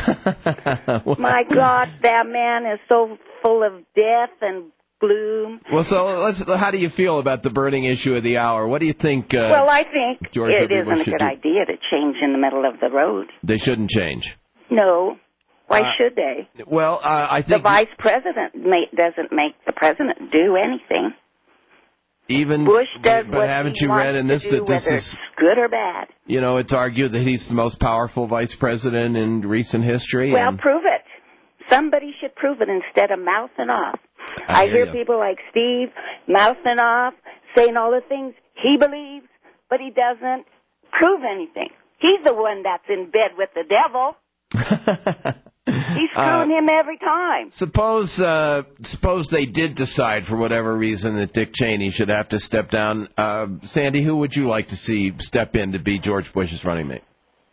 Speaker 2: My God, that man is so full of death and gloom.
Speaker 14: Well, so let's. How do you feel about the burning issue of the hour? What do you think? Uh,
Speaker 2: well, I think
Speaker 14: George
Speaker 2: it
Speaker 14: W.
Speaker 2: isn't
Speaker 14: Bush
Speaker 2: a
Speaker 14: should
Speaker 2: good
Speaker 14: do?
Speaker 2: idea to change in the middle of the road.
Speaker 14: They shouldn't change.
Speaker 2: No. Why
Speaker 14: Uh,
Speaker 2: should they?
Speaker 14: Well, uh, I
Speaker 2: The
Speaker 14: think
Speaker 2: vice president may, doesn't make the president do anything.
Speaker 14: even.
Speaker 2: Bush does
Speaker 14: but, but
Speaker 2: what
Speaker 14: haven't
Speaker 2: he
Speaker 14: you
Speaker 2: wants
Speaker 14: read in
Speaker 2: to
Speaker 14: this
Speaker 2: do,
Speaker 14: that this
Speaker 2: whether
Speaker 14: is?
Speaker 2: it's good or bad.
Speaker 14: You know, it's argued that he's the most powerful vice president in recent history.
Speaker 2: Well,
Speaker 14: and
Speaker 2: prove it. Somebody should prove it instead of mouthing off.
Speaker 14: I
Speaker 2: I,
Speaker 14: hear
Speaker 2: hear
Speaker 14: you.
Speaker 2: people like Steve mouthing off, saying all the things he believes, but he doesn't prove anything. He's the one that's in bed with the devil. He's screwing
Speaker 14: Uh,
Speaker 2: him every time.
Speaker 14: Suppose, uh, suppose they did decide for whatever reason that Dick Cheney should have to step down. Uh, Sandy, who would you like to see step in to be George Bush's running mate?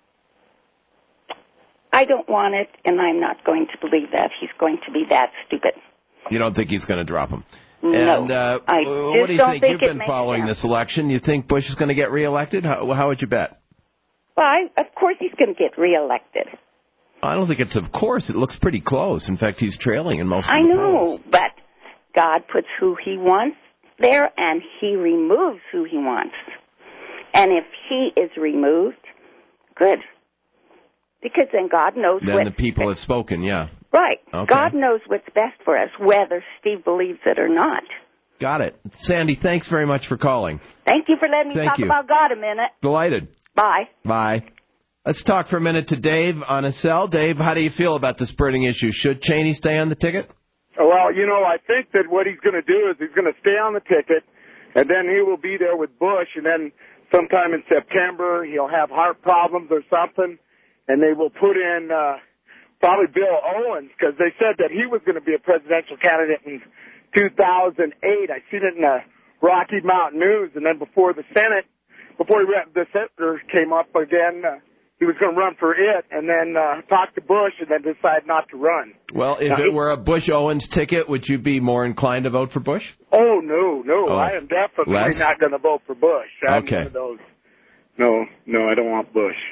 Speaker 2: I don't want it, and I'm not going to believe that he's going to be that stupid.
Speaker 14: You don't think he's going to drop him?
Speaker 2: No,
Speaker 14: And uh,
Speaker 2: I
Speaker 14: what
Speaker 2: just
Speaker 14: do you
Speaker 2: don't
Speaker 14: think?
Speaker 2: think
Speaker 14: You've
Speaker 2: it
Speaker 14: been
Speaker 2: makes
Speaker 14: following
Speaker 2: sense.
Speaker 14: this election. You think Bush is going to get reelected? How, how would you bet?
Speaker 2: Well, I, of course he's going to get reelected.
Speaker 14: I don't think it's of course. It looks pretty close. In fact, he's trailing in most of
Speaker 2: I
Speaker 14: the
Speaker 2: know,
Speaker 14: polls.
Speaker 2: but God puts who he wants there, and he removes who he wants. And if he is removed, good. Because then God knows
Speaker 14: Then
Speaker 2: what...
Speaker 14: the people have spoken, yeah.
Speaker 2: Right.
Speaker 14: Okay.
Speaker 2: God knows what's best for us, whether Steve believes it or not.
Speaker 14: Got it. Sandy, thanks very much for calling.
Speaker 2: Thank you for letting me
Speaker 14: Thank
Speaker 2: talk
Speaker 14: you.
Speaker 2: about God a minute.
Speaker 14: Delighted.
Speaker 2: Bye.
Speaker 14: Bye. Let's talk for a minute to Dave on a cell. Dave, how do you feel about this burning issue? Should Cheney stay on the ticket?
Speaker 3: Well, you know, I think that what he's going to do is he's going to stay on the ticket, and then he will be there with Bush, and then sometime in September he'll have heart problems or something, and they will put in uh, probably Bill Owens, because they said that he was going to be a presidential candidate in two thousand eight. I seen it in the Rocky Mountain News, and then before the Senate, before he re- the senator came up again, uh, he was going to run for it, and then uh, talk to Bush, and then decide not to run.
Speaker 14: Well, if
Speaker 3: now,
Speaker 14: it were a Bush-Owens ticket, would you be more inclined to vote for Bush?
Speaker 3: Oh, no, no.
Speaker 14: Oh,
Speaker 3: I am definitely
Speaker 14: less?
Speaker 3: not going to vote for Bush. I'm
Speaker 14: Okay.
Speaker 3: one of those. No, no, I don't want Bush.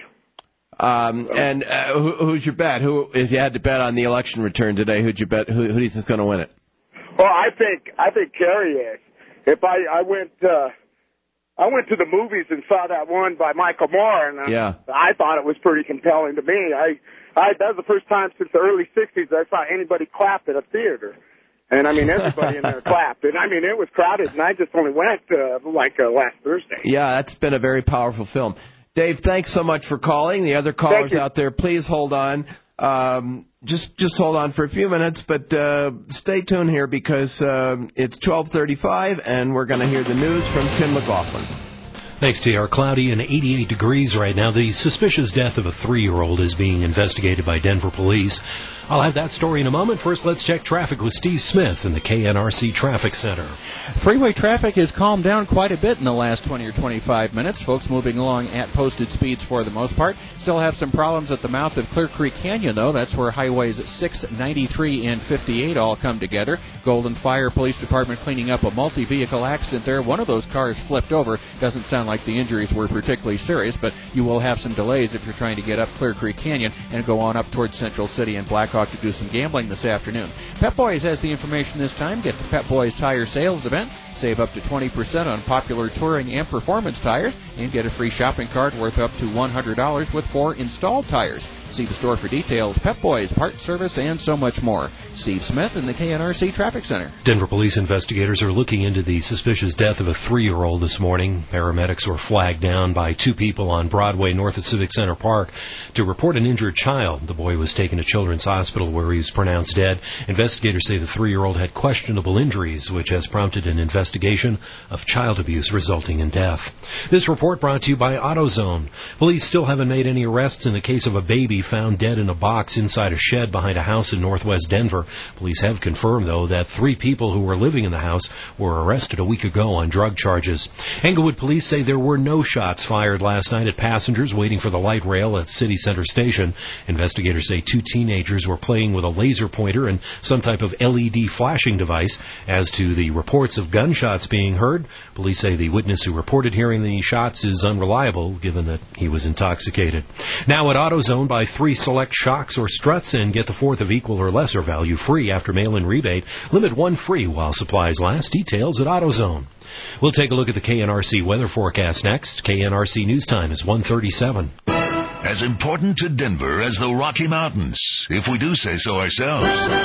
Speaker 14: Um, and uh, who, who's your bet? Who, if you had to bet on the election return today, who'd you bet? Who, who do you think's going to win it?
Speaker 3: Well, I think I think Kerry is. If I I went uh, I went to the movies and saw that one by Michael Moore, and uh,
Speaker 14: Yeah.
Speaker 3: I thought it was pretty compelling to me. I I that was the first time since the early sixties I saw anybody clap at a theater. And, I mean, everybody in there clapped. And, I mean, it was crowded, and I just only went, uh, like, uh, last Thursday.
Speaker 14: Yeah, that's been a very powerful film. Dave, thanks so much for calling. The other callers out there, please hold on. Um, just just hold on for a few minutes, but uh, stay tuned here because um, it's twelve thirty-five, and we're going to hear the news from Tim McLaughlin.
Speaker 4: Thanks, T R. Cloudy and eighty-eight degrees right now. The suspicious death of a three-year-old is being investigated by Denver police. I'll have that story in a moment. First, let's check traffic with Steve Smith in the K N R C Traffic Center.
Speaker 5: Freeway traffic has calmed down quite a bit in the last twenty or twenty-five minutes. Folks moving along at posted speeds for the most part. Still have some problems at the mouth of Clear Creek Canyon, though. That's where highways six, ninety-three, and fifty-eight all come together. Golden Fire Police Department cleaning up a multi-vehicle accident there. One of those cars flipped over. Doesn't sound like the injuries were particularly serious, but you will have some delays if you're trying to get up Clear Creek Canyon and go on up towards Central City and Blackhawk to do some gambling this afternoon. Pep Boys has the information this time. Get to Pep Boys Tire Sales Event. Save up to twenty percent on popular touring and performance tires and get a free shopping cart worth up to one hundred dollars with four installed tires. See the store for details. Pep Boys, parts service, and so much more. Steve Smith in the K N R C Traffic Center.
Speaker 4: Denver police investigators are looking into the suspicious death of a three-year-old this morning. Paramedics were flagged down by two people on Broadway north of Civic Center Park to report an injured child. The boy was taken to Children's Hospital where he was pronounced dead. Investigators say the three-year-old had questionable injuries, which has prompted an investigation of child abuse resulting in death. This report brought to you by AutoZone. Police still haven't made any arrests in the case of a baby found dead in a box inside a shed behind a house in northwest Denver. Police have confirmed, though, that three people who were living in the house were arrested a week ago on drug charges. Englewood police say there were no shots fired last night at passengers waiting for the light rail at City Center Station. Investigators say two teenagers were playing with a laser pointer and some type of L E D flashing device. As to the reports of gunshots being heard, police say the witness who reported hearing the shots is unreliable, given that he was intoxicated. Now at AutoZone, buy three select shocks or struts and get the fourth of equal or lesser value free after mail-in rebate. Limit one free while supplies last. Details at AutoZone. We'll take a look at the K N R C weather forecast next. K N R C News Time is one thirty-seven.
Speaker 1: As important to Denver as the Rocky Mountains, if we do say so ourselves.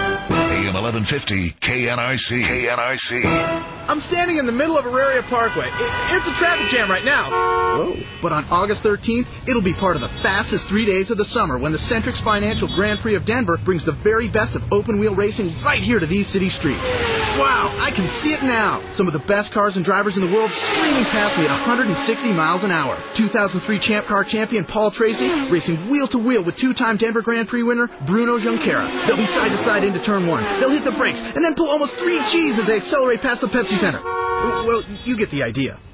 Speaker 1: A M eleven fifty K N R C. K N R C.
Speaker 6: I'm standing in the middle of Auraria Parkway. It, it's a traffic jam right now. Whoa. But on August thirteenth, it'll be part of the fastest three days of the summer when the Centrix Financial Grand Prix of Denver brings the very best of open-wheel racing right here to these city streets. Wow, I can see it now. Some of the best cars and drivers in the world screaming past me at one hundred sixty miles an hour. two thousand three Champ Car champion Paul Tracy racing wheel-to-wheel with two-time Denver Grand Prix winner Bruno Junqueira. They'll be side-to-side into turn one. They'll hit the brakes and then pull almost three G's as they accelerate past the Pepsi Center. Well, you get the idea.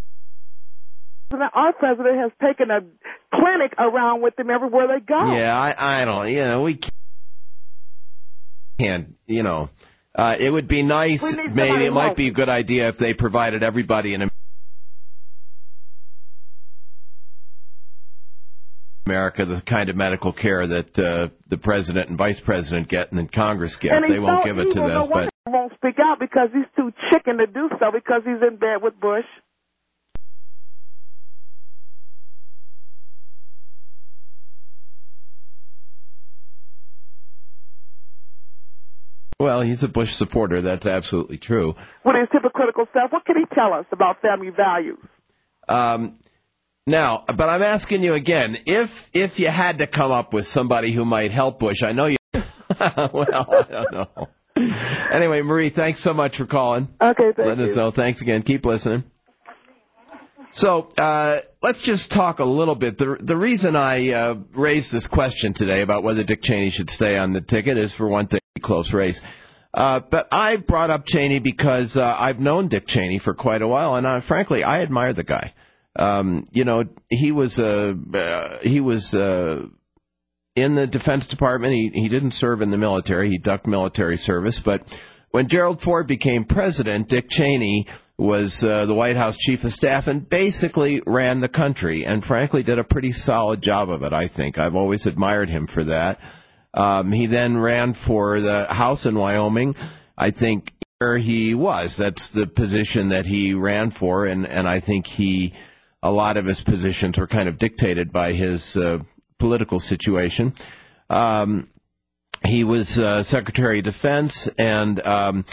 Speaker 12: Our president has taken a clinic around with them everywhere they go.
Speaker 14: Yeah, I, I don't, you know, we can't, you know, uh, it would be nice, maybe it might be a good idea if they provided everybody in America the kind of medical care that uh, the president and vice president get and then Congress get.
Speaker 12: And
Speaker 14: they won't
Speaker 12: so
Speaker 14: give it to
Speaker 12: evil,
Speaker 14: this,
Speaker 12: no
Speaker 14: but
Speaker 12: he won't speak out because he's too chicken to do so because he's in bed with Bush.
Speaker 14: well, he's a Bush supporter. That's absolutely true.
Speaker 12: With his hypocritical self, what can he tell us about family values?
Speaker 14: Um, now, but I'm asking you again, if if you had to come up with somebody who might help Bush, I know you. Well, I don't know. Anyway, Marie, thanks so much for calling.
Speaker 12: Okay, thank
Speaker 14: Let
Speaker 12: you.
Speaker 14: us know. Thanks again. Keep listening. So uh, let's just talk a little bit. The the reason I uh, raised this question today about whether Dick Cheney should stay on the ticket is, for one thing, a close race. Uh, but I brought up Cheney because uh, I've known Dick Cheney for quite a while, and uh, frankly, I admire the guy. Um, you know, he was uh, uh, he was uh, in the Defense Department. He he didn't serve in the military. He ducked military service. But when Gerald Ford became president, Dick Cheney was uh, the White House chief of staff and basically ran the country, and frankly did a pretty solid job of it, I think. I've always admired him for that. Um, he then ran for the House in Wyoming. I think where he was, that's the position that he ran for, and, and I think he, a lot of his positions were kind of dictated by his uh, political situation. Um, he was uh, Secretary of Defense, and um,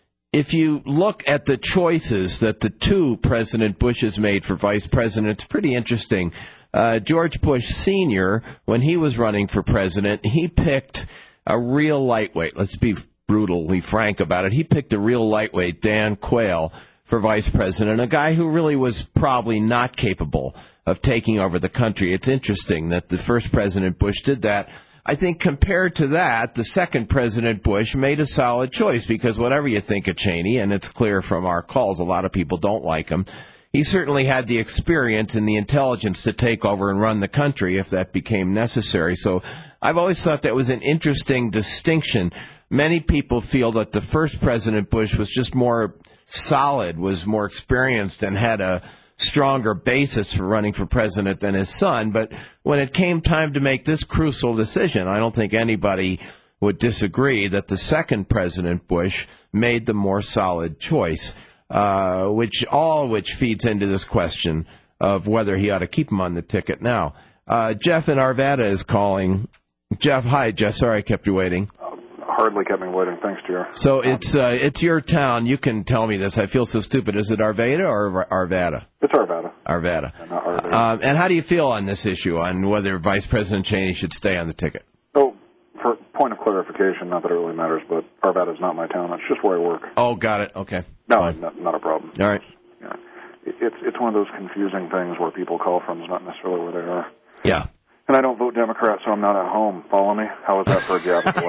Speaker 14: if you look at the choices that the two President Bushes made for vice president, it's pretty interesting. Uh, George Bush Senior, when he was running for president, he picked a real lightweight. Let's be brutally frank about it. He picked a real lightweight, Dan Quayle, for vice president, a guy who really was probably not capable of taking over the country. It's interesting that the first President Bush did that. I think compared to that, the second President Bush made a solid choice because whatever you think of Cheney, and it's clear from our calls, a lot of people don't like him, he certainly had the experience and the intelligence to take over and run the country if that became necessary. So I've always thought that was an interesting distinction. Many people feel that the first President Bush was just more solid, was more experienced, and had a stronger basis for running for president than his son. But when it came time to make this crucial decision, I don't think anybody would disagree that the second President Bush made the more solid choice, uh, which all which feeds into this question of whether he ought to keep him on the ticket now. Uh, Jeff in Arvada is calling. Jeff, hi, Jeff. Sorry I kept you waiting.
Speaker 7: Hardly kept me waiting. Thanks, dear.
Speaker 14: So it's uh, it's your town. You can tell me this. I feel so stupid. Is it Arvada or Arvada?
Speaker 7: It's Arvada.
Speaker 14: Arvada.
Speaker 7: And not Arvada.
Speaker 14: Um, and how do you feel on this issue, on whether Vice President Cheney should stay on the ticket?
Speaker 7: Oh, for point of clarification, not that it really matters, but Arvada is not my town. It's just where I work.
Speaker 14: Oh, got it. Okay.
Speaker 7: No, not, not a problem.
Speaker 14: All right.
Speaker 7: Yeah. It's it's one of those confusing things where people call from is not necessarily where they are.
Speaker 14: Yeah.
Speaker 7: And I don't vote Democrat, so I'm not at home. Follow me? How is that for a jab at the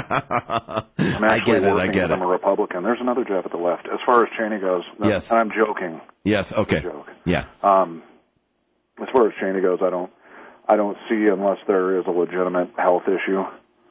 Speaker 7: left? I'm
Speaker 14: I
Speaker 7: actually
Speaker 14: get it,
Speaker 7: working
Speaker 14: I get
Speaker 7: with
Speaker 14: it.
Speaker 7: I'm a Republican. There's another jab at the left. As far as Cheney goes,
Speaker 14: Yes.
Speaker 7: and I'm joking.
Speaker 14: Yes, okay.
Speaker 7: It's a joke.
Speaker 14: Yeah.
Speaker 7: Um, as far as Cheney goes, I don't, I don't see unless there is a legitimate health issue,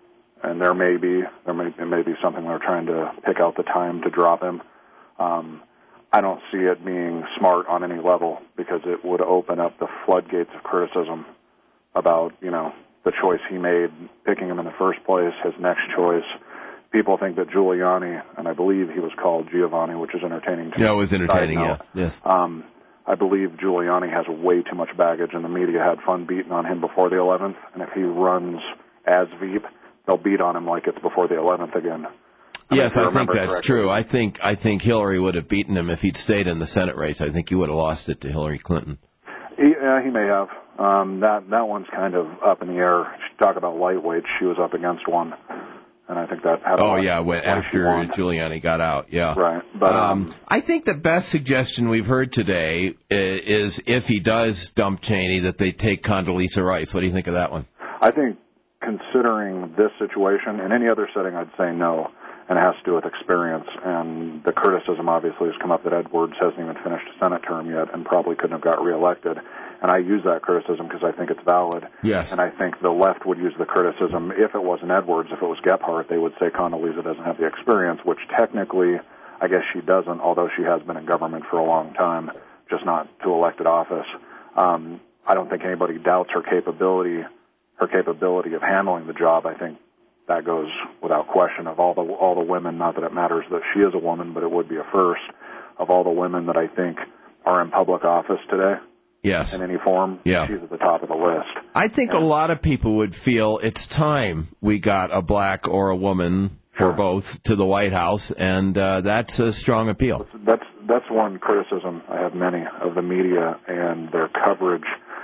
Speaker 7: and there may be, there may, it may be something they're trying to pick out the time to drop him. Um, I don't see it being smart on any level because it would open up the floodgates of criticism about, you know, the choice he made, picking him in the first place, his next choice. People think that Giuliani, and I believe he was called Giovanni, which is entertaining to me.
Speaker 14: Yeah, it was entertaining,
Speaker 7: Side
Speaker 14: yeah.
Speaker 7: note.
Speaker 14: Yes.
Speaker 7: Um, I believe Giuliani has way too much baggage, and the media had fun beating on him before the eleventh, and if he runs as Veep, they'll beat on him like it's before the eleventh again. I mean,
Speaker 14: Yes,
Speaker 7: if you
Speaker 14: I think
Speaker 7: remember
Speaker 14: that's
Speaker 7: correctly.
Speaker 14: true. I think I think Hillary would have beaten him if he'd stayed in the Senate race. I think he would have lost it to Hillary Clinton.
Speaker 7: He, uh, he may have. Um, that that one's kind of up in the air. Talk about lightweight. She was up against one, and I think that had a
Speaker 14: Oh,
Speaker 7: lot
Speaker 14: yeah,
Speaker 7: of
Speaker 14: when,
Speaker 7: weight she
Speaker 14: after
Speaker 7: won.
Speaker 14: Giuliani got out, yeah.
Speaker 7: Right, but um,
Speaker 14: I think the best suggestion we've heard today i- is if he does dump Cheney, that they take Condoleezza Rice. What do you think of that one?
Speaker 7: I think considering this situation, in any other setting, I'd say no. and it has to do with experience. And the criticism obviously has come up that Edwards hasn't even finished a Senate term yet and probably couldn't have got reelected. And I use that criticism because I think it's valid.
Speaker 14: Yes.
Speaker 7: And I think the left would use the criticism, if it wasn't Edwards, if it was Gephardt, they would say Condoleezza doesn't have the experience, which technically I guess she doesn't, although she has been in government for a long time, just not to elected office. Um, I don't think anybody doubts her capability, her capability of handling the job. I think that goes without question. Of all the all the women, not that it matters that she is a woman, but it would be a first, of all the women that I think are in public office today,
Speaker 14: yes,
Speaker 7: in any form,
Speaker 14: yeah.
Speaker 7: she's at the top of the list.
Speaker 14: I think and, a lot of people would feel it's time we got a black or a woman, or both, to the White House, and uh, that's a strong appeal.
Speaker 7: That's that's one criticism I have many of the media and their coverage.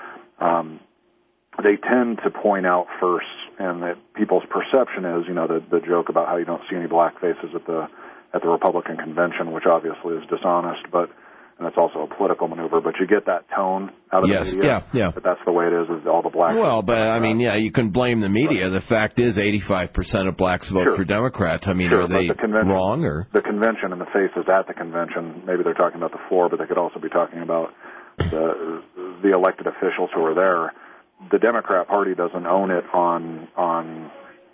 Speaker 7: Um, they tend to point out first, and that people's perception is, you know, the the joke about how you don't see any black faces at the at the Republican convention, which obviously is dishonest, but and it's also a political maneuver. But you get that tone out of
Speaker 14: yes,
Speaker 7: the media.
Speaker 14: yeah, yeah.
Speaker 7: But that's the way it is. Is all the black.
Speaker 14: Well, but I mean, yeah, you can blame the media. Right. The fact is, eighty-five percent of blacks vote
Speaker 7: sure.
Speaker 14: for Democrats. I mean,
Speaker 7: sure,
Speaker 14: are they
Speaker 7: the
Speaker 14: wrong or
Speaker 7: the convention and the faces at the convention? Maybe they're talking about the floor, but they could also be talking about the the elected officials who are there. The Democrat Party doesn't own it on on,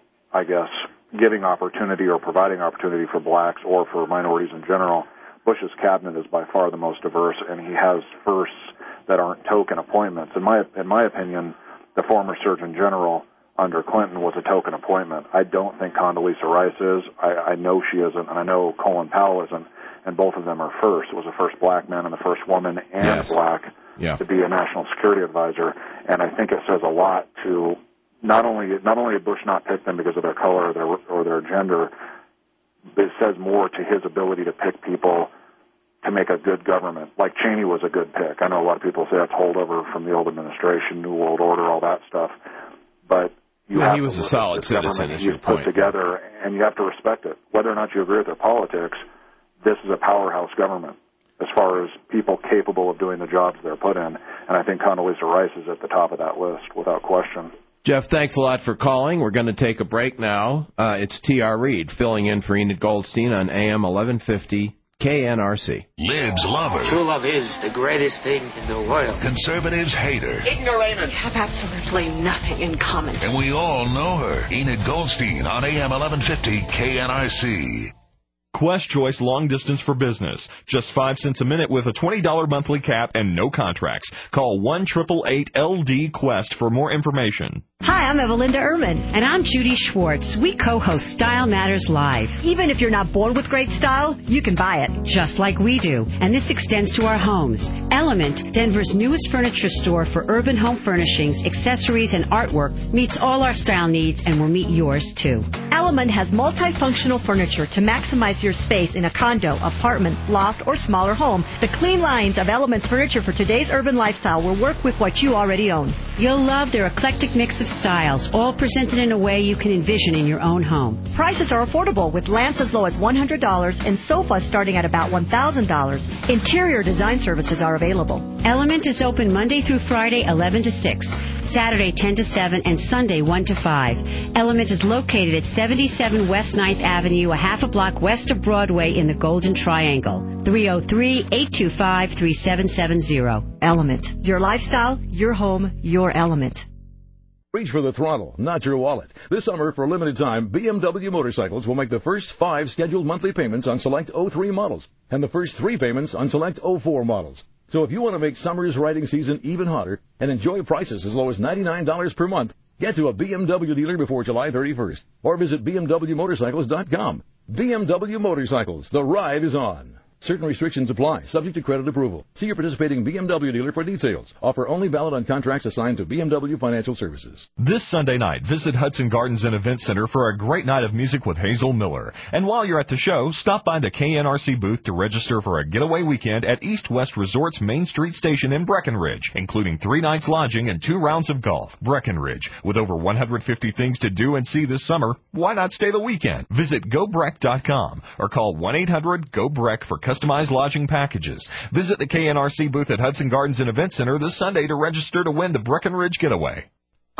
Speaker 7: I guess, giving opportunity or providing opportunity for blacks or for minorities in general. Bush's cabinet is by far the most diverse, and he has firsts that aren't token appointments. In my in my opinion, the former Surgeon General under Clinton was a token appointment. I don't think Condoleezza Rice is. I, I know she isn't, and I know Colin Powell isn't, and both of them are first. It was the first black man and the first woman and
Speaker 14: yes.
Speaker 7: black
Speaker 14: yeah.
Speaker 7: to be a national security advisor, and I think it says a lot to not only not only did Bush not pick them because of their color or their, or their gender, but it says more to his ability to pick people to make a good government. Like Cheney was a good pick. I know a lot of people say that's holdover from the old administration, New World Order, all that stuff, but you
Speaker 14: well,
Speaker 7: have
Speaker 14: he was
Speaker 7: to
Speaker 14: a
Speaker 7: look
Speaker 14: solid
Speaker 7: at
Speaker 14: citizen,
Speaker 7: he's
Speaker 14: is your
Speaker 7: put
Speaker 14: point.
Speaker 7: together, and you have to respect it. Whether or not you agree with their politics, this is a powerhouse government as far as people capable of doing the jobs they're put in, and I think Condoleezza Rice is at the top of that list without question.
Speaker 14: Jeff, thanks a lot for calling. We're going to take a break now. Uh, it's T R. Reed filling in for Enid Goldstein on A M eleven fifty K N R C.
Speaker 1: Libs love her.
Speaker 9: True love is the greatest thing in the world.
Speaker 1: Conservatives hate her.
Speaker 9: Ignoramus.
Speaker 20: We have absolutely nothing in common.
Speaker 1: And we all know her. Enid Goldstein on A M eleven fifty K N R C.
Speaker 11: Quest Choice Long Distance for Business. Just five cents a minute with a twenty dollars monthly cap and no contracts. Call one eight eight eight L D Quest for more information.
Speaker 10: Hi, I'm Evelinda Ehrman.
Speaker 15: And I'm Judy Schwartz. We co-host Style Matters Live.
Speaker 10: Even if you're not born with great style, you can buy it.
Speaker 15: Just like we do. And this extends to our homes. Element, Denver's newest furniture store for urban home furnishings, accessories, and artwork, meets all our style needs and will meet yours, too.
Speaker 10: Element has multifunctional furniture to maximize your space in a condo, apartment, loft, or smaller home. The clean lines of Element's furniture for today's urban lifestyle will work with what you already own.
Speaker 15: You'll love their eclectic mix of styles, all presented in a way you can envision in your own home.
Speaker 10: Prices are affordable, with lamps as low as one hundred dollars and sofas starting at about one thousand dollars. Interior design services are available.
Speaker 15: Element is open Monday through Friday, eleven to six, Saturday, ten to seven, and Sunday, one to five. Element is located at seventy-seven West ninth Avenue, a half a block west of Broadway in the Golden Triangle. three oh three, eight two five, three seven seven zero.
Speaker 10: Element. Your lifestyle, your home, your element.
Speaker 21: Reach for the throttle, not your wallet. This summer, for a limited time, B M W Motorcycles will make the first five scheduled monthly payments on select oh three models and the first three payments on select oh four models. So if you want to make summer's riding season even hotter and enjoy prices as low as ninety-nine dollars per month, get to a B M W dealer before July thirty-first or visit B M W motorcycles dot com. B M W Motorcycles, the ride is on. Certain restrictions apply, subject to credit approval. See your participating B M W dealer for details. Offer only valid on contracts assigned to B M W Financial Services.
Speaker 11: This Sunday night, visit Hudson Gardens and Event Center for a great night of music with Hazel Miller. And while you're at the show, stop by the K N R C booth to register for a getaway weekend at East West Resort's Main Street Station in Breckenridge, including three nights lodging and two rounds of golf. Breckenridge, with over one hundred fifty things to do and see this summer, why not stay the weekend? Visit go breck dot com or call one eight hundred go breck for customized lodging packages. Visit the K N R C booth at Hudson Gardens and Event Center this Sunday to register to win the Breckenridge Getaway.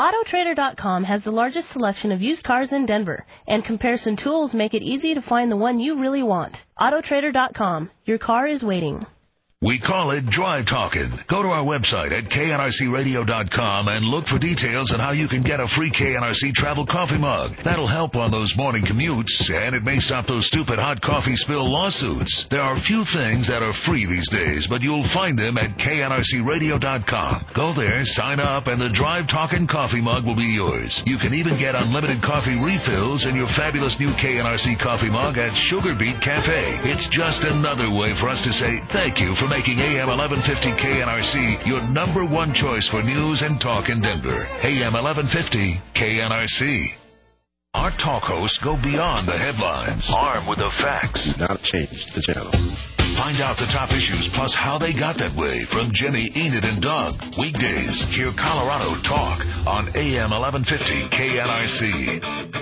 Speaker 13: Auto Trader dot com has the largest selection of used cars in Denver, and comparison tools make it easy to find the one you really want. Auto Trader dot com. Your car is waiting.
Speaker 1: We call it Drive Talkin'. Go to our website at K N R C radio dot com and look for details on how you can get a free K N R C travel coffee mug. That'll help on those morning commutes, and it may stop those stupid hot coffee spill lawsuits. There are few things that are free these days, but you'll find them at K N R C radio dot com. Go there, sign up, and the Drive Talkin' coffee mug will be yours. You can even get unlimited coffee refills in your fabulous new K N R C coffee mug at Sugar Beet Cafe. It's just another way for us to say thank you for making A M eleven fifty K N R C your number one choice for news and talk in Denver. A M eleven fifty K N R C. Our talk hosts go beyond the headlines, armed with the facts.
Speaker 16: Do not change the channel.
Speaker 1: Find out the top issues plus how they got that way from Jimmy, Enid, and Doug. Weekdays, hear Colorado talk on A M eleven fifty K N R C.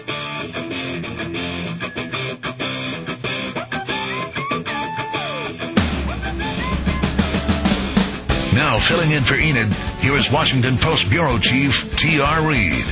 Speaker 1: Now, filling in for Enid, here is Washington Post Bureau Chief T R. Reid.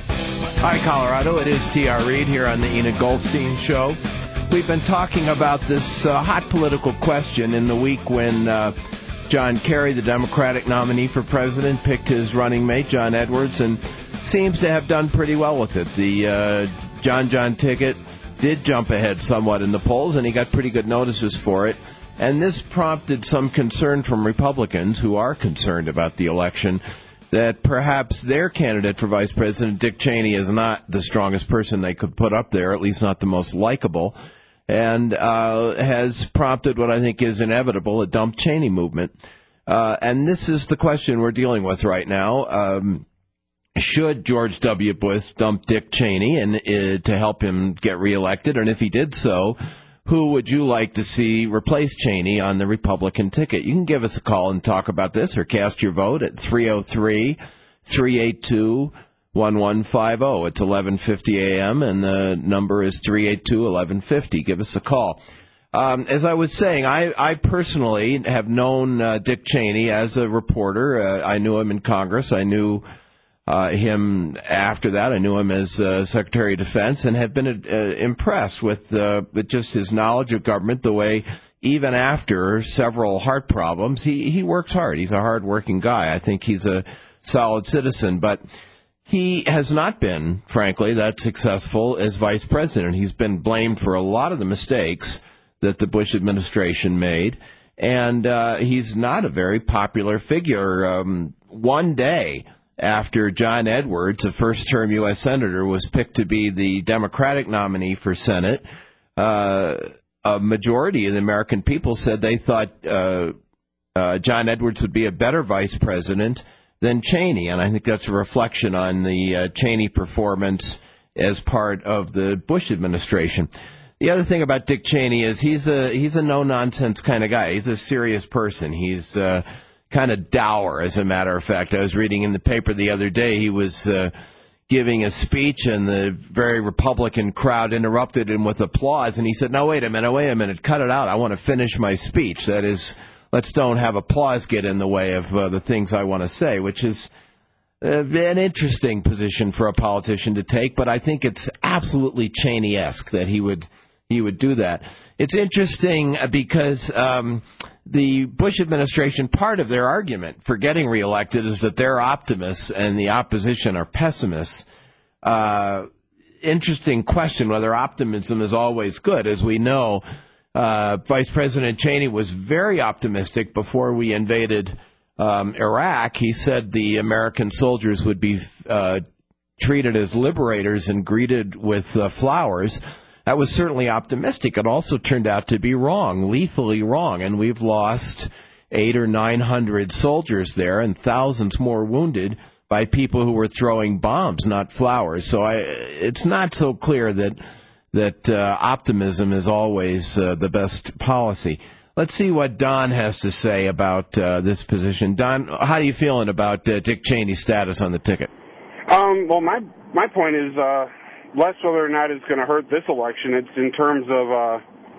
Speaker 14: Hi, Colorado. It is T R. Reid here on the Enid Goldstein Show. We've been talking about this uh, hot political question in the week when uh, John Kerry, the Democratic nominee for president, picked his running mate, John Edwards, and seems to have done pretty well with it. The uh, John John ticket did jump ahead somewhat in the polls, and he got pretty good notices for it. And this prompted some concern from Republicans who are concerned about the election that perhaps their candidate for vice president, Dick Cheney, is not the strongest person they could put up there, at least not the most likable, and uh, has prompted what I think is inevitable, a dump Cheney movement. Uh, and this is the question we're dealing with right now. Um, should George W. Bush dump Dick Cheney and uh, to help him get reelected? And if he did so, who would you like to see replace Cheney on the Republican ticket? You can give us a call and talk about this or cast your vote at three oh three, three eight two, one one five oh. It's eleven fifty a.m. and the number is three eight two, eleven fifty. Give us a call. Um, as I was saying, I, I personally have known uh, Dick Cheney as a reporter. Uh, I knew him in Congress. I knew Uh, him after that. I knew him as uh, Secretary of Defense and have been uh, impressed with, uh, with just his knowledge of government, the way even after several heart problems, he, he works hard. He's a hard-working guy. I think he's a solid citizen, but he has not been, frankly, that successful as vice president. He's been blamed for a lot of the mistakes that the Bush administration made, and uh, he's not a very popular figure. Um, one day after John Edwards, a first-term U S senator, was picked to be the Democratic nominee for Senate, uh, a majority of the American people said they thought uh, uh, John Edwards would be a better vice president than Cheney, and I think that's a reflection on the uh, Cheney performance as part of the Bush administration. The other thing about Dick Cheney is he's a he's a no-nonsense kind of guy. He's a serious person. He's uh, kind of dour, as a matter of fact. I was reading in the paper the other day he was uh, giving a speech, and the very Republican crowd interrupted him with applause, and he said, no, wait a minute, wait a minute, cut it out. I want to finish my speech. That is, let's don't have applause get in the way of uh, the things I want to say, which is uh, an interesting position for a politician to take, but I think it's absolutely Cheney-esque that he would he would do that. It's interesting because um, the Bush administration, part of their argument for getting reelected is that they're optimists and the opposition are pessimists. Uh, interesting question whether optimism is always good. As we know, uh, Vice President Cheney was very optimistic before we invaded um, Iraq. He said the American soldiers would be uh, treated as liberators and greeted with uh, flowers. That was certainly optimistic. It also turned out to be wrong, lethally wrong, and we've lost eight or nine hundred soldiers there and thousands more wounded by people who were throwing bombs, not flowers. So I, it's not so clear that that uh, optimism is always uh, the best policy. Let's see what Don has to say about uh, this position. Don, how are you feeling about uh, Dick Cheney's status on the ticket?
Speaker 17: Um, well, my my point is uh, less whether or not it's going to hurt this election. It's in terms of, uh,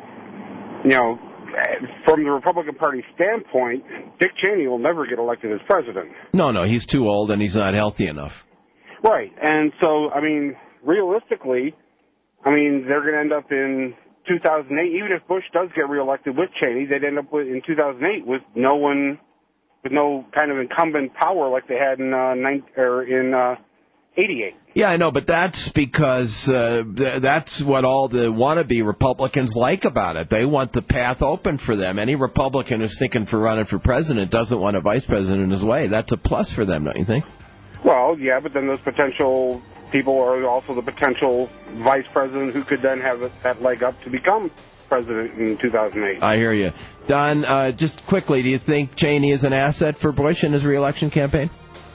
Speaker 17: you know, from the Republican Party standpoint, Dick Cheney will never get elected as president.
Speaker 14: No, no, he's too old and he's not healthy enough.
Speaker 17: Right, and so, I mean, realistically, I mean, they're going to end up in two thousand eight, even if Bush does get reelected with Cheney, they'd end up with, in two thousand eight with no one, with no kind of incumbent power like they had in uh, nine, or in uh, eighty-eight.
Speaker 14: Yeah, I know, but that's because uh, th- that's what all the wannabe Republicans like about it. They want the path open for them. Any Republican who's thinking for running for president doesn't want a vice president in his way. That's a plus for them, don't you think?
Speaker 17: Well, yeah, but then those potential people are also the potential vice president who could then have that leg up to become president in two thousand eight.
Speaker 14: I hear you. Don, uh, just quickly, do you think Cheney is an asset for Bush in his reelection campaign?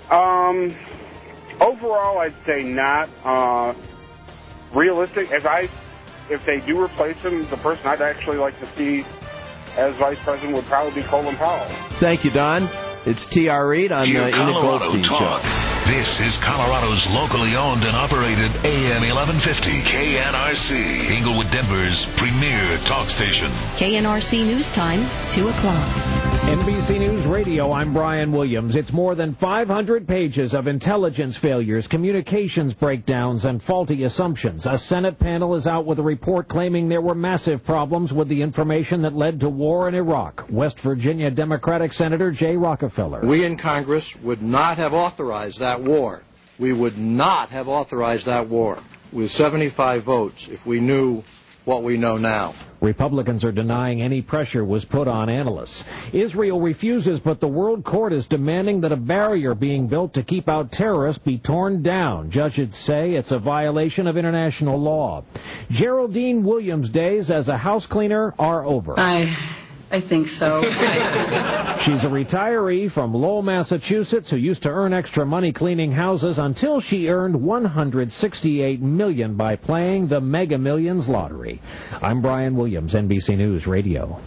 Speaker 17: Um, overall, I'd say not. Uh, realistic, if I, if they do replace him, the person I'd actually like to see as vice president would probably be Colin Powell.
Speaker 14: Thank you, Don. It's T R. Reed on the
Speaker 1: Hear
Speaker 14: Enid
Speaker 1: Colorado
Speaker 14: Goldstein
Speaker 1: Talk.
Speaker 14: Show.
Speaker 1: This is Colorado's locally owned and operated A M eleven fifty K N R C, Inglewood, Denver's premier talk station.
Speaker 15: K N R C News Time, two o'clock.
Speaker 16: N B C News Radio, I'm Brian Williams. It's more than five hundred pages of intelligence failures, communications breakdowns, and faulty assumptions. A Senate panel is out with a report claiming there were massive problems with the information that led to war in Iraq. West Virginia Democratic Senator Jay Rockefeller.
Speaker 18: We in Congress would not have authorized that war. We would not have authorized that war with seventy-five votes if we knew what we know now.
Speaker 16: Republicans are denying any pressure was put on analysts. Israel refuses, but the World Court is demanding that a barrier being built to keep out terrorists be torn down. Judges say it's a violation of international law. Geraldine Williams' days as a house cleaner are over.
Speaker 19: I... I think so.
Speaker 16: She's a retiree from Lowell, Massachusetts, who used to earn extra money cleaning houses until she earned one hundred sixty-eight million dollars by playing the Mega Millions lottery. I'm Brian Williams, N B C News Radio.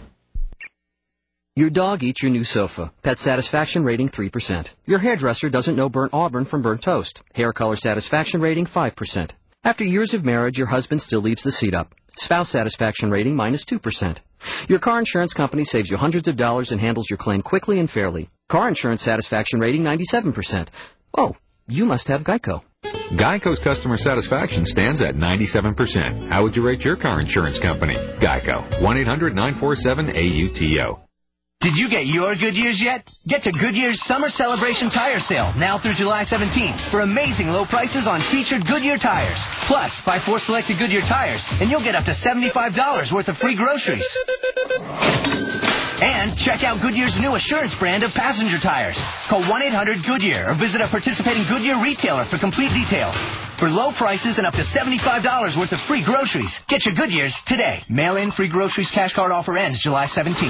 Speaker 22: Your dog eats your new sofa. Pet satisfaction rating three percent. Your hairdresser doesn't know burnt auburn from burnt toast. Hair color satisfaction rating five percent. After years of marriage, your husband still leaves the seat up. Spouse satisfaction rating minus two percent. Your car insurance company saves you hundreds of dollars and handles your claim quickly and fairly. Car insurance satisfaction rating ninety-seven percent. Oh, you must have Geico.
Speaker 23: Geico's customer satisfaction stands at ninety-seven percent. How would you rate your car insurance company? Geico. one eight hundred nine four seven A U T O.
Speaker 24: Did you get your Goodyears yet? Get to Goodyear's Summer Celebration Tire Sale now through July seventeenth for amazing low prices on featured Goodyear tires. Plus, buy four selected Goodyear tires and you'll get up to seventy-five dollars worth of free groceries. And check out Goodyear's new Assurance brand of passenger tires. Call one eight hundred Goodyear or visit a participating Goodyear retailer for complete details. For low prices and up to seventy-five dollars worth of free groceries, get your Goodyears today. Mail-in free groceries cash card offer ends July seventeenth.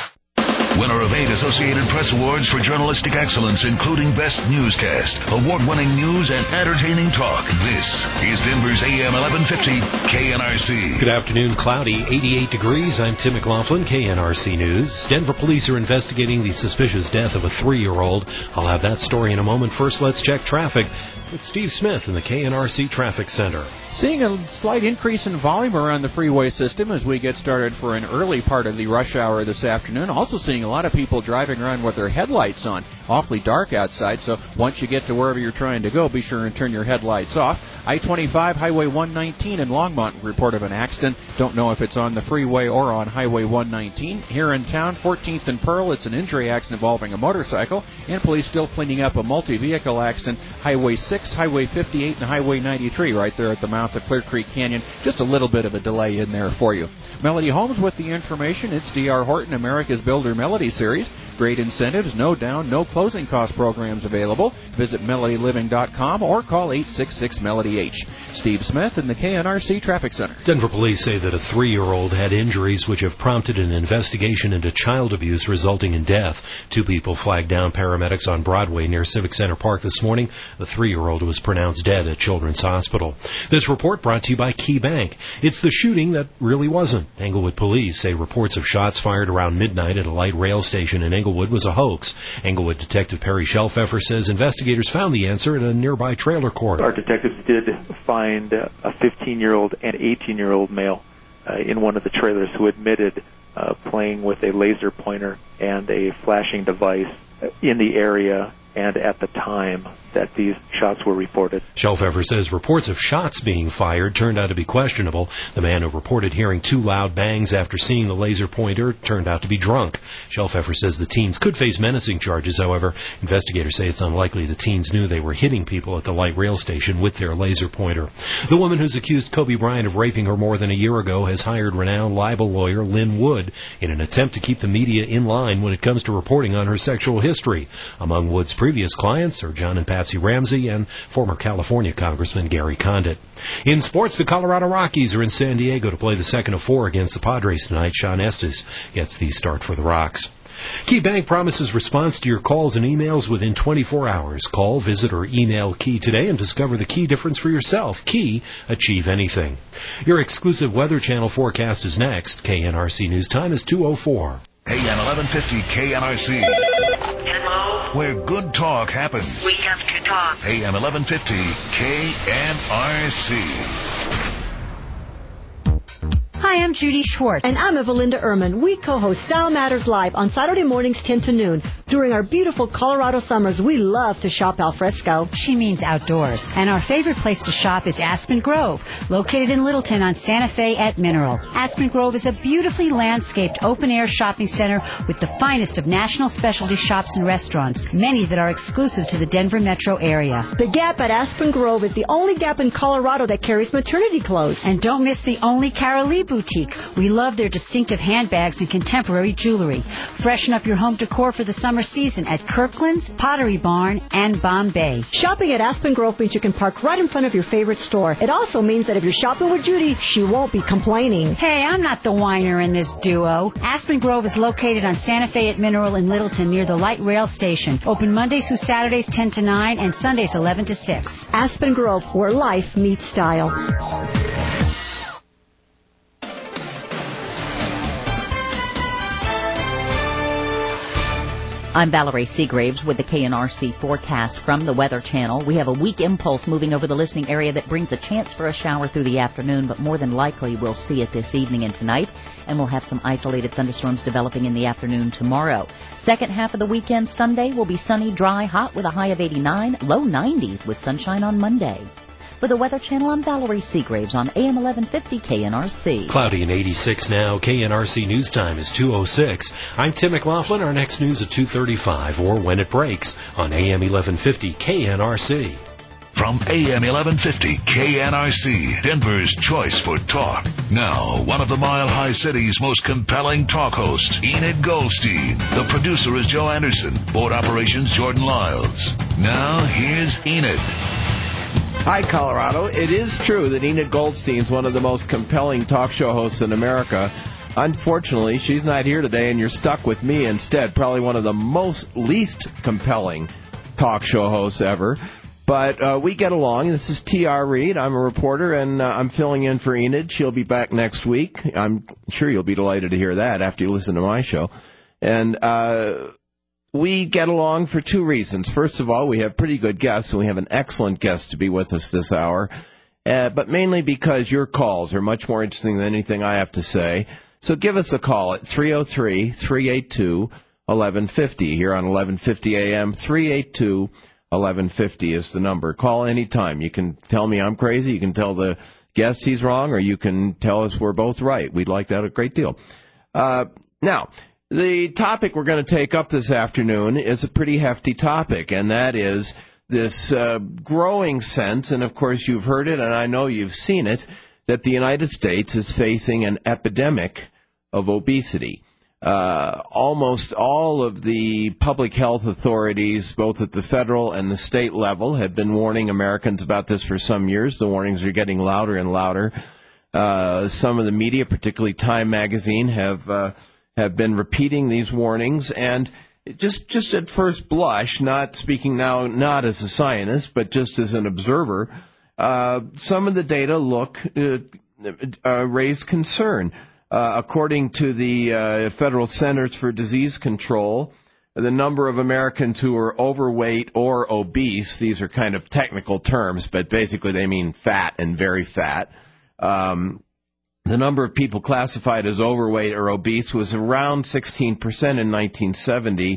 Speaker 1: Winner of eight Associated Press Awards for journalistic excellence, including Best Newscast, award-winning news and entertaining talk. This is Denver's A M eleven fifty K N R C.
Speaker 4: Good afternoon. Cloudy, eighty-eight degrees. I'm Tim McLaughlin, K N R C News. Denver police are investigating the suspicious death of a three-year-old. I'll have that story in a moment. First, let's check traffic with Steve Smith in the K N R C Traffic Center.
Speaker 5: Seeing a slight increase in volume around the freeway system as we get started for an early part of the rush hour this afternoon. Also seeing a lot of people driving around with their headlights on. Awfully dark outside, so once you get to wherever you're trying to go, be sure and turn your headlights off. I twenty-five, Highway one nineteen in Longmont, report of an accident. Don't know if it's on the freeway or on Highway one nineteen. Here in town, fourteenth and Pearl, it's an injury accident involving a motorcycle, and police still cleaning up a multi-vehicle accident. Highway six, Highway fifty-eight, and Highway ninety-three right there at the mouth of Clear Creek Canyon. Just a little bit of a delay in there for you. Melody Holmes with the information. It's D R. Horton, America's Builder Melody Series. Great incentives, no down, no closing cost programs available. Visit melody living dot com or call eight six six melody H. Steve Smith in the K N R C Traffic Center.
Speaker 4: Denver police say that a three-year-old had injuries which have prompted an investigation into child abuse resulting in death. Two people flagged down paramedics on Broadway near Civic Center Park this morning. The three-year-old was pronounced dead at Children's Hospital. This report brought to you by Key Bank. It's the shooting that really wasn't. Englewood police say reports of shots fired around midnight at a light rail station in Englewood was a hoax. Englewood Detective Perry Shelfeffer says investigators found the answer at a nearby trailer court.
Speaker 25: Our detectives did find a fifteen-year-old and eighteen-year-old male uh, in one of the trailers who admitted uh, playing with a laser pointer and a flashing device in the area and at the time that these shots were reported.
Speaker 4: Schellpfeffer says reports of shots being fired turned out to be questionable. The man who reported hearing two loud bangs after seeing the laser pointer turned out to be drunk. Schellpfeffer says the teens could face menacing charges. However, investigators say it's unlikely the teens knew they were hitting people at the light rail station with their laser pointer. The woman who's accused Kobe Bryant of raping her more than a year ago has hired renowned libel lawyer Lynn Wood in an attempt to keep the media in line when it comes to reporting on her sexual history. Among Wood's previous clients are John and Patsy Ramsey and former California Congressman Gary Condit. In sports, the Colorado Rockies are in San Diego to play the second of four against the Padres tonight. Sean Estes gets the start for the Rocks. Key Bank promises response to your calls and emails within twenty-four hours. Call, visit, or email Key today and discover the Key difference for yourself. Key, achieve anything. Your exclusive Weather Channel forecast is next. K N R C News Time is two oh four.
Speaker 1: A M eleven fifty K N R C.
Speaker 2: Hello?
Speaker 1: Where good talk happens.
Speaker 2: We have to talk.
Speaker 1: A M eleven fifty K N R C.
Speaker 3: Hi, I'm Judy Schwartz. And I'm Evalinda Ehrman. We co-host Style Matters Live on Saturday mornings ten to noon. During our beautiful Colorado summers, we love to shop al fresco.
Speaker 15: She means outdoors. And our favorite place to shop is Aspen Grove, located in Littleton on Santa Fe at Mineral. Aspen Grove is a beautifully landscaped open-air shopping center with the finest of national specialty shops and restaurants, many that are exclusive to the Denver metro area.
Speaker 3: The Gap at Aspen Grove is the only Gap in Colorado that carries maternity clothes.
Speaker 15: And don't miss the only Carol Lee Boutique. We love their distinctive handbags and contemporary jewelry. Freshen up your home decor for the summer season at Kirkland's, Pottery Barn, and Bombay.
Speaker 3: Shopping at Aspen Grove means you can park right in front of your favorite store. It also means that if you're shopping with Judy, she won't be complaining.
Speaker 15: Hey, I'm not the whiner in this duo. Aspen Grove is located on Santa Fe at Mineral in Littleton near the light rail station. Open Mondays through Saturdays ten to nine and Sundays eleven to six.
Speaker 3: Aspen Grove, where life meets style.
Speaker 6: I'm Valerie Seagraves with the K N R C forecast from the Weather Channel. We have a weak impulse moving over the listening area that brings a chance for a shower through the afternoon, but more than likely we'll see it this evening and tonight, and we'll have some isolated thunderstorms developing in the afternoon tomorrow. Second half of the weekend, Sunday, will be sunny, dry, hot with a high of eighty-nine, low nineties with sunshine on Monday. For the Weather Channel, I'm Valerie Seagraves on A M eleven fifty K N R C.
Speaker 4: Cloudy and eighty-six now. K N R C News Time is two oh six. I'm Tim McLaughlin. Our next news at two thirty-five or when it breaks on A M eleven fifty K N R C.
Speaker 1: From A M eleven fifty K N R C, Denver's choice for talk. Now, one of the Mile High City's most compelling talk hosts, Enid Goldstein. The producer is Joe Anderson. Board operations, Jordan Lyles. Now, here's Enid.
Speaker 14: Hi, Colorado. It is true that Enid Goldstein's one of the most compelling talk show hosts in America. Unfortunately, she's not here today, and you're stuck with me instead. Probably one of the most least compelling talk show hosts ever. But uh, we get along. This is T R. Reed. I'm a reporter, and uh, I'm filling in for Enid. She'll be back next week. I'm sure you'll be delighted to hear that after you listen to my show. And uh we get along for two reasons. First of all, we have pretty good guests, and we have an excellent guest to be with us this hour. Uh, but mainly because your calls are much more interesting than anything I have to say. So give us a call at three oh three, three eight two, eleven fifty. Here on eleven fifty A M, three eight two, eleven fifty is the number. Call anytime. You can tell me I'm crazy. You can tell the guest he's wrong, or you can tell us we're both right. We'd like that a great deal. Uh, now... The topic we're going to take up this afternoon is a pretty hefty topic, and that is this uh, growing sense, and of course you've heard it and I know you've seen it, that the United States is facing an epidemic of obesity. Uh, almost all of the public health authorities, both at the federal and the state level, have been warning Americans about this for some years. The warnings are getting louder and louder. Uh, some of the media, particularly Time Magazine, have... Uh, have been repeating these warnings, and just just at first blush, not speaking now not as a scientist, but just as an observer, uh, some of the data look uh, uh, raise concern. Uh, according to the uh, Federal Centers for Disease Control, the number of Americans who are overweight or obese, these are kind of technical terms, but basically they mean fat and very fat, um, the number of people classified as overweight or obese was around sixteen percent in nineteen seventy.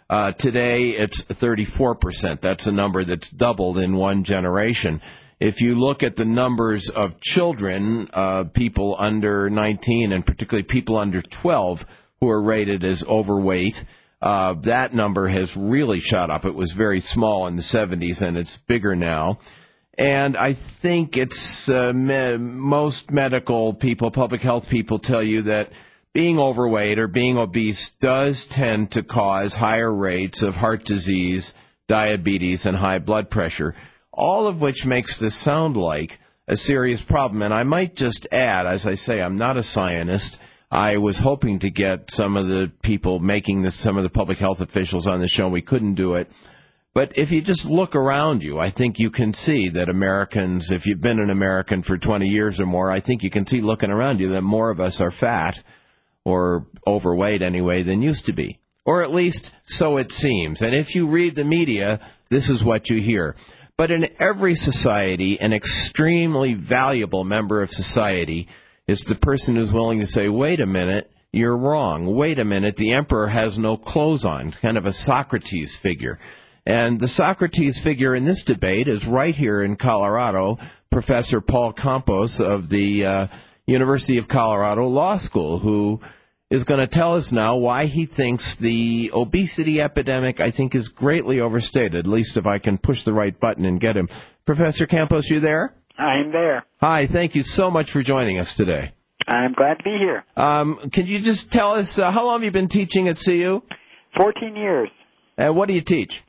Speaker 14: Uh, today, it's thirty-four percent. That's a number that's doubled in one generation. If you look at the numbers of children, uh, people under nineteen, and particularly people under twelve, who are rated as overweight, uh, that number has really shot up. It was very small in the seventies, and it's bigger now. And I think it's uh, me- most medical people, public health people tell you that being overweight or being obese does tend to cause higher rates of heart disease, diabetes, and high blood pressure, all of which makes this sound like a serious problem. And I might just add, as I say, I'm not a scientist. I was hoping to get some of the people making this, some of the public health officials on the show. We couldn't do it. But if you just look around you, I think you can see that Americans, if you've been an American for twenty years or more, I think you can see looking around you that more of us are fat or overweight anyway than used to be. Or at least so it seems. And if you read the media, this is what you hear. But in every society, an extremely valuable member of society is the person who's willing to say, wait a minute, you're wrong. Wait a minute, the emperor has no clothes on. It's kind of a Socrates figure. And the Socrates figure in this debate is right here in Colorado, Professor Paul Campos of the uh, University of Colorado Law School, who is going to tell us now why he thinks the obesity epidemic, I think, is greatly overstated, at least if I can push the right button and get him. Professor Campos, you there?
Speaker 7: I'm there.
Speaker 14: Hi, thank you so much for joining us today.
Speaker 7: I'm glad to be here.
Speaker 14: Um, can you just tell us, uh, how long have you been teaching at C U?
Speaker 7: fourteen years.
Speaker 14: And uh, what do you teach?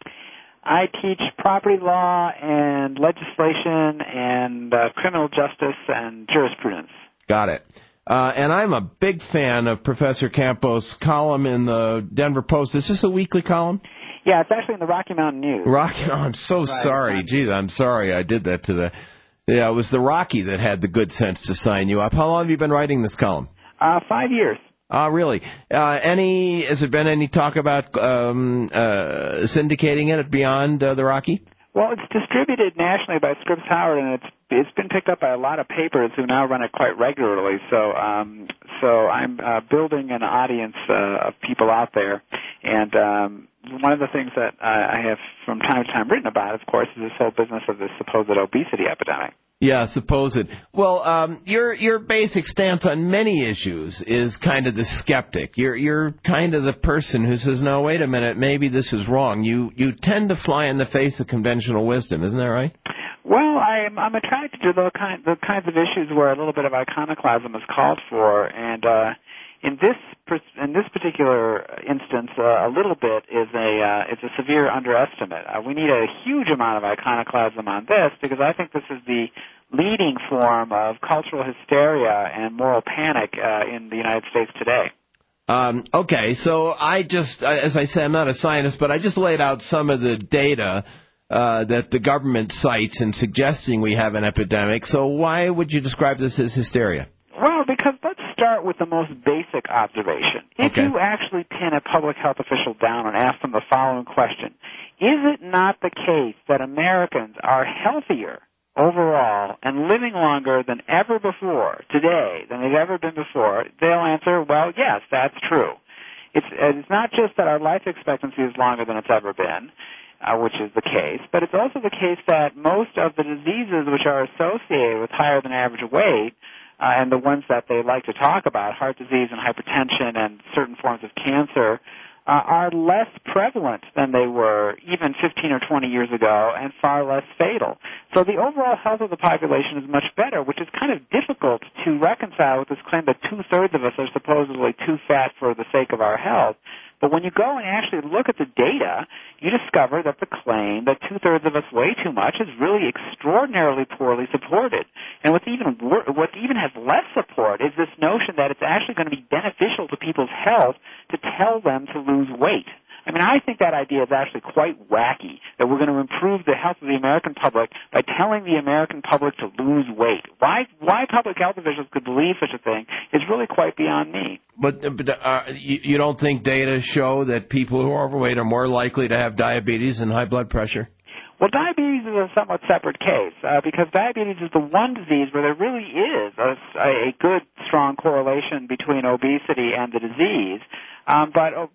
Speaker 7: I teach property law and legislation and uh, criminal justice and jurisprudence.
Speaker 14: Got it. Uh, and I'm a big fan of Professor Campos' column in the Denver Post. Is this a weekly column?
Speaker 7: Yeah, it's actually in the Rocky Mountain News.
Speaker 14: Rocky, oh, I'm so right, sorry. Geez, I'm sorry I did that to the... Yeah, it was the Rocky that had the good sense to sign you up. How long have you been writing this column?
Speaker 7: Uh, five years.
Speaker 14: Ah, uh, really? Uh, any? Has there been any talk about um, uh, syndicating it beyond uh, the Rocky?
Speaker 7: Well, it's distributed nationally by Scripps Howard, and it's it's been picked up by a lot of papers who now run it quite regularly. So, um, so I'm uh, building an audience uh, of people out there, and um, one of the things that uh, I have from time to time written about, of course, is this whole business of this supposed obesity epidemic.
Speaker 14: Yeah, supposed. Well, um, your your basic stance on many issues is kind of the skeptic. You're you're kind of the person who says, no, wait a minute, maybe this is wrong. You you tend to fly in the face of conventional wisdom, isn't that right?
Speaker 7: Well, I'm I'm attracted to the kind the kinds of issues where a little bit of iconoclasm is called for, and uh, in this in this particular instance, uh, a little bit is a uh, it's a severe underestimate. Uh, we need a huge amount of iconoclasm on this because I think this is the leading form of cultural hysteria and moral panic uh, in the United States today.
Speaker 14: Um, okay, so I just, as I say, I'm not a scientist, but I just laid out some of the data uh, that the government cites in suggesting we have an epidemic. So why would you describe this as hysteria?
Speaker 7: Well, because let's start with the most basic observation. If
Speaker 14: okay.
Speaker 7: you actually pin a public health official down and ask them the following question, is it not the case that Americans are healthier overall and living longer than ever before today than they've ever been before? They'll answer, well, yes, that's true. It's, it's not just that our life expectancy is longer than it's ever been, uh, which is the case, but it's also the case that most of the diseases which are associated with higher than average weight Uh, and the ones that they like to talk about, heart disease and hypertension and certain forms of cancer, uh, are less prevalent than they were even fifteen or twenty years ago and far less fatal. So the overall health of the population is much better, which is kind of difficult to reconcile with this claim that two-thirds of us are supposedly too fat for the sake of our health. But when you go and actually look at the data, you discover that the claim that two-thirds of us weigh too much is really extraordinarily poorly supported. And what's even wor- what even has less support is this notion that it's actually going to be beneficial to people's health to tell them to lose weight. I mean, I think that idea is actually quite wacky, that we're going to improve the health of the American public by telling the American public to lose weight. Why why public health officials could believe such a thing is really quite beyond me.
Speaker 14: But, but uh, you, you don't think data show that people who are overweight are more likely to have diabetes and high blood pressure?
Speaker 7: Well, diabetes is a somewhat separate case uh, because diabetes is the one disease where there really is a, a good, strong correlation between obesity and the disease. Um, but uh,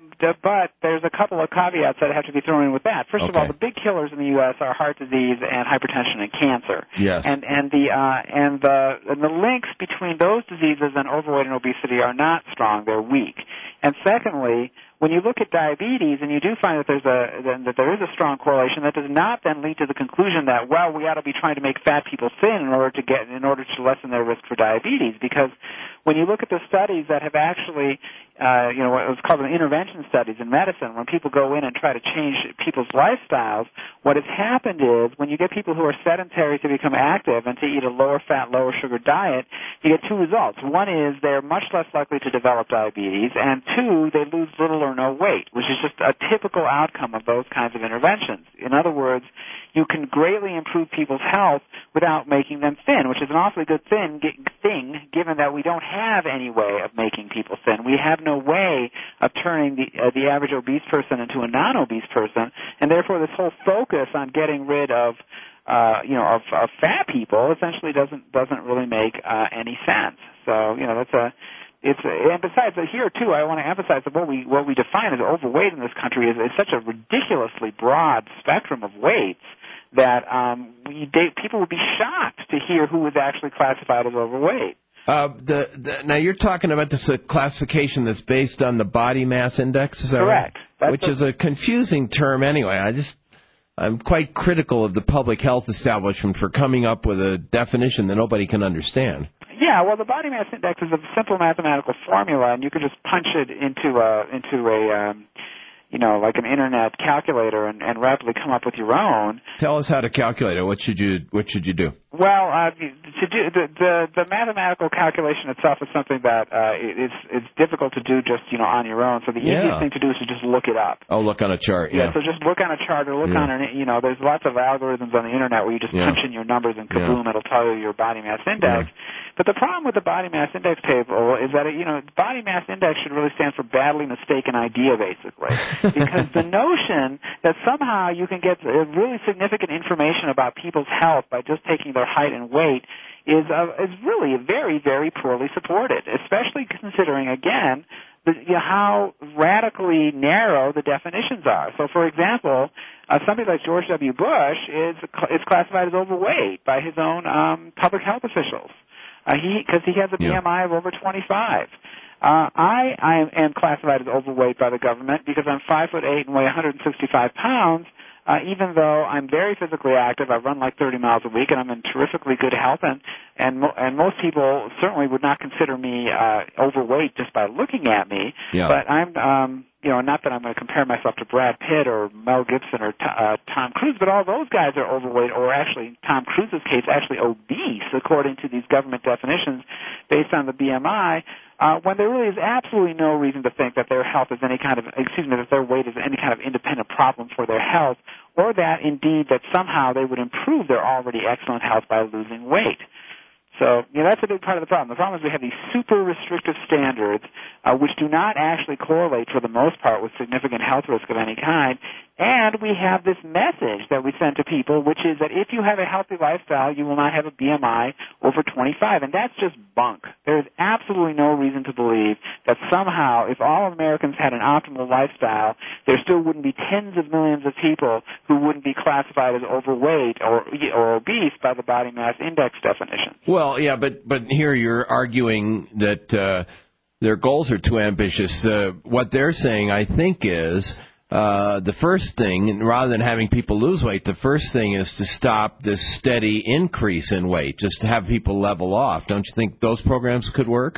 Speaker 7: but there's a couple of caveats that have to be thrown in with that. First
Speaker 14: okay.
Speaker 7: of all, the big killers in the U S are heart disease and hypertension and cancer.
Speaker 14: Yes.
Speaker 7: And and the uh, and the and the links between those diseases and overweight and obesity are not strong; they're weak. And secondly, when you look at diabetes and you do find that there's a that there is a strong correlation, that does not then lead to the conclusion that well we ought to be trying to make fat people thin in order to get in order to lessen their risk for diabetes. Because when you look at the studies that have actually uh, you know what was called intervention studies in medicine, when people go in and try to change people's lifestyles, what has happened is when you get people who are sedentary to become active and to eat a lower fat, lower sugar diet, you get two results. One is they're much less likely to develop diabetes, and two, they lose little or no weight, which is just a typical outcome of those kinds of interventions. In other words, you can greatly improve people's health without making them thin, which is an awfully good thing, thing given that we don't have any way of making people thin. We have no way of turning the, uh, the average obese person into a non-obese person, and therefore this whole focus on getting rid of uh, you know, of, of fat people essentially doesn't doesn't really make uh, any sense. So, you know, that's a It's, and besides, here too, I want to emphasize that what we what we define as overweight in this country is, is such a ridiculously broad spectrum of weights that um, we, they, people would be shocked to hear who was actually classified as overweight.
Speaker 14: Uh, the, the, now you're talking about this uh, classification that's based on the body mass index, is that
Speaker 7: Correct.
Speaker 14: right?
Speaker 7: That's
Speaker 14: Which
Speaker 7: a,
Speaker 14: is a confusing term anyway. I just I'm quite critical of the public health establishment for coming up with a definition that nobody can understand.
Speaker 7: Yeah, well, the body mass index is a simple mathematical formula, and you can just punch it into a into a um, you know like an internet calculator and, and rapidly come up with your own.
Speaker 14: Tell us how to calculate it. What should you What should you do?
Speaker 7: Well, uh, to do the, the the mathematical calculation itself is something that uh, is it's difficult to do just you know on your own. So the
Speaker 14: Yeah.
Speaker 7: easiest thing to do is to just look it up.
Speaker 14: Oh, look on a chart.
Speaker 7: Yeah,
Speaker 14: Yeah.
Speaker 7: so just look on a chart or look
Speaker 14: Yeah.
Speaker 7: on an, you know, there's lots of algorithms on the internet where you just
Speaker 14: Yeah.
Speaker 7: punch in your numbers and kaboom, it'll tell you your body mass index. But the problem with the body mass index table is that, it, you know, body mass index should really stand for badly mistaken idea, basically. Because the notion that somehow you can get uh, really significant information about people's health by just taking their height and weight is uh, is really very, very poorly supported, especially considering, again, the, you know, how radically narrow the definitions are. So, for example, uh, somebody like George W. Bush is is classified as overweight by his own um, public health officials. Uh, he because he has a B M I of over twenty-five. Uh, I I am classified as overweight by the government because I'm five foot eight and weigh one hundred sixty-five pounds. Uh, even though I'm very physically active, I run like thirty miles a week, and I'm in terrifically good health, and and, mo- and most people certainly would not consider me uh, overweight just by looking at me.
Speaker 14: Yeah.
Speaker 7: But I'm, um, you know, not that I'm going to compare myself to Brad Pitt or Mel Gibson or t- uh, Tom Cruise, but all those guys are overweight, or actually, in Tom Cruise's case, actually obese, according to these government definitions based on the B M I. Uh, when there really is absolutely no reason to think that their health is any kind of, excuse me, that their weight is any kind of independent problem for their health, or that, indeed, that somehow they would improve their already excellent health by losing weight. So, you know, that's a big part of the problem. The problem is we have these super restrictive standards, uh, which do not actually correlate, for the most part, with significant health risk of any kind. And we have this message that we send to people, which is that if you have a healthy lifestyle, you will not have a B M I over twenty-five. And that's just bunk. There is absolutely no reason to believe that somehow, if all Americans had an optimal lifestyle, there still wouldn't be tens of millions of people who wouldn't be classified as overweight or, or obese by the body mass index definition.
Speaker 14: Well, yeah, but but here you're arguing that uh, their goals are too ambitious. Uh, what they're saying, I think, is uh, the first thing, rather than having people lose weight, the first thing is to stop this steady increase in weight, just to have people level off. Don't you think those programs could work?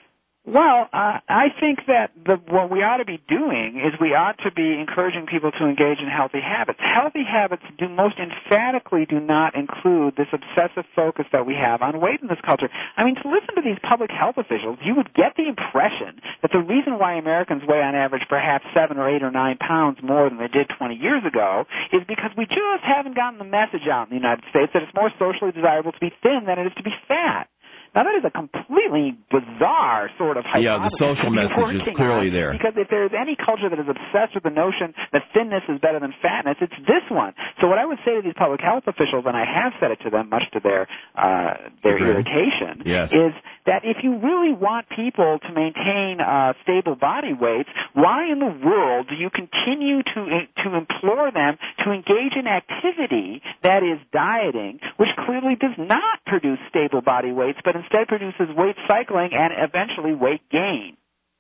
Speaker 7: Well, uh, I think that the, what we ought to be doing is we ought to be encouraging people to engage in healthy habits. Healthy habits do most emphatically do not include this obsessive focus that we have on weight in this culture. I mean, to listen to these public health officials, you would get the impression that the reason why Americans weigh on average perhaps seven or eight or nine pounds more than they did twenty years ago is because we just haven't gotten the message out in the United States that it's more socially desirable to be thin than it is to be fat. Now, that is a completely bizarre sort of hypothesis.
Speaker 14: Yeah, the social message is clearly there.
Speaker 7: Because if there's any culture that is obsessed with the notion that thinness is better than fatness, it's this one. So what I would say to these public health officials, and I have said it to them much to their uh, their
Speaker 14: Agreed.
Speaker 7: irritation,
Speaker 14: yes.
Speaker 7: is that if you really want people to maintain uh, stable body weights, why in the world do you continue to to implore them to engage in activity that is dieting, which clearly does not produce stable body weights, but instead produces weight cycling and eventually weight gain?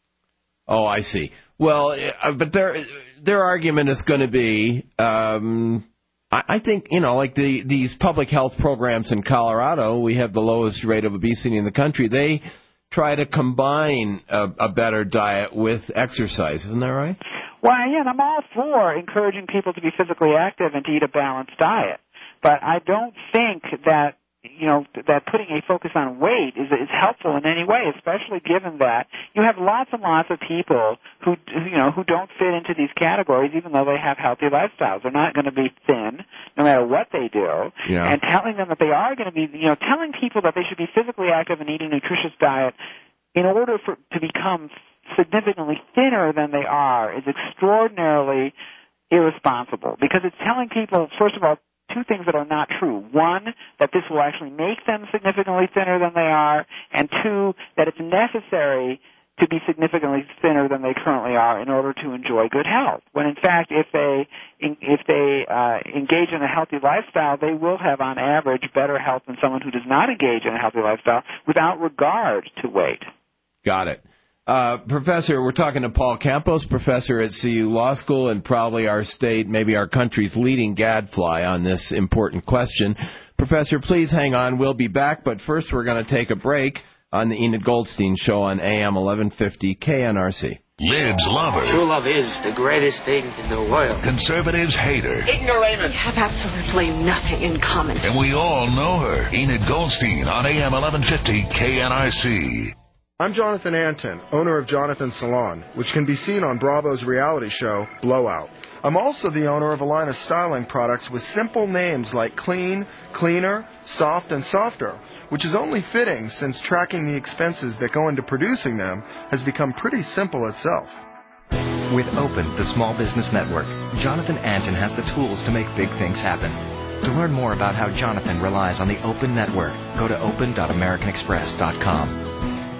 Speaker 14: Oh, I see. Well, uh, but their their argument is going to be, um, I, I think, you know, like the these public health programs in Colorado, we have the lowest rate of obesity in the country. They try to combine a, a better diet with exercise. Isn't that right?
Speaker 7: Well, yeah, and I'm all for encouraging people to be physically active and to eat a balanced diet. But I don't think that, you know, that putting a focus on weight is, is helpful in any way, especially given that you have lots and lots of people who, you know, who don't fit into these categories even though they have healthy lifestyles. They're not going to be thin no matter what they do.
Speaker 14: Yeah.
Speaker 7: And telling them that they are going to be, you know, telling people that they should be physically active and eat a nutritious diet in order for to become significantly thinner than they are is extraordinarily irresponsible, because it's telling people, first of all, two things that are not true. One, that this will actually make them significantly thinner than they are, and two, that it's necessary to be significantly thinner than they currently are in order to enjoy good health. When in fact, if they if they uh, engage in a healthy lifestyle, they will have on average better health than someone who does not engage in a healthy lifestyle without regard to weight.
Speaker 14: Got it. Uh, Professor, we're talking to Paul Campos, professor at C U Law School and probably our state, maybe our country's leading gadfly on this important question. Professor, please hang on. We'll be back, but first we're going to take a break on the Enid Goldstein Show on A M eleven fifty K N R C.
Speaker 1: Libs love her.
Speaker 8: True love is the greatest thing in the world.
Speaker 1: Conservatives hate her.
Speaker 8: Ignoramus.
Speaker 19: We have absolutely nothing in common.
Speaker 1: And we all know her. Enid Goldstein on A M eleven fifty K N R C.
Speaker 9: I'm Jonathan Anton, owner of Jonathan Salon, which can be seen on Bravo's reality show, Blowout. I'm also the owner of a line of styling products with simple names like Clean, Cleaner, Soft, and Softer, which is only fitting since tracking the expenses that go into producing them has become pretty simple itself.
Speaker 10: With Open, the Small Business Network, Jonathan Anton has the tools to make big things happen. To learn more about how Jonathan relies on the Open Network, go to open dot american express dot com.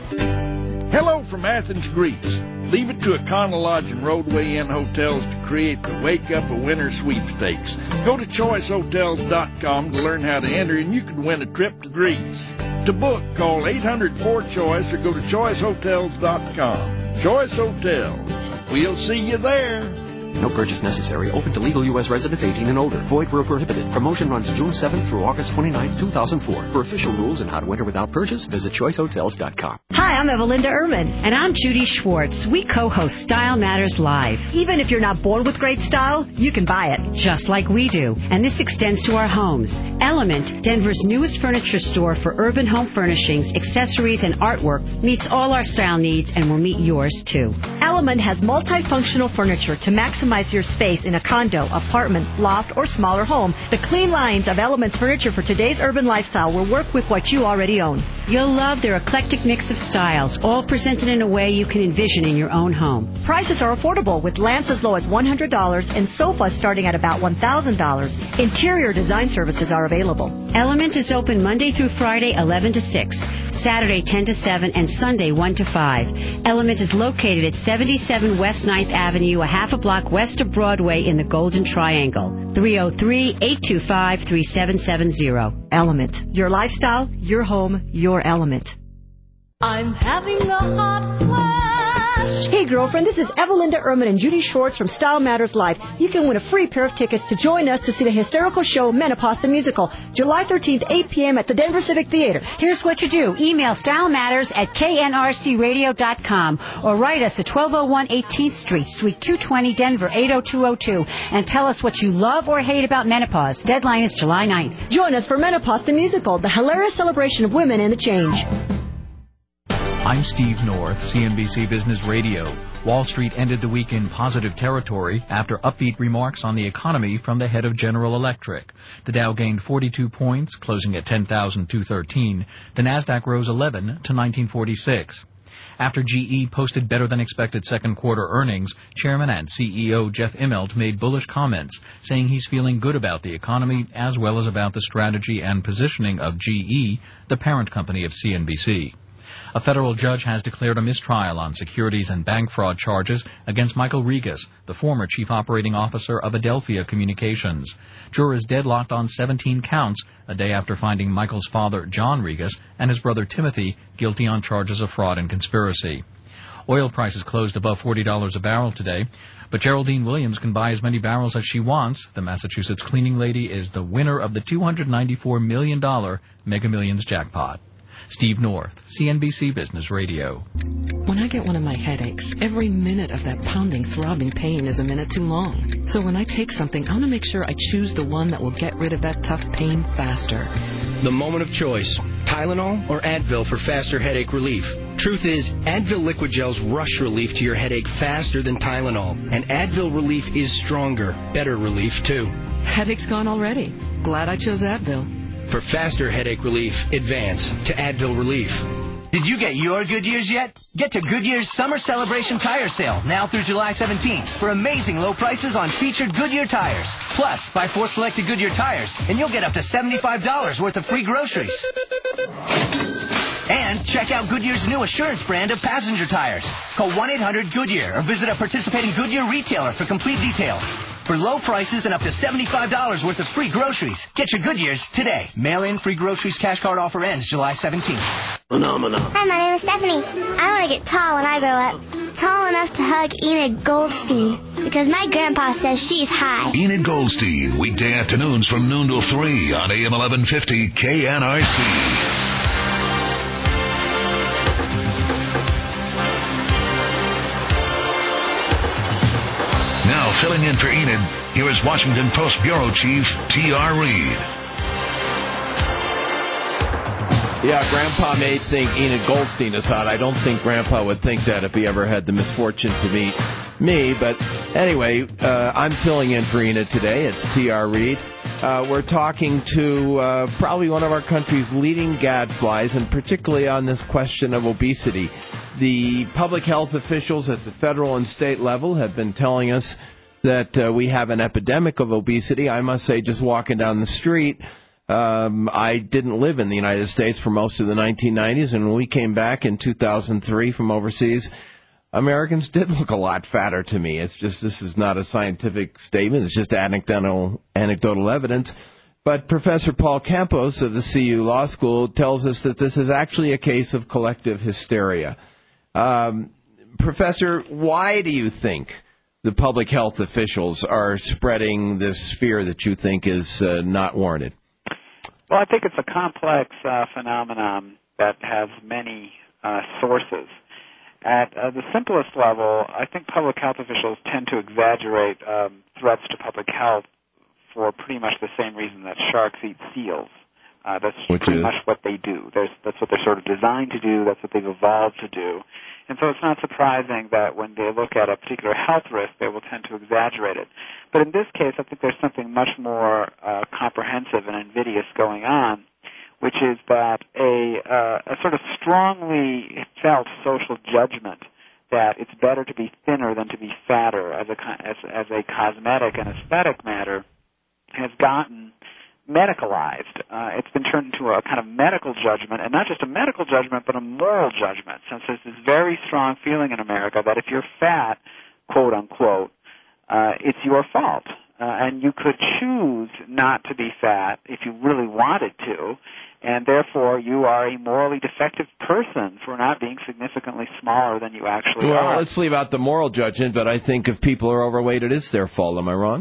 Speaker 12: Hello from Athens, Greece. Leave it to Econo Lodge and Roadway Inn Hotels to create the Wake Up a Winner sweepstakes. Go to choice hotels dot com to learn how to enter, and you can win a trip to Greece. To book, call eight hundred four choice or go to choice hotels dot com. Choice Hotels. We'll see you there.
Speaker 20: No purchase necessary. Open to legal U S residents eighteen and older. Void where prohibited. Promotion runs June seventh through August twenty-ninth, two thousand four. For official rules and how to enter without purchase, visit choice hotels dot com.
Speaker 3: Hi, I'm Evelinda Ehrman.
Speaker 15: And I'm Judy Schwartz. We co-host Style Matters Live.
Speaker 3: Even if you're not born with great style, you can buy it.
Speaker 15: Just like we do. And this extends to our homes. Element, Denver's newest furniture store for urban home furnishings, accessories, and artwork, meets all our style needs and will meet yours, too.
Speaker 3: Element has multifunctional furniture to maximize your space in a condo, apartment, loft, or smaller home. The clean lines of Element's furniture for today's urban lifestyle will work with what you already own.
Speaker 15: You'll love their eclectic mix of styles, all presented in a way you can envision in your own home.
Speaker 3: Prices are affordable, with lamps as low as one hundred dollars and sofas starting at about one thousand dollars. Interior design services are available.
Speaker 15: Element is open Monday through Friday, eleven to six, Saturday, ten to seven, and Sunday, one to five. Element is located at seventy-seven West ninth Avenue, a half a block west of Broadway in the Golden Triangle. three oh three, eight two five, three seven seven zero.
Speaker 3: Element. Your lifestyle, your home, your element.
Speaker 26: I'm having a hot flash.
Speaker 3: Hey, girlfriend, this is Evelinda Ehrman and Judy Schwartz from Style Matters Live. You can win a free pair of tickets to join us to see the hysterical show Menopause the Musical, July thirteenth, eight p.m. at the Denver Civic Theater.
Speaker 15: Here's what you do. Email Style Matters at K N R C radio dot com or write us at twelve oh one eighteenth Street, Suite two twenty, Denver, eight oh two oh two, and tell us what you love or hate about menopause. Deadline is July ninth.
Speaker 3: Join us for Menopause the Musical, the hilarious celebration of women and the change.
Speaker 11: I'm Steve North, C N B C Business Radio. Wall Street ended the week in positive territory after upbeat remarks on the economy from the head of General Electric. The Dow gained forty-two points, closing at ten thousand two hundred thirteen. The Nasdaq rose eleven to nineteen forty-six. After G E posted better-than-expected second-quarter earnings, Chairman and C E O Jeff Immelt made bullish comments, saying he's feeling good about the economy as well as about the strategy and positioning of G E, the parent company of C N B C. A federal judge has declared a mistrial on securities and bank fraud charges against Michael Regas, the former chief operating officer of Adelphia Communications. Jurors deadlocked on seventeen counts a day after finding Michael's father, John Regas, and his brother Timothy guilty on charges of fraud and conspiracy. Oil prices closed above forty dollars a barrel today, but Geraldine Williams can buy as many barrels as she wants. The Massachusetts cleaning lady is the winner of the two hundred ninety-four million dollars Mega Millions jackpot. Steve North, C N B C Business Radio.
Speaker 13: When I get one of my headaches, every minute of that pounding, throbbing pain is a minute too long. So when I take something, I want to make sure I choose the one that will get rid of that tough pain faster.
Speaker 16: The moment of choice, Tylenol or Advil for faster headache relief. Truth is, Advil Liquid Gel's rush relief to your headache faster than Tylenol. And Advil relief is stronger, better relief too.
Speaker 13: Headache's gone already. Glad I chose Advil.
Speaker 16: For faster headache relief, advance to Advil Relief.
Speaker 24: Did you get your Goodyears yet? Get to Goodyear's Summer Celebration Tire Sale now through July seventeenth for amazing low prices on featured Goodyear tires. Plus, buy four selected Goodyear tires, and you'll get up to seventy-five dollars worth of free groceries. And check out Goodyear's new Assurance brand of passenger tires. Call one eight hundred Goodyear or visit a participating Goodyear retailer for complete details. For low prices and up to seventy-five dollars worth of free groceries, get your Goodyears today. Mail-in free groceries cash card offer ends July seventeenth.
Speaker 17: Phenomenal. Hi, my name is Stephanie. I want to get tall when I grow up. Tall enough to hug Enid Goldstein, because my grandpa says she's high.
Speaker 1: Enid Goldstein, weekday afternoons from noon till three on A M eleven fifty K N R C. Now, filling in for Enid, here is Washington Post Bureau Chief T R. Reid.
Speaker 14: Yeah, Grandpa may think Enid Goldstein is hot. I don't think Grandpa would think that if he ever had the misfortune to meet me. But anyway, uh, I'm filling in for Enid today. It's T R. Reid. Uh, we're talking to uh, probably one of our country's leading gadflies, and particularly on this question of obesity. The public health officials at the federal and state level have been telling us that uh, we have an epidemic of obesity. I must say, just walking down the street, um, I didn't live in the United States for most of the nineteen nineties, and when we came back in two thousand three from overseas, Americans did look a lot fatter to me. It's just, this is not a scientific statement. It's just anecdotal, anecdotal evidence. But Professor Paul Campos of the C U Law School tells us that this is actually a case of collective hysteria. Um, Professor, why do you think the public health officials are spreading this fear that you think is uh, not warranted?
Speaker 7: Well, I think it's a complex uh, phenomenon that has many uh, sources. At uh, the simplest level, I think public health officials tend to exaggerate um, threats to public health for pretty much the same reason that sharks eat seals. Uh, that's
Speaker 14: Which
Speaker 7: pretty
Speaker 14: is?
Speaker 7: much what they do. There's, that's what they're sort of designed to do. That's what they've evolved to do. And so it's not surprising that when they look at a particular health risk, they will tend to exaggerate it. But in this case, I think there's something much more uh, comprehensive and invidious going on, which is that a, uh, a sort of strongly felt social judgment that it's better to be thinner than to be fatter as a, as, as a cosmetic and aesthetic matter has gotten medicalized. Uh, it's been turned into a kind of medical judgment, and not just a medical judgment, but a moral judgment, since there's this very strong feeling in America that if you're fat, quote unquote, uh, it's your fault. Uh, and you could choose not to be fat if you really wanted to, and therefore you are a morally defective person for not being significantly smaller than you actually
Speaker 14: well,
Speaker 7: are.
Speaker 14: Well, let's leave out the moral judgment, but I think if people are overweight, it is their fault. Am I wrong?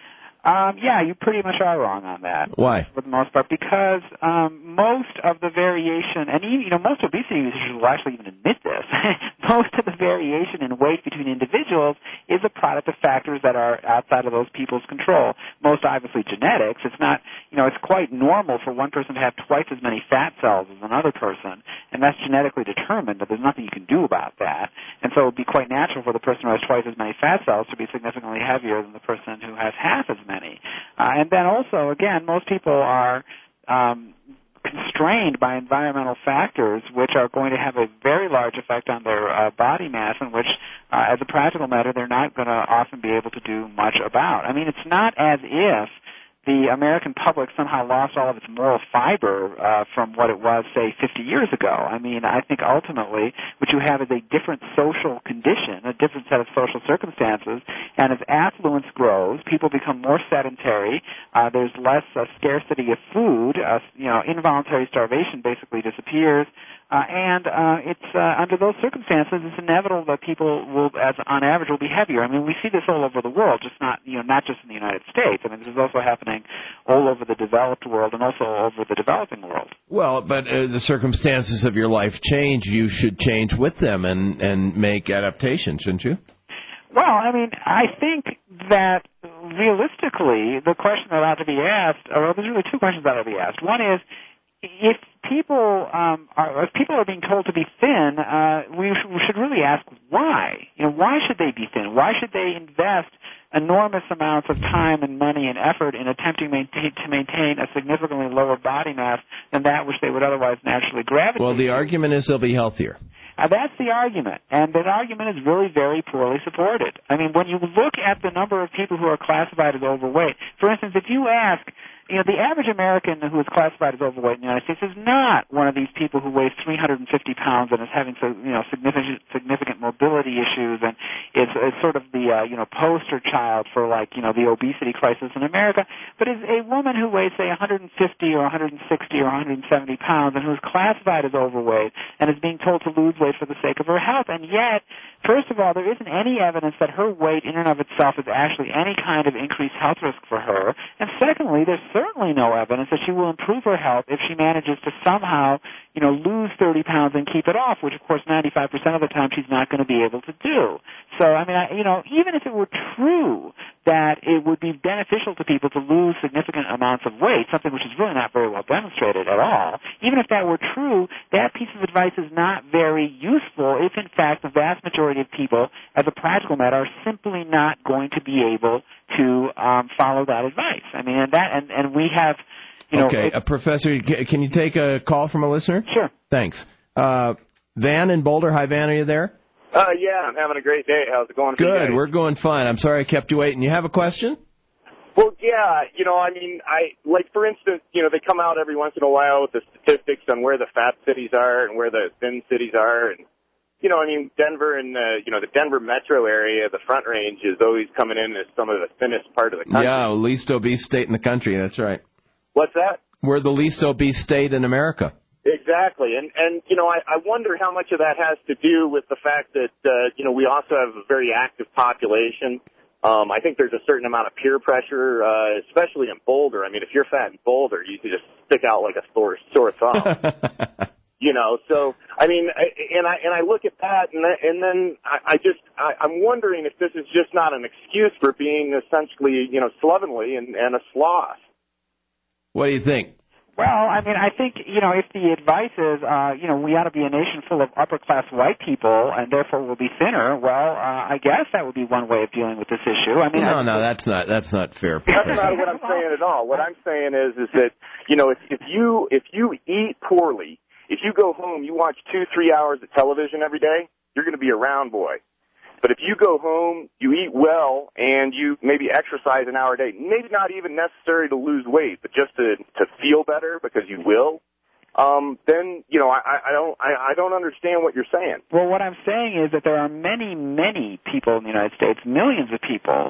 Speaker 7: Um, yeah, you pretty much are wrong on that.
Speaker 14: Why?
Speaker 7: For the most part, because um, most of the variation, and even, you know, most obesity users will actually even admit this, most of the variation in weight between individuals is a product of factors that are outside of those people's control. Most obviously genetics. It's not, you know, it's quite normal for one person to have twice as many fat cells as another person, and that's genetically determined, but there's nothing you can do about that. And so it would be quite natural for the person who has twice as many fat cells to be significantly heavier than the person who has half as many. Uh, and then also, again, most people are um, constrained by environmental factors which are going to have a very large effect on their uh, body mass, and which, uh, as a practical matter, they're not going to often be able to do much about. I mean, it's not as if the American public somehow lost all of its moral fiber uh, from what it was, say, fifty years ago. I mean, I think ultimately what you have is a different social condition, a different set of social circumstances, and as affluence grows, people become more sedentary, uh, there's less uh, scarcity of food, uh, you know, involuntary starvation basically disappears, uh, and uh, it's uh, under those circumstances, it's inevitable that people will, as on average, will be heavier. I mean, we see this all over the world, just not, you know, not just in the United States. I mean, this is also happening all over the developed world and also over the developing world.
Speaker 14: Well, but uh, the circumstances of your life change. You should change with them and, and make adaptations, shouldn't you?
Speaker 7: Well, I mean, I think that realistically, the question that ought to be asked, or there's really two questions that ought to be asked. One is, if people um, are if people are being told to be thin, uh, we, sh- we should really ask why. You know, why should they be thin? Why should they invest enormous amounts of time and money and effort in attempting maintain, to maintain a significantly lower body mass than that which they would otherwise naturally gravitate?
Speaker 14: Well, the argument is they'll be healthier.
Speaker 7: Uh, that's the argument, and that argument is really very poorly supported. I mean, when you look at the number of people who are classified as overweight, for instance, if you ask, you know, the average American who is classified as overweight in the United States is not one of these people who weighs three hundred fifty pounds and is having, so, you know, significant significant mobility issues, and is, is sort of the, uh, you know, poster child for, like, you know, the obesity crisis in America, but is a woman who weighs, say, one hundred fifty or one hundred sixty or one hundred seventy pounds and who is classified as overweight and is being told to lose weight for the sake of her health. And yet, first of all, there isn't any evidence that her weight in and of itself is actually any kind of increased health risk for her. And secondly, there's certainly no evidence that she will improve her health if she manages to somehow, you know, lose thirty pounds and keep it off, which, of course, ninety-five percent of the time she's not going to be able to do. So, I mean, I, you know, even if it were true that it would be beneficial to people to lose significant amounts of weight, something which is really not very well demonstrated at all, even if that were true, that piece of advice is not very useful if, in fact, the vast majority of people, as a practical matter, are simply not going to be able to um, follow that advice. I mean, and that, and, and we have, you know...
Speaker 14: Okay,
Speaker 7: it,
Speaker 14: uh, Professor, can you take a call from a listener?
Speaker 7: Sure.
Speaker 14: Thanks. Uh, Van in Boulder. Hi, Van, are you there?
Speaker 5: Uh, yeah, I'm having a great day. How's it going for you
Speaker 14: Good,
Speaker 5: guys?
Speaker 14: we're going fine. I'm sorry I kept you waiting. You have a question?
Speaker 5: Well, yeah, you know, I mean, I like, for instance, you know, they come out every once in a while with the statistics on where the fat cities are and where the thin cities are, and you know, I mean, Denver and, uh, you know, the Denver metro area, the Front Range is always coming in as some of the thinnest part of the country.
Speaker 14: Yeah, least obese state in the country, that's right.
Speaker 5: What's that?
Speaker 14: We're the least obese state in America.
Speaker 5: Exactly. And, and you know, I, I wonder how much of that has to do with the fact that, uh, you know, we also have a very active population. Um, I think there's a certain amount of peer pressure, uh, especially in Boulder. I mean, if you're fat in Boulder, you can just stick out like a sore, sore thumb. You know, so, I mean, and I and I look at that, and, and then I, I just, I, I'm wondering if this is just not an excuse for being essentially, you know, slovenly and, and a sloth.
Speaker 14: What do you think?
Speaker 7: Well, I mean, I think, you know, if the advice is, uh, you know, we ought to be a nation full of upper-class white people and therefore we'll be thinner, well, uh, I guess that would be one way of dealing with this issue. I mean,
Speaker 14: no,
Speaker 7: I,
Speaker 14: no, that's not that's not fair.
Speaker 5: That's not what I'm saying at all. What I'm saying is, is that, you know, if, if you if you eat poorly, if you go home, you watch two, three hours of television every day, you're going to be a round boy. But if you go home, you eat well, and you maybe exercise an hour a day, maybe not even necessary to lose weight, but just to, to feel better because you will, um, then, you know, I, I don't I, I don't understand what you're saying.
Speaker 7: Well, what I'm saying is that there are many, many people in the United States, millions of people,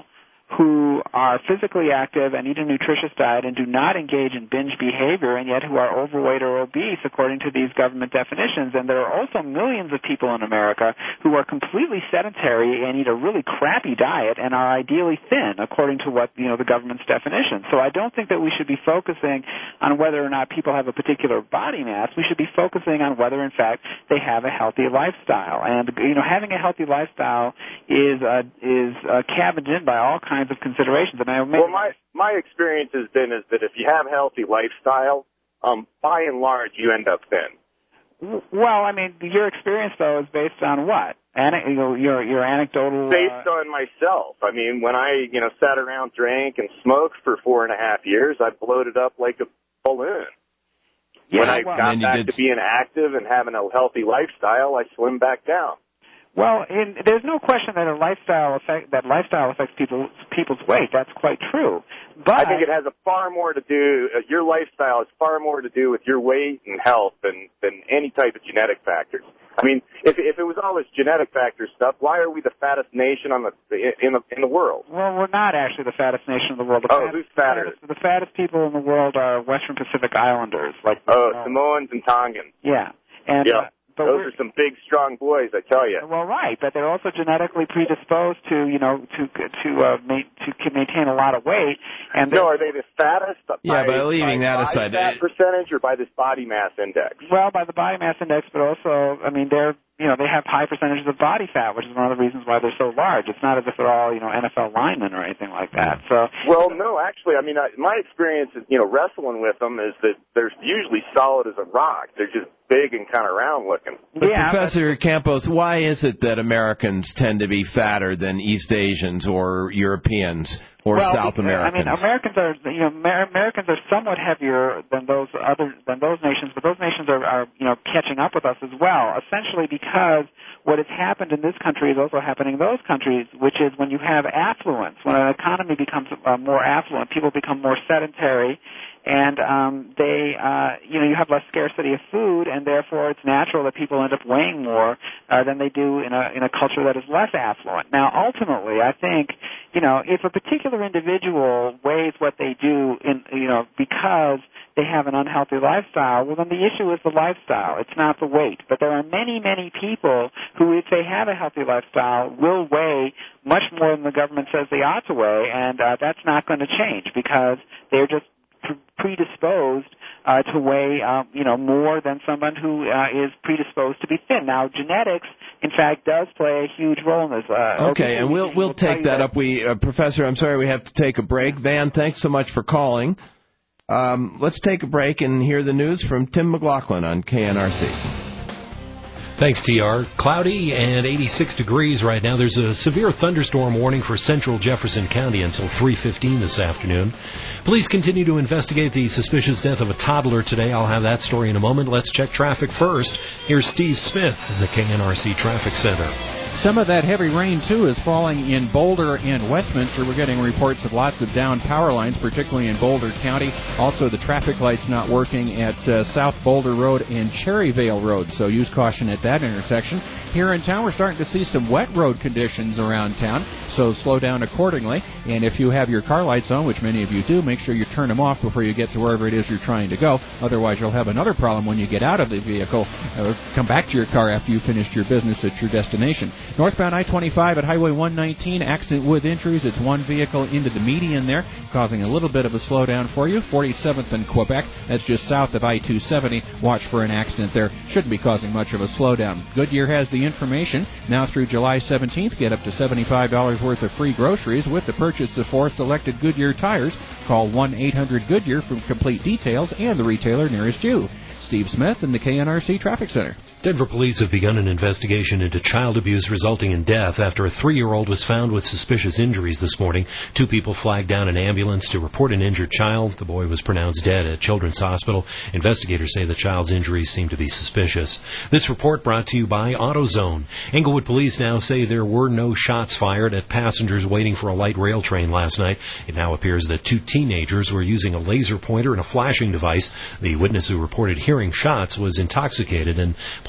Speaker 7: who are physically active and eat a nutritious diet and do not engage in binge behavior, and yet who are overweight or obese according to these government definitions. And there are also millions of people in America who are completely sedentary and eat a really crappy diet and are ideally thin according to what, you know, the government's definition. So I don't think that we should be focusing on whether or not people have a particular body mass. We should be focusing on whether, in fact, they have a healthy lifestyle. And, you know, having a healthy lifestyle is uh, is uh, cabined in by all kinds of considerations. And I
Speaker 5: well, my my experience has been is that if you have a healthy lifestyle, um, by and large, you end up thin.
Speaker 7: Well, I mean, your experience though is based on what? Ana- your your anecdotal.
Speaker 5: Based
Speaker 7: uh...
Speaker 5: on myself. I mean, when I you know sat around, drank, and smoked for four and a half years, I bloated up like a balloon.
Speaker 7: Yeah,
Speaker 5: when I
Speaker 7: well,
Speaker 5: got back
Speaker 14: did...
Speaker 5: to being active and having a healthy lifestyle, I slimmed back down.
Speaker 7: Well, in, there's no question that a lifestyle affect, that lifestyle affects people, people's weight. That's quite true. But
Speaker 5: I think it has a far more to do. Uh, your lifestyle has far more to do with your weight and health than than any type of genetic factors. I mean, if if it was all this genetic factor stuff, why are we the fattest nation on the in the in the world?
Speaker 7: Well, we're not actually the fattest nation in the world. The
Speaker 5: oh,
Speaker 7: fattest,
Speaker 5: who's fatter?
Speaker 7: The, the fattest people in the world are Western Pacific Islanders, like
Speaker 5: oh, Samoans and Tongans.
Speaker 7: Yeah, and.
Speaker 5: Yeah.
Speaker 7: Uh, But
Speaker 5: Those are some big, strong boys, I tell you.
Speaker 7: Well, right, but they're also genetically predisposed to, you know, to to uh, ma- to maintain a lot of weight. And
Speaker 5: no, are they the fattest?
Speaker 14: Yeah,
Speaker 5: by,
Speaker 14: but leaving
Speaker 5: by
Speaker 14: that aside,
Speaker 5: fat percentage or by this body mass index?
Speaker 7: Well, by the body mass index, but also, I mean, they're you know they have high percentages of body fat, which is one of the reasons why they're so large. It's not as if they're all you know N F L linemen or anything like that. So.
Speaker 5: Well, no, actually, I mean, I, my experience is you know wrestling with them is that they're usually solid as a rock. They're just big and kind of round looking.
Speaker 14: But
Speaker 7: yeah,
Speaker 14: Professor but... Campos, why is it that Americans tend to be fatter than East Asians or Europeans or
Speaker 7: well,
Speaker 14: South Americans?
Speaker 7: I mean, Americans are you know Amer- Americans are somewhat heavier than those other than those nations, but those nations are, are you know catching up with us as well. Essentially, because what has happened in this country is also happening in those countries, which is when you have affluence, when an economy becomes uh, more affluent, people become more sedentary. And um, they, uh, you know, you have less scarcity of food, and therefore it's natural that people end up weighing more uh, than they do in a in a culture that is less affluent. Now, ultimately, I think, you know, if a particular individual weighs what they do, in you know, because they have an unhealthy lifestyle, well, then the issue is the lifestyle. It's not the weight. But there are many, many people who, if they have a healthy lifestyle, will weigh much more than the government says they ought to weigh, and uh, that's not going to change because they're just predisposed uh, to weigh, uh, you know, more than someone who uh, is predisposed to be thin. Now, genetics, in fact, does play a huge role in this. Uh,
Speaker 14: okay, and we'll we'll take that, that up. We, uh, Professor, I'm sorry we have to take a break. Van, thanks so much for calling. Um, let's take a break and hear the news from Tim McLaughlin on K N R C.
Speaker 4: Thanks, T R. Cloudy and eighty-six degrees right now. There's a severe thunderstorm warning for central Jefferson County until three fifteen this afternoon. Police continue to investigate the suspicious death of a toddler today. I'll have that story in a moment. Let's check traffic first. Here's Steve Smith in the K N R C Traffic Center.
Speaker 2: Some of that heavy rain, too, is falling in Boulder and Westminster. We're getting reports of lots of downed power lines, particularly in Boulder County. Also, the traffic light's not working at uh, South Boulder Road and Cherryvale Road, so use caution at that intersection. Here in town, we're starting to see some wet road conditions around town, so slow down accordingly. And if you have your car lights on, which many of you do, make sure you turn them off before you get to wherever it is you're trying to go. Otherwise, you'll have another problem when you get out of the vehicle. Uh, come back to your car after you've finished your business at your destination. Northbound I twenty-five at Highway one nineteen, accident with injuries. It's one vehicle into the median there, causing a little bit of a slowdown for you. forty-seventh in Quebec, that's just south of I two seventy. Watch for an accident there. Shouldn't be causing much of a slowdown. Goodyear has the information. Now through July seventeenth, get up to seventy-five dollars worth of free groceries with the purchase of four selected Goodyear tires. Call one eight hundred Goodyear for complete details and the retailer nearest you. Steve Smith in the K N R C Traffic Center.
Speaker 4: Denver police have begun an investigation into child abuse resulting in death after a three-year-old was found with suspicious injuries this morning. Two people flagged down an ambulance to report an injured child. The boy was pronounced dead at Children's Hospital. Investigators say the child's injuries seem to be suspicious. This report brought to you by AutoZone. Englewood police now say there were no shots fired at passengers waiting for a light rail train last night. It now appears that two teenagers were using a laser pointer and a flashing device. The witness who reported hearing shots was intoxicated, and police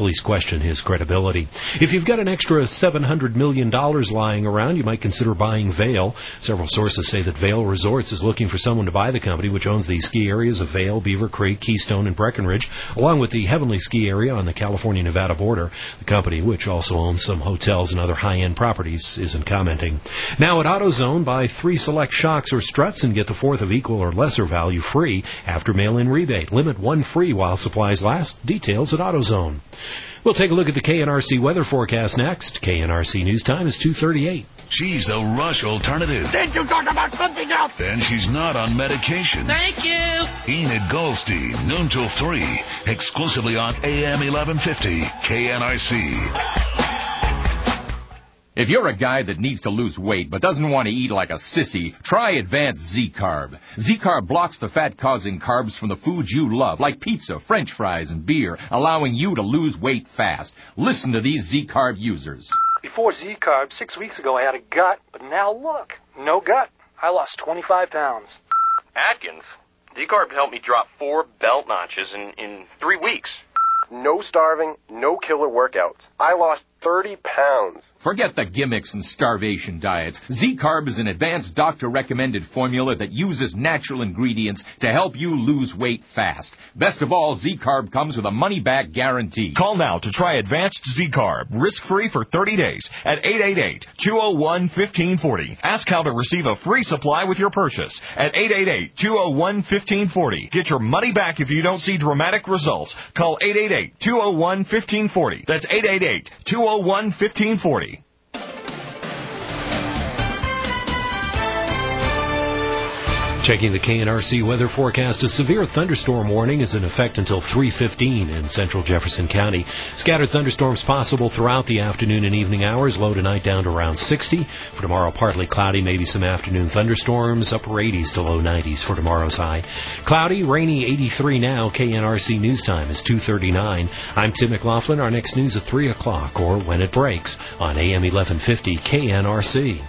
Speaker 4: least question his credibility. If you've got an extra seven hundred million dollars lying around, you might consider buying Vail. Several sources say that Vail Resorts is looking for someone to buy the company, which owns the ski areas of Vail, Beaver Creek, Keystone, and Breckenridge, along with the Heavenly Ski area on the California-Nevada border. The company, which also owns some hotels and other high-end properties, isn't commenting. Now at AutoZone, buy three select shocks or struts and get the fourth of equal or lesser value free after mail-in rebate. Limit one free while supplies last. Details at AutoZone. We'll take a look at the K N R C weather forecast next. K N R C News Time is two thirty-eight.
Speaker 1: She's the Rush alternative.
Speaker 6: Did you talk about something else?
Speaker 1: And she's not on medication.
Speaker 6: Thank you.
Speaker 1: Enid Goldstein, noon till three, exclusively on A M eleven fifty, K N R C.
Speaker 18: If you're a guy that needs to lose weight but doesn't want to eat like a sissy, try Advanced Z-Carb. Z-Carb blocks the fat-causing carbs from the foods you love, like pizza, French fries, and beer, allowing you to lose weight fast. Listen to these Z-Carb users.
Speaker 21: Before Z-Carb, six weeks ago I had a gut, but now look, no gut. I lost twenty-five pounds.
Speaker 22: Atkins, Z-Carb helped me drop four belt notches in, in three weeks.
Speaker 23: No starving, no killer workouts. I lost thirty pounds.
Speaker 18: Forget the gimmicks and starvation diets. Z-Carb is an advanced doctor-recommended formula that uses natural ingredients to help you lose weight fast. Best of all, Z-Carb comes with a money-back guarantee.
Speaker 25: Call now to try Advanced Z-Carb, risk-free for thirty days at eight eight eight, two oh one, one five four oh. Ask how to receive a free supply with your purchase at eight eight eight, two oh one, one five four oh. Get your money back if you don't see dramatic results. Call eight eight eight, two oh one, one five four oh. That's eight eight eight, two oh one, one five four oh.
Speaker 4: Checking the K N R C weather forecast, a severe thunderstorm warning is in effect until three fifteen in central Jefferson County. Scattered thunderstorms possible throughout the afternoon and evening hours. Low tonight down to around sixty. For tomorrow, partly cloudy, maybe some afternoon thunderstorms. Upper eighties to low nineties for tomorrow's high. Cloudy, rainy, eighty-three now. K N R C News Time is two thirty-nine. I'm Tim McLaughlin. Our next news at three o'clock or when it breaks on A M eleven fifty K N R C.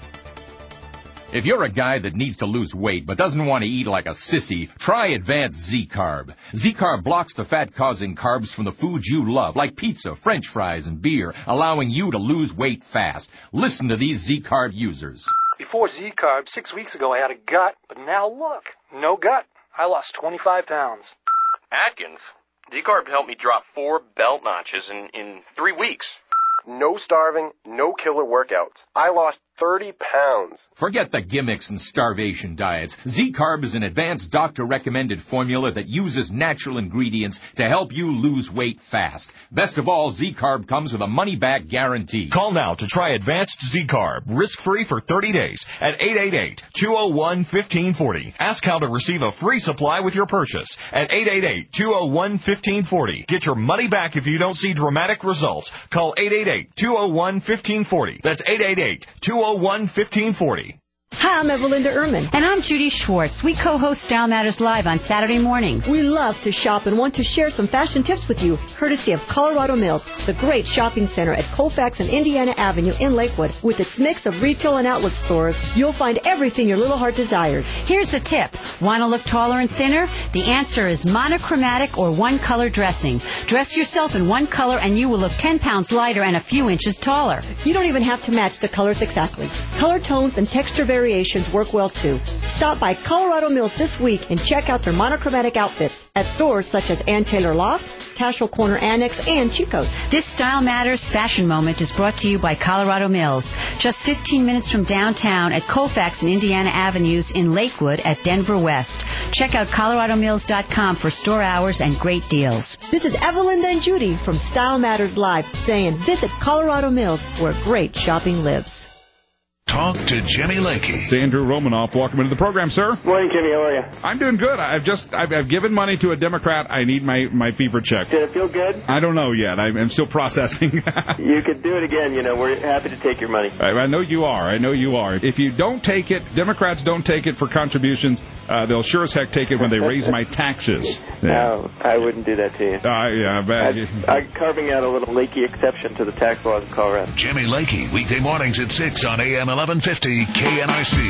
Speaker 18: If you're a guy that needs to lose weight but doesn't want to eat like a sissy, try Advanced Z-Carb. Z-Carb blocks the fat-causing carbs from the foods you love, like pizza, French fries, and beer, allowing you to lose weight fast. Listen to these Z-Carb users.
Speaker 21: Before Z-Carb, six weeks ago I had a gut, but now look, no gut. I lost twenty-five pounds.
Speaker 22: Atkins, Z-Carb helped me drop four belt notches in, in three weeks.
Speaker 23: No starving, no killer workouts. I lost thirty pounds.
Speaker 18: Forget the gimmicks and starvation diets. Z-Carb is an advanced doctor-recommended formula that uses natural ingredients to help you lose weight fast. Best of all, Z-Carb comes with a money-back guarantee.
Speaker 25: Call now to try Advanced Z-Carb, risk-free for thirty days at eight eight eight, two oh one, one five four oh. Ask how to receive a free supply with your purchase at eight eight eight, two oh one, one five four oh. Get your money back if you don't see dramatic results. Call eight eight eight, two oh one, one five four oh. That's eight eight eight, two oh one, one five four oh.
Speaker 3: Hi, I'm Evelinda Ehrman.
Speaker 15: And I'm Judy Schwartz. We co-host Style Matters Live on Saturday mornings.
Speaker 3: We love to shop and want to share some fashion tips with you, courtesy of Colorado Mills, the great shopping center at Colfax and Indiana Avenue in Lakewood. With its mix of retail and outlet stores, you'll find everything your little heart desires.
Speaker 15: Here's a tip. Want to look taller and thinner? The answer is monochromatic or one-color dressing. Dress yourself in one color and you will look ten pounds lighter and a few inches taller.
Speaker 3: You don't even have to match the colors exactly. Color tones and texture variations work well too. Stop by Colorado Mills this week and check out their monochromatic outfits at stores such as Ann Taylor Loft, Casual Corner Annex, and Chico's.
Speaker 15: This Style Matters fashion moment is brought to you by Colorado Mills, just fifteen minutes from downtown at Colfax and Indiana Avenues in Lakewood at Denver West. Check out colorado mills dot com for store hours and great deals.
Speaker 3: This is Evelinda and Judy from Style Matters Live saying visit Colorado Mills where great shopping lives.
Speaker 1: Talk to Jimmy Lakey.
Speaker 27: It's Andrew Romanoff. Welcome into the program, sir.
Speaker 28: Morning, Jimmy. How are you?
Speaker 27: I'm doing good. I've just I've, I've given money to a Democrat. I need my, my fever check.
Speaker 28: Did it feel good?
Speaker 27: I don't know yet. I'm, I'm still processing.
Speaker 28: You could do it again. You know, we're happy to take your money.
Speaker 27: I, I know you are. I know you are. If you don't take it, Democrats don't take it for contributions. Uh, they'll sure as heck take it when they raise my taxes.
Speaker 28: Yeah. No, I wouldn't do that to you.
Speaker 27: Uh, yeah, but
Speaker 28: I'm carving out a little Lakey exception to the tax laws of Colorado.
Speaker 1: Jimmy Lakey, weekday mornings at six on A M eleven fifty K N R C.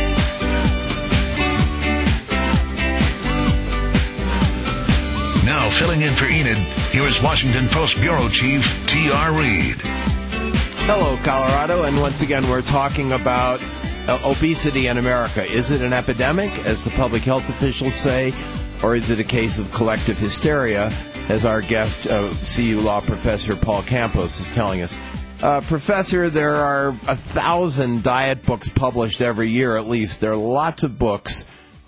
Speaker 1: Now Filling in for Enid, here is Washington Post Bureau Chief T R. Reid.
Speaker 14: Hello, Colorado, and once again we're talking about uh, obesity in America. Is it an epidemic, as the public health officials say, or is it a case of collective hysteria, as our guest, uh, C U law professor Paul Campos, is telling us? Uh, professor, there are a thousand diet books published every year at least. There are lots of books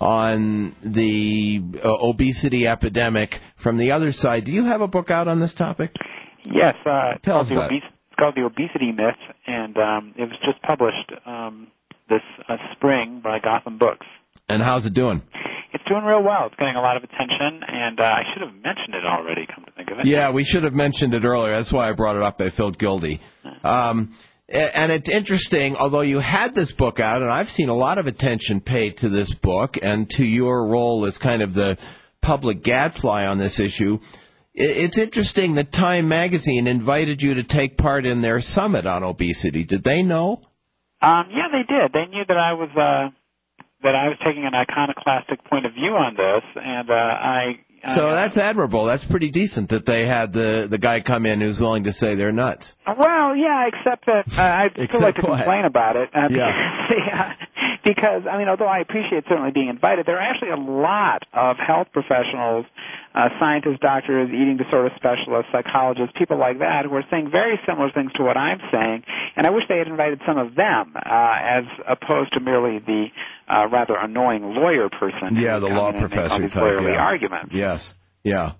Speaker 14: on the uh, obesity epidemic. From the other side, do you have a book out on this topic?
Speaker 7: Yes. Uh,
Speaker 14: Tell us about
Speaker 7: it. It's called The Obesity Myth, and um, it was just published um, this uh, spring by Gotham Books.
Speaker 14: And how's it doing?
Speaker 7: It's doing real well. It's getting a lot of attention, and uh, I should have mentioned it already, come to think of it.
Speaker 14: Yeah, we should have mentioned it earlier. That's why I brought it up. I felt guilty. Um, and it's interesting, although you had this book out, and I've seen a lot of attention paid to this book and to your role as kind of the public gadfly on this issue. It's interesting that Time Magazine invited you to take part in their summit on obesity. Did they know?
Speaker 7: Um, yeah, they did. They knew that I was... Uh that I was taking an iconoclastic point of view on this, and uh, I... I
Speaker 14: so that's admirable. That's pretty decent that they had the, the guy come in who's willing to say they're nuts.
Speaker 7: Well, yeah, except that uh, I'd
Speaker 14: except
Speaker 7: still like to
Speaker 14: what?
Speaker 7: complain about it. Uh,
Speaker 14: yeah.
Speaker 7: Because, yeah. Because, I mean, although I appreciate certainly being invited, there are actually a lot of health professionals, uh, scientists, doctors, eating disorder specialists, psychologists, people like that, who are saying very similar things to what I'm saying, and I wish they had invited some of them, uh, as opposed to merely the uh, rather annoying lawyer person.
Speaker 14: Yeah, the law professor type.
Speaker 7: Lawyerly
Speaker 14: Yeah.
Speaker 7: arguments.
Speaker 14: Yes, yeah.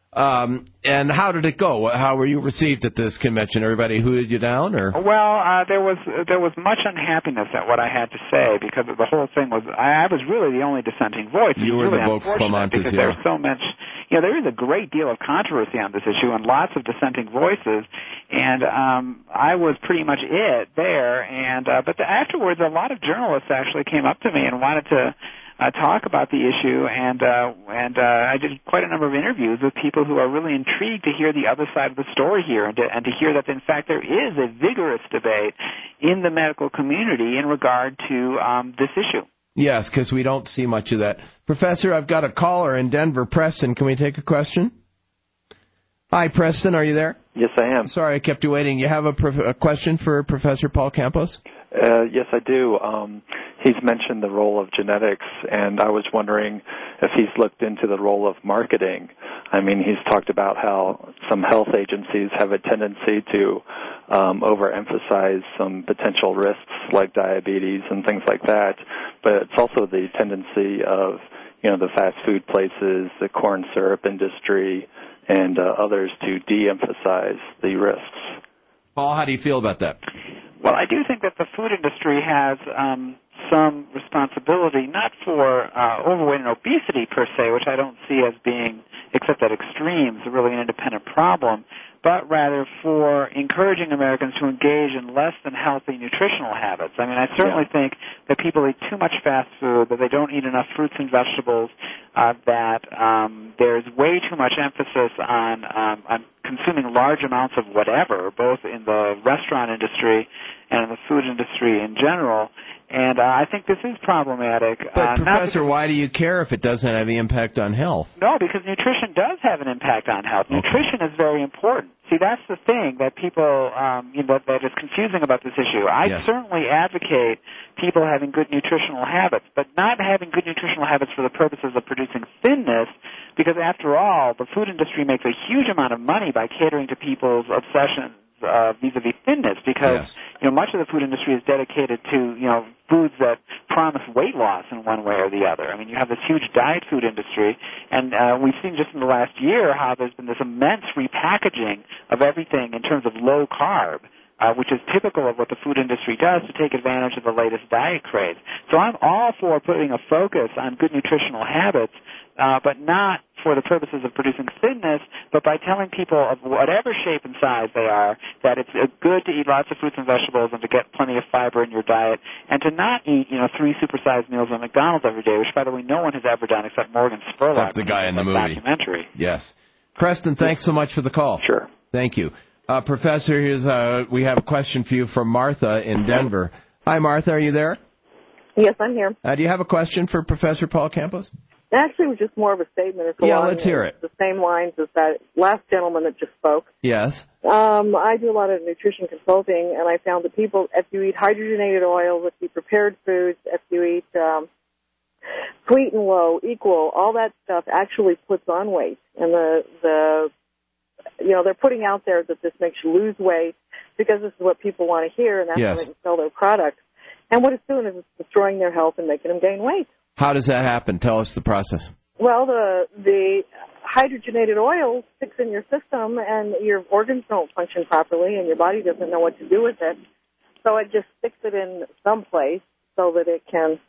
Speaker 14: Um, and how did it go? How were you received at this convention? Everybody hooted you down, or?
Speaker 7: Well, uh, there was there was much unhappiness at what I had to say, because the whole thing was I, I was really the only dissenting voice.
Speaker 14: You were
Speaker 7: really
Speaker 14: the vox clamantis,
Speaker 7: because
Speaker 14: yeah.
Speaker 7: there's so much, you know, there is a great deal of controversy on this issue and lots of dissenting voices, and um, I was pretty much it there. And uh, but the, afterwards, a lot of journalists actually came up to me and wanted to. Uh, talk about the issue, and uh, and uh, I did quite a number of interviews with people who are really intrigued to hear the other side of the story here, and to, and to hear that in fact there is a vigorous debate in the medical community in regard to um, this issue.
Speaker 14: Yes, because we don't see much of that. Professor, I've got a caller in Denver, Preston. Can we take a question? Hi, Preston. Are you there?
Speaker 28: Yes, I am.
Speaker 14: Sorry, I kept you waiting. You have a, prof- a question for Professor Paul Campos?
Speaker 28: Uh, yes, I do. Um, he's mentioned the role of genetics, and I was wondering if he's looked into the role of marketing. I mean, he's talked about how some health agencies have a tendency to um, overemphasize some potential risks like diabetes and things like that, but it's also the tendency of, you know, the fast food places, the corn syrup industry, and uh, others to de-emphasize the risks.
Speaker 14: Paul, how do you feel about that?
Speaker 7: Well, I do think that the food industry has um, some responsibility, not for uh, overweight and obesity per se, which I don't see as being, except at extremes, really an independent problem, but rather for encouraging Americans to engage in less than healthy nutritional habits. I mean, I certainly yeah. think that people eat too much fast food, that they don't eat enough fruits and vegetables, uh, that um, there's way too much emphasis on, um, on consuming large amounts of whatever, both in the restaurant industry and in the food industry in general. And uh, I think this is problematic.
Speaker 14: But,
Speaker 7: uh,
Speaker 14: Professor, why do you care if it doesn't have any impact on health?
Speaker 7: No, because nutrition does have an impact on health. Okay. Nutrition is very important. See, that's the thing that people, um, you know, that is confusing about this issue. I yes. certainly advocate people having good nutritional habits, but not having good nutritional habits for the purposes of producing thinness, because after all, the food industry makes a huge amount of money by catering to people's obsessions Uh, vis-a-vis thinness, because yes. you know much of the food industry is dedicated to you know foods that promise weight loss in one way or the other. I mean, you have this huge diet food industry, and uh, we've seen just in the last year how there's been this immense repackaging of everything in terms of low carb, uh, which is typical of what the food industry does to take advantage of the latest diet craze. So I'm all for putting a focus on good nutritional habits, uh, but not for the purposes of producing thinness, but by telling people of whatever shape and size they are that it's good to eat lots of fruits and vegetables and to get plenty of fiber in your diet, and to not eat, you know, three supersized meals at McDonald's every day, which, by the way, no one has ever done except Morgan Spurlock.
Speaker 14: Except the guy in the movie.
Speaker 7: Documentary.
Speaker 14: Yes. Preston, thanks so much for the call.
Speaker 28: Sure.
Speaker 14: Thank you. Uh, Professor, here's uh, we have a question for you from Martha in Denver. Hi, Martha, are you there?
Speaker 8: Yes, I'm here.
Speaker 14: Uh, do you have a question for Professor Paul Campos?
Speaker 8: Actually, it was just more of a statement. It's
Speaker 14: Yeah,
Speaker 8: along
Speaker 14: let's hear it.
Speaker 8: The same lines as that last gentleman that just spoke.
Speaker 14: Yes.
Speaker 8: Um, I do a lot of nutrition consulting, and I found that people, if you eat hydrogenated oils, if you prepared foods, if you eat um, sweet and low, equal, all that stuff actually puts on weight. And the, the, you know, they're putting out there that this makes you lose weight because this is what people want to hear, and that's
Speaker 14: Yes.
Speaker 8: how they can sell their products. And what it's doing is it's destroying their health and making them gain weight.
Speaker 14: How does that happen? Tell us the process.
Speaker 8: Well, the the hydrogenated oil sticks in your system, and your organs don't function properly, and your body doesn't know what to do with it. So it just sticks it in some place so that it can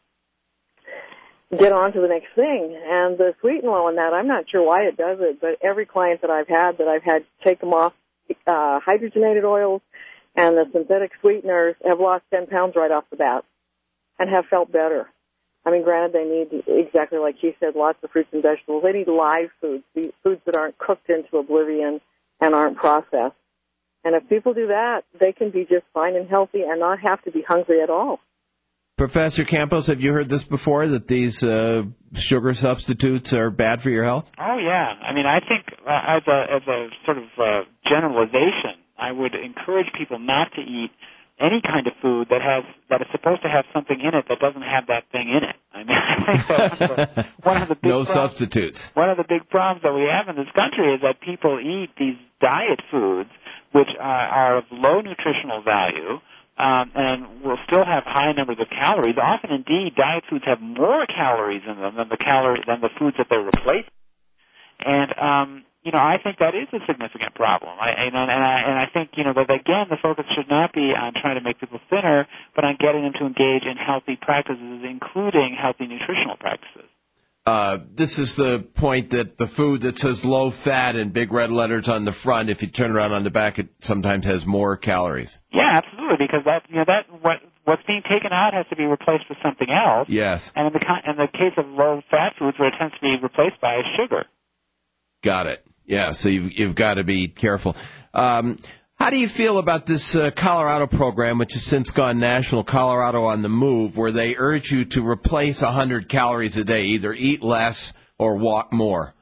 Speaker 8: get on to the next thing. And the sweet and low in that, I'm not sure why it does it, but every client that I've had that I've had take them off uh, hydrogenated oils and the synthetic sweeteners have lost ten pounds right off the bat and have felt better. I mean, granted, they need, exactly like he said, lots of fruits and vegetables. They need live foods, the foods that aren't cooked into oblivion and aren't processed. And if people do that, they can be just fine and healthy and not have to be hungry at all.
Speaker 14: Professor Campos, have you heard this before, that these uh, sugar substitutes are bad for your health?
Speaker 7: Oh, yeah. I mean, I think uh, as, a, as a sort of uh, generalization, I would encourage people not to eat any kind of food that has that is supposed to have something in it that doesn't have that thing in it. I mean, I think that one of the, one of the big
Speaker 14: no
Speaker 7: problems,
Speaker 14: substitutes.
Speaker 7: One of the big problems that we have in this country is that people eat these diet foods which are, are of low nutritional value um, and will still have high numbers of calories. Often, indeed, diet foods have more calories in them than the calorie than the foods that they're replacing. And um, you know, I think that is a significant problem. I, and, and, I, and I think, you know, that again, the focus should not be on trying to make people thinner, but on getting them to engage in healthy practices, including healthy nutritional practices.
Speaker 14: Uh, this is the point that the food that says low fat in big red letters on the front, if you turn around on the back, it sometimes has more calories.
Speaker 7: Yeah, absolutely, because that, you know, that what what's being taken out has to be replaced with something else.
Speaker 14: Yes.
Speaker 7: And in the in the case of low fat foods, what it tends to be replaced by is sugar.
Speaker 14: Got it. Yeah, so you've, you've got to be careful. Um, how do you feel about this uh, Colorado program, which has since gone national, Colorado on the Move, where they urge you to replace one hundred calories a day, either eat less or walk more?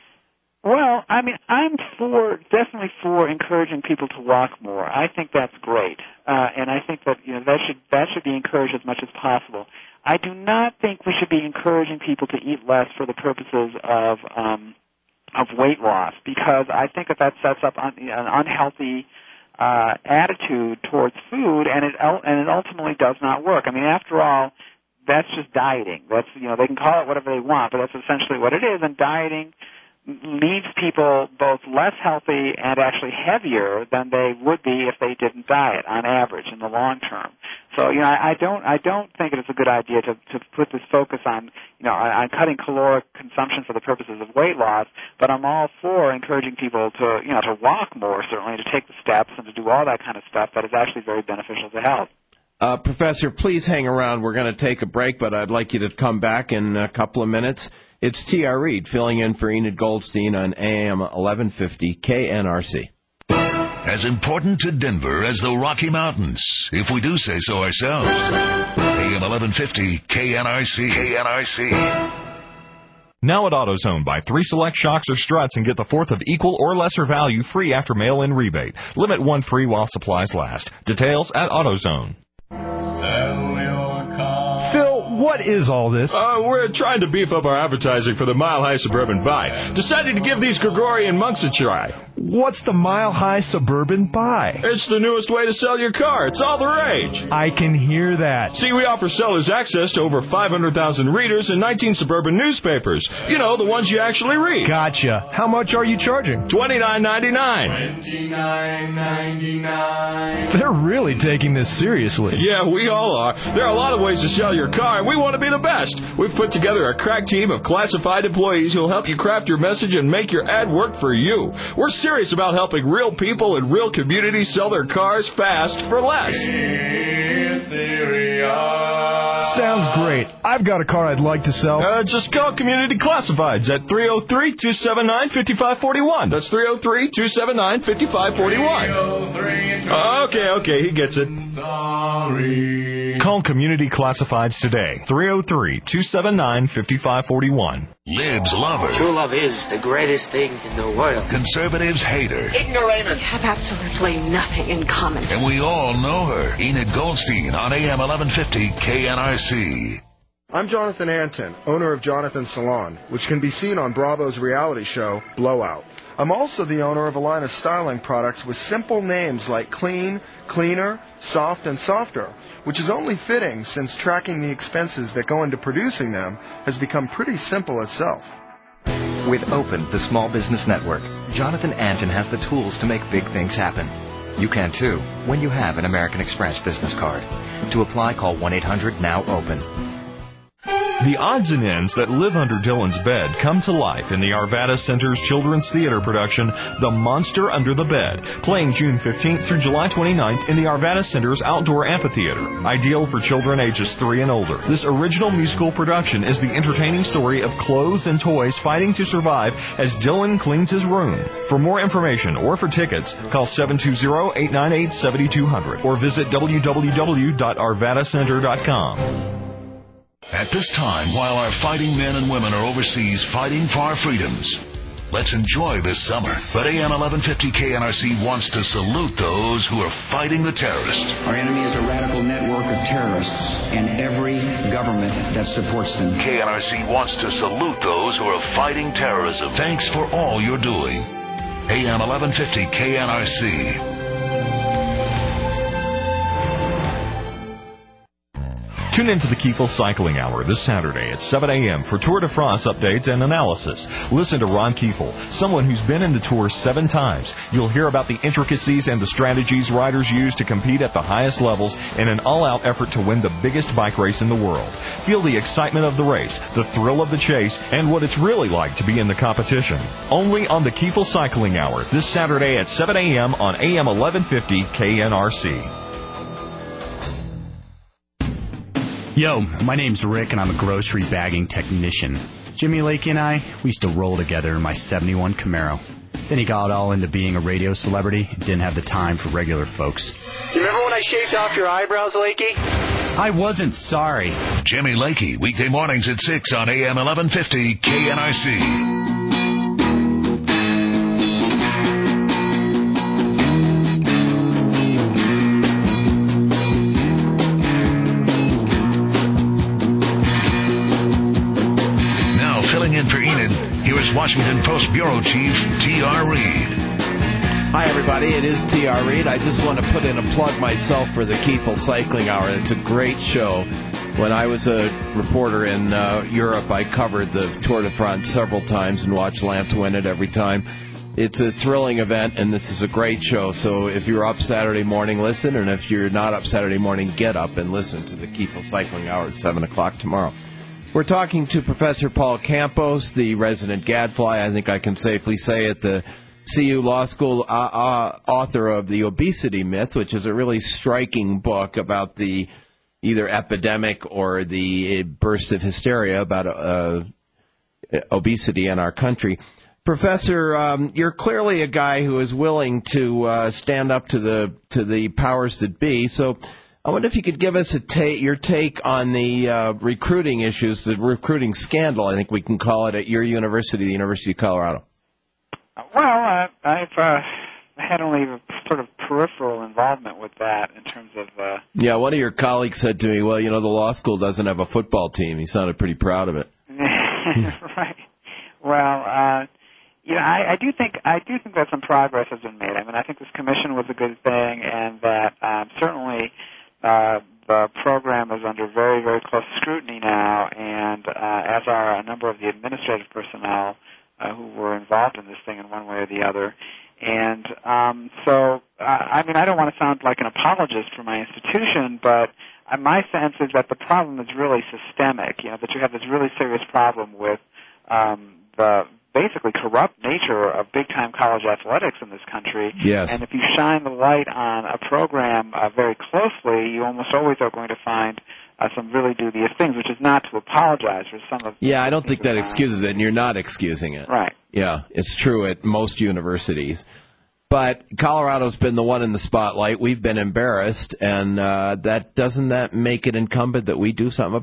Speaker 7: Well, I mean, I'm for, definitely for encouraging people to walk more. I think that's great. Uh, and I think that, you know, that should, that should be encouraged as much as possible. I do not think we should be encouraging people to eat less for the purposes of, um, of weight loss, because I think that that sets up un, an unhealthy uh, attitude towards food, and it and it ultimately does not work. I mean, after all, that's just dieting. That's, you know, they can call it whatever they want, but that's essentially what it is. And dieting leaves people both less healthy and actually heavier than they would be if they didn't diet on average in the long term. So, you know, I, I don't I don't think it's a good idea to to put this focus on, you know, on, on cutting caloric consumption for the purposes of weight loss, but I'm all for encouraging people to, you know, to walk more, certainly, to take the steps and to do all that kind of stuff that is actually very beneficial to health.
Speaker 14: Uh, Professor, please hang around. We're going to take a break, but I'd like you to come back in a couple of minutes. It's T R. Reed filling in for Enid Goldstein on A M eleven fifty K N R C.
Speaker 1: As important to Denver as the Rocky Mountains, if we do say so ourselves. A M eleven fifty K N R C. K N R C.
Speaker 25: Now at AutoZone, buy three select shocks or struts and get the fourth of equal or lesser value free after mail-in rebate. Limit one free while supplies last. Details at AutoZone.
Speaker 9: Phil, what is all this?
Speaker 25: Uh, we're trying to beef up our advertising for the Mile High Suburban Buy. Decided to give these Gregorian monks a try.
Speaker 9: What's the Mile High Suburban Buy?
Speaker 25: It's the newest way to sell your car. It's all the rage.
Speaker 9: I can hear that.
Speaker 25: See, we offer sellers access to over five hundred thousand readers and nineteen suburban newspapers. You know, the ones you actually read.
Speaker 9: Gotcha. How much are you charging?
Speaker 25: twenty-nine ninety-nine.
Speaker 9: twenty-nine ninety-nine. They're really taking this seriously.
Speaker 25: Yeah, we all are. There are a lot of ways to sell your car, and we want to be the best. We've put together a crack team of classified employees who'll help you craft your message and make your ad work for you. We're serious about helping real people in real communities sell their cars fast for less.
Speaker 9: Sounds great. I've got a car I'd like to sell.
Speaker 25: Uh, just call Community Classifieds at three oh three, two seven nine, five five four one. That's three oh three, two seven nine, five five four one. Uh, okay, okay, he gets it. Sorry. Call Community Classifieds today. three oh three, two seven nine, five five four one.
Speaker 1: Libs love her.
Speaker 10: True love is the greatest thing in the world.
Speaker 1: Conservatives hate her.
Speaker 10: Ignoramus.
Speaker 11: We have absolutely nothing in common.
Speaker 1: And we all know her. Enid Goldstein on A M eleven fifty K N R C.
Speaker 12: I'm Jonathan Anton, owner of Jonathan's Salon, which can be seen on Bravo's reality show, Blowout. I'm also the owner of a line of styling products with simple names like Clean, Cleaner, Soft, and Softer, which is only fitting since tracking the expenses that go into producing them has become pretty simple itself.
Speaker 13: With Open, the small business network, Jonathan Anton has the tools to make big things happen. You can too, when you have an American Express business card. To apply, call one eight hundred now open.
Speaker 25: The odds and ends that live under Dylan's bed come to life in the Arvada Center's children's theater production, The Monster Under the Bed, playing June fifteenth through July twenty-ninth in the Arvada Center's outdoor amphitheater, ideal for children ages three and older. This original musical production is the entertaining story of clothes and toys fighting to survive as Dylan cleans his room. For more information or for tickets, call seven two zero, eight nine eight, seven two zero zero or visit w w w dot arvada center dot com.
Speaker 1: At this time, while our fighting men and women are overseas fighting for our freedoms, let's enjoy this summer. But A M eleven fifty K N R C wants to salute those who are fighting the terrorists.
Speaker 16: Our enemy is a radical network of terrorists and every government that supports them.
Speaker 1: K N R C wants to salute those who are fighting terrorism. Thanks for all you're doing. A M eleven fifty K N R C.
Speaker 25: Tune into the Kiefel Cycling Hour this Saturday at seven a.m. for Tour de France updates and analysis. Listen to Ron Kiefel, someone who's been in the Tour seven times. You'll hear about the intricacies and the strategies riders use to compete at the highest levels in an all-out effort to win the biggest bike race in the world. Feel the excitement of the race, the thrill of the chase, and what it's really like to be in the competition. Only on the Kiefel Cycling Hour this Saturday at seven a.m. on A M eleven fifty K N R C.
Speaker 19: Yo, my name's Rick, and I'm a grocery bagging technician. Jimmy Lakey and I, we used to roll together in my seventy-one Camaro. Then he got all into being a radio celebrity and didn't have the time for regular folks.
Speaker 10: You remember when I shaved off your eyebrows, Lakey?
Speaker 19: I wasn't sorry.
Speaker 1: Jimmy Lakey, weekday mornings at six on A M eleven fifty K N R C. In for Enid, here is Washington Post Bureau Chief T R. Reid.
Speaker 14: Hi, everybody. It is T R. Reid. I just want to put in a plug myself for the Kiefel Cycling Hour. It's a great show. When I was a reporter in uh, Europe, I covered the Tour de France several times and watched Lance win it every time. It's a thrilling event, and this is a great show. So if you're up Saturday morning, listen. And if you're not up Saturday morning, get up and listen to the Kiefel Cycling Hour at seven o'clock tomorrow. We're talking to Professor Paul Campos, the resident gadfly, I think I can safely say it, the C U Law School uh, uh, author of The Obesity Myth, which is a really striking book about the either epidemic or the burst of hysteria about uh, obesity in our country. Professor, um, you're clearly a guy who is willing to uh, stand up to the to the powers that be, so I wonder if you could give us a ta- your take on the uh, recruiting issues, the recruiting scandal, I think we can call it, at your university, the University of Colorado.
Speaker 7: Well, uh, I've uh, had only sort of peripheral involvement with that in terms of... Uh,
Speaker 14: yeah, one of your colleagues said to me, well, you know, the law school doesn't have a football team. He sounded pretty proud of it.
Speaker 7: Right. Well, uh, you know, I, I do think I do think that some progress has been made. I mean, I think this commission was a good thing, and that um, certainly... Uh, the program is under very, very close scrutiny now, and uh, as are a number of the administrative personnel uh, who were involved in this thing in one way or the other. And um, so, uh, I mean, I don't want to sound like an apologist for my institution, but uh, my sense is that the problem is really systemic, you know, that you have this really serious problem with um, the basically corrupt nature of big-time college athletics in this country.
Speaker 14: Yes.
Speaker 7: And if you shine the light on a program uh, very closely, you almost always are going to find uh, some really dubious things, which is not to apologize for some of
Speaker 14: Yeah, I don't think that excuses it, and you're not excusing it.
Speaker 7: Right.
Speaker 14: Yeah, it's true at most universities. But Colorado's been the one in the spotlight. We've been embarrassed, and uh, that doesn't that make it incumbent that we do something about it?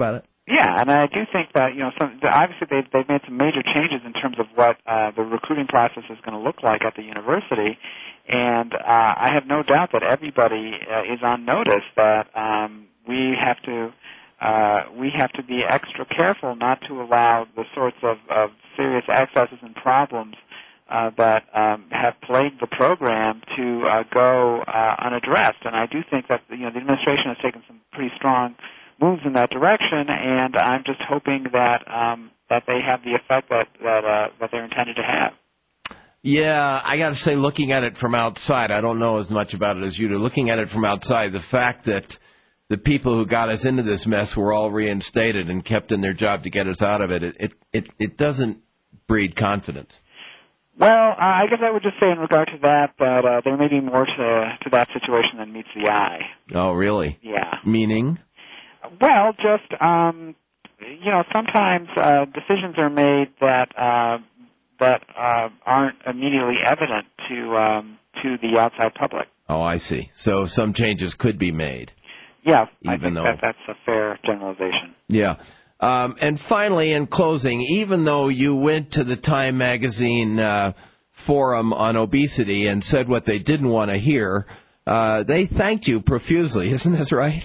Speaker 7: Yeah, and I do think that, you know, some, obviously they've, they've made some major changes in terms of what uh, the recruiting process is going to look like at the university, and uh, I have no doubt that everybody uh, is on notice that um, we have to uh, we have to be extra careful not to allow the sorts of, of serious excesses and problems uh, that um, have plagued the program to uh, go uh, unaddressed. And I do think that, you know, the administration has taken some pretty strong moves in that direction, and I'm just hoping that um, that they have the effect that that, uh, that they're intended to have.
Speaker 14: Yeah, I got to say, looking at it from outside, I don't know as much about it as you do. Looking at it from outside, the fact that the people who got us into this mess were all reinstated and kept in their job to get us out of it, it it, it, it doesn't breed confidence.
Speaker 7: Well, uh, I guess I would just say in regard to that that uh, there may be more to to that situation than meets the eye.
Speaker 14: Oh, really?
Speaker 7: Yeah.
Speaker 14: Meaning?
Speaker 7: Well, just, um, you know, sometimes uh, decisions are made that uh, that uh, aren't immediately evident to um, to the outside public.
Speaker 14: Oh, I see. So some changes could be made.
Speaker 7: Yeah,
Speaker 14: even
Speaker 7: I think
Speaker 14: though
Speaker 7: that that's a fair generalization.
Speaker 14: Yeah. Um, and finally, in closing, even though you went to the Time Magazine uh, forum on obesity and said what they didn't want to hear, uh, they thanked you profusely. Isn't this right?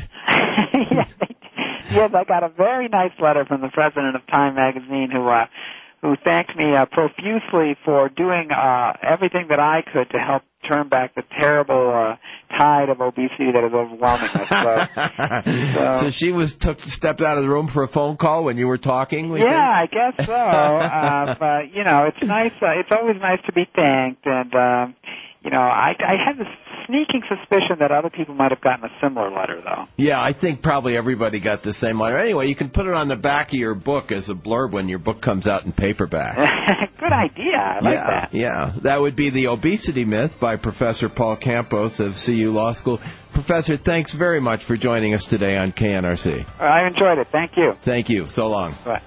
Speaker 7: Yes, I got a very nice letter from the president of Time Magazine who uh, who thanked me uh, profusely for doing uh, everything that I could to help turn back the terrible uh, tide of obesity that is overwhelming us. So,
Speaker 14: so, so she was took stepped out of the room for a phone call when you were talking?
Speaker 7: Yeah, think? I guess so. uh, but, you know, it's nice. Uh, it's always nice to be thanked, and um, you know, I, I have this sneaking suspicion that other people might have gotten a similar letter, though.
Speaker 14: Yeah, I think probably everybody got the same letter. Anyway, you can put it on the back of your book as a blurb when your book comes out in paperback.
Speaker 7: Good idea. I like
Speaker 14: yeah,
Speaker 7: that.
Speaker 14: Yeah, that would be The Obesity Myth by Professor Paul Campos of C U Law School. Professor, thanks very much for joining us today on K N R C.
Speaker 7: I enjoyed it. Thank you.
Speaker 14: Thank you. So long.
Speaker 7: Bye.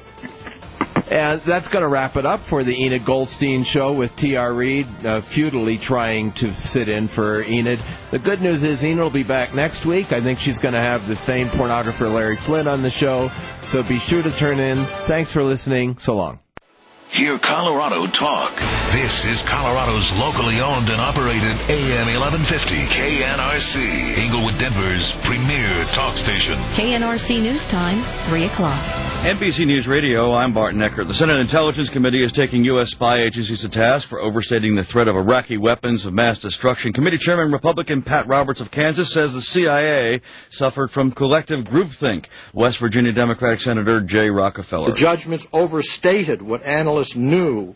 Speaker 14: And that's going to wrap it up for the Enid Goldstein Show with T R. Reid, uh, futilely trying to sit in for Enid. The good news is Enid will be back next week. I think she's going to have the famed pornographer Larry Flynn on the show, so be sure to turn in. Thanks for listening. So long.
Speaker 1: Hear Colorado talk. This is Colorado's locally owned and operated A M eleven fifty K N R C, Inglewood, Denver's premier talk station.
Speaker 15: K N R C News Time, three o'clock.
Speaker 2: N B C News Radio, I'm Barton Eckert. The Senate Intelligence Committee is taking U S spy agencies to task for overstating the threat of Iraqi weapons of mass destruction. Committee Chairman Republican Pat Roberts of Kansas says the C I A suffered from collective groupthink. West Virginia Democratic Senator Jay Rockefeller.
Speaker 4: The judgments overstated what analysts knew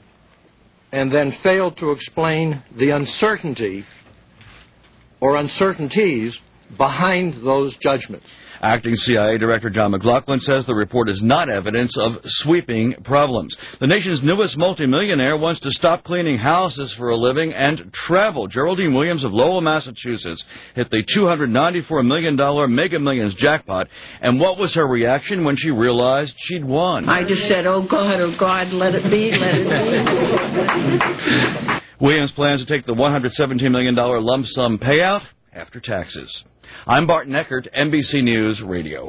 Speaker 4: and then failed to explain the uncertainty or uncertainties behind those judgments.
Speaker 2: Acting C I A Director John McLaughlin says the report is not evidence of sweeping problems. The nation's newest multimillionaire wants to stop cleaning houses for a living and travel. Geraldine Williams of Lowell, Massachusetts, hit the two hundred ninety-four million dollars Mega Millions jackpot. And what was her reaction when she realized she'd won?
Speaker 11: I just said, oh, God, oh, God, let it be, let it be.
Speaker 2: Williams plans to take the one hundred seventeen million dollars lump sum payout after taxes. I'm Barton Eckert, N B C News Radio.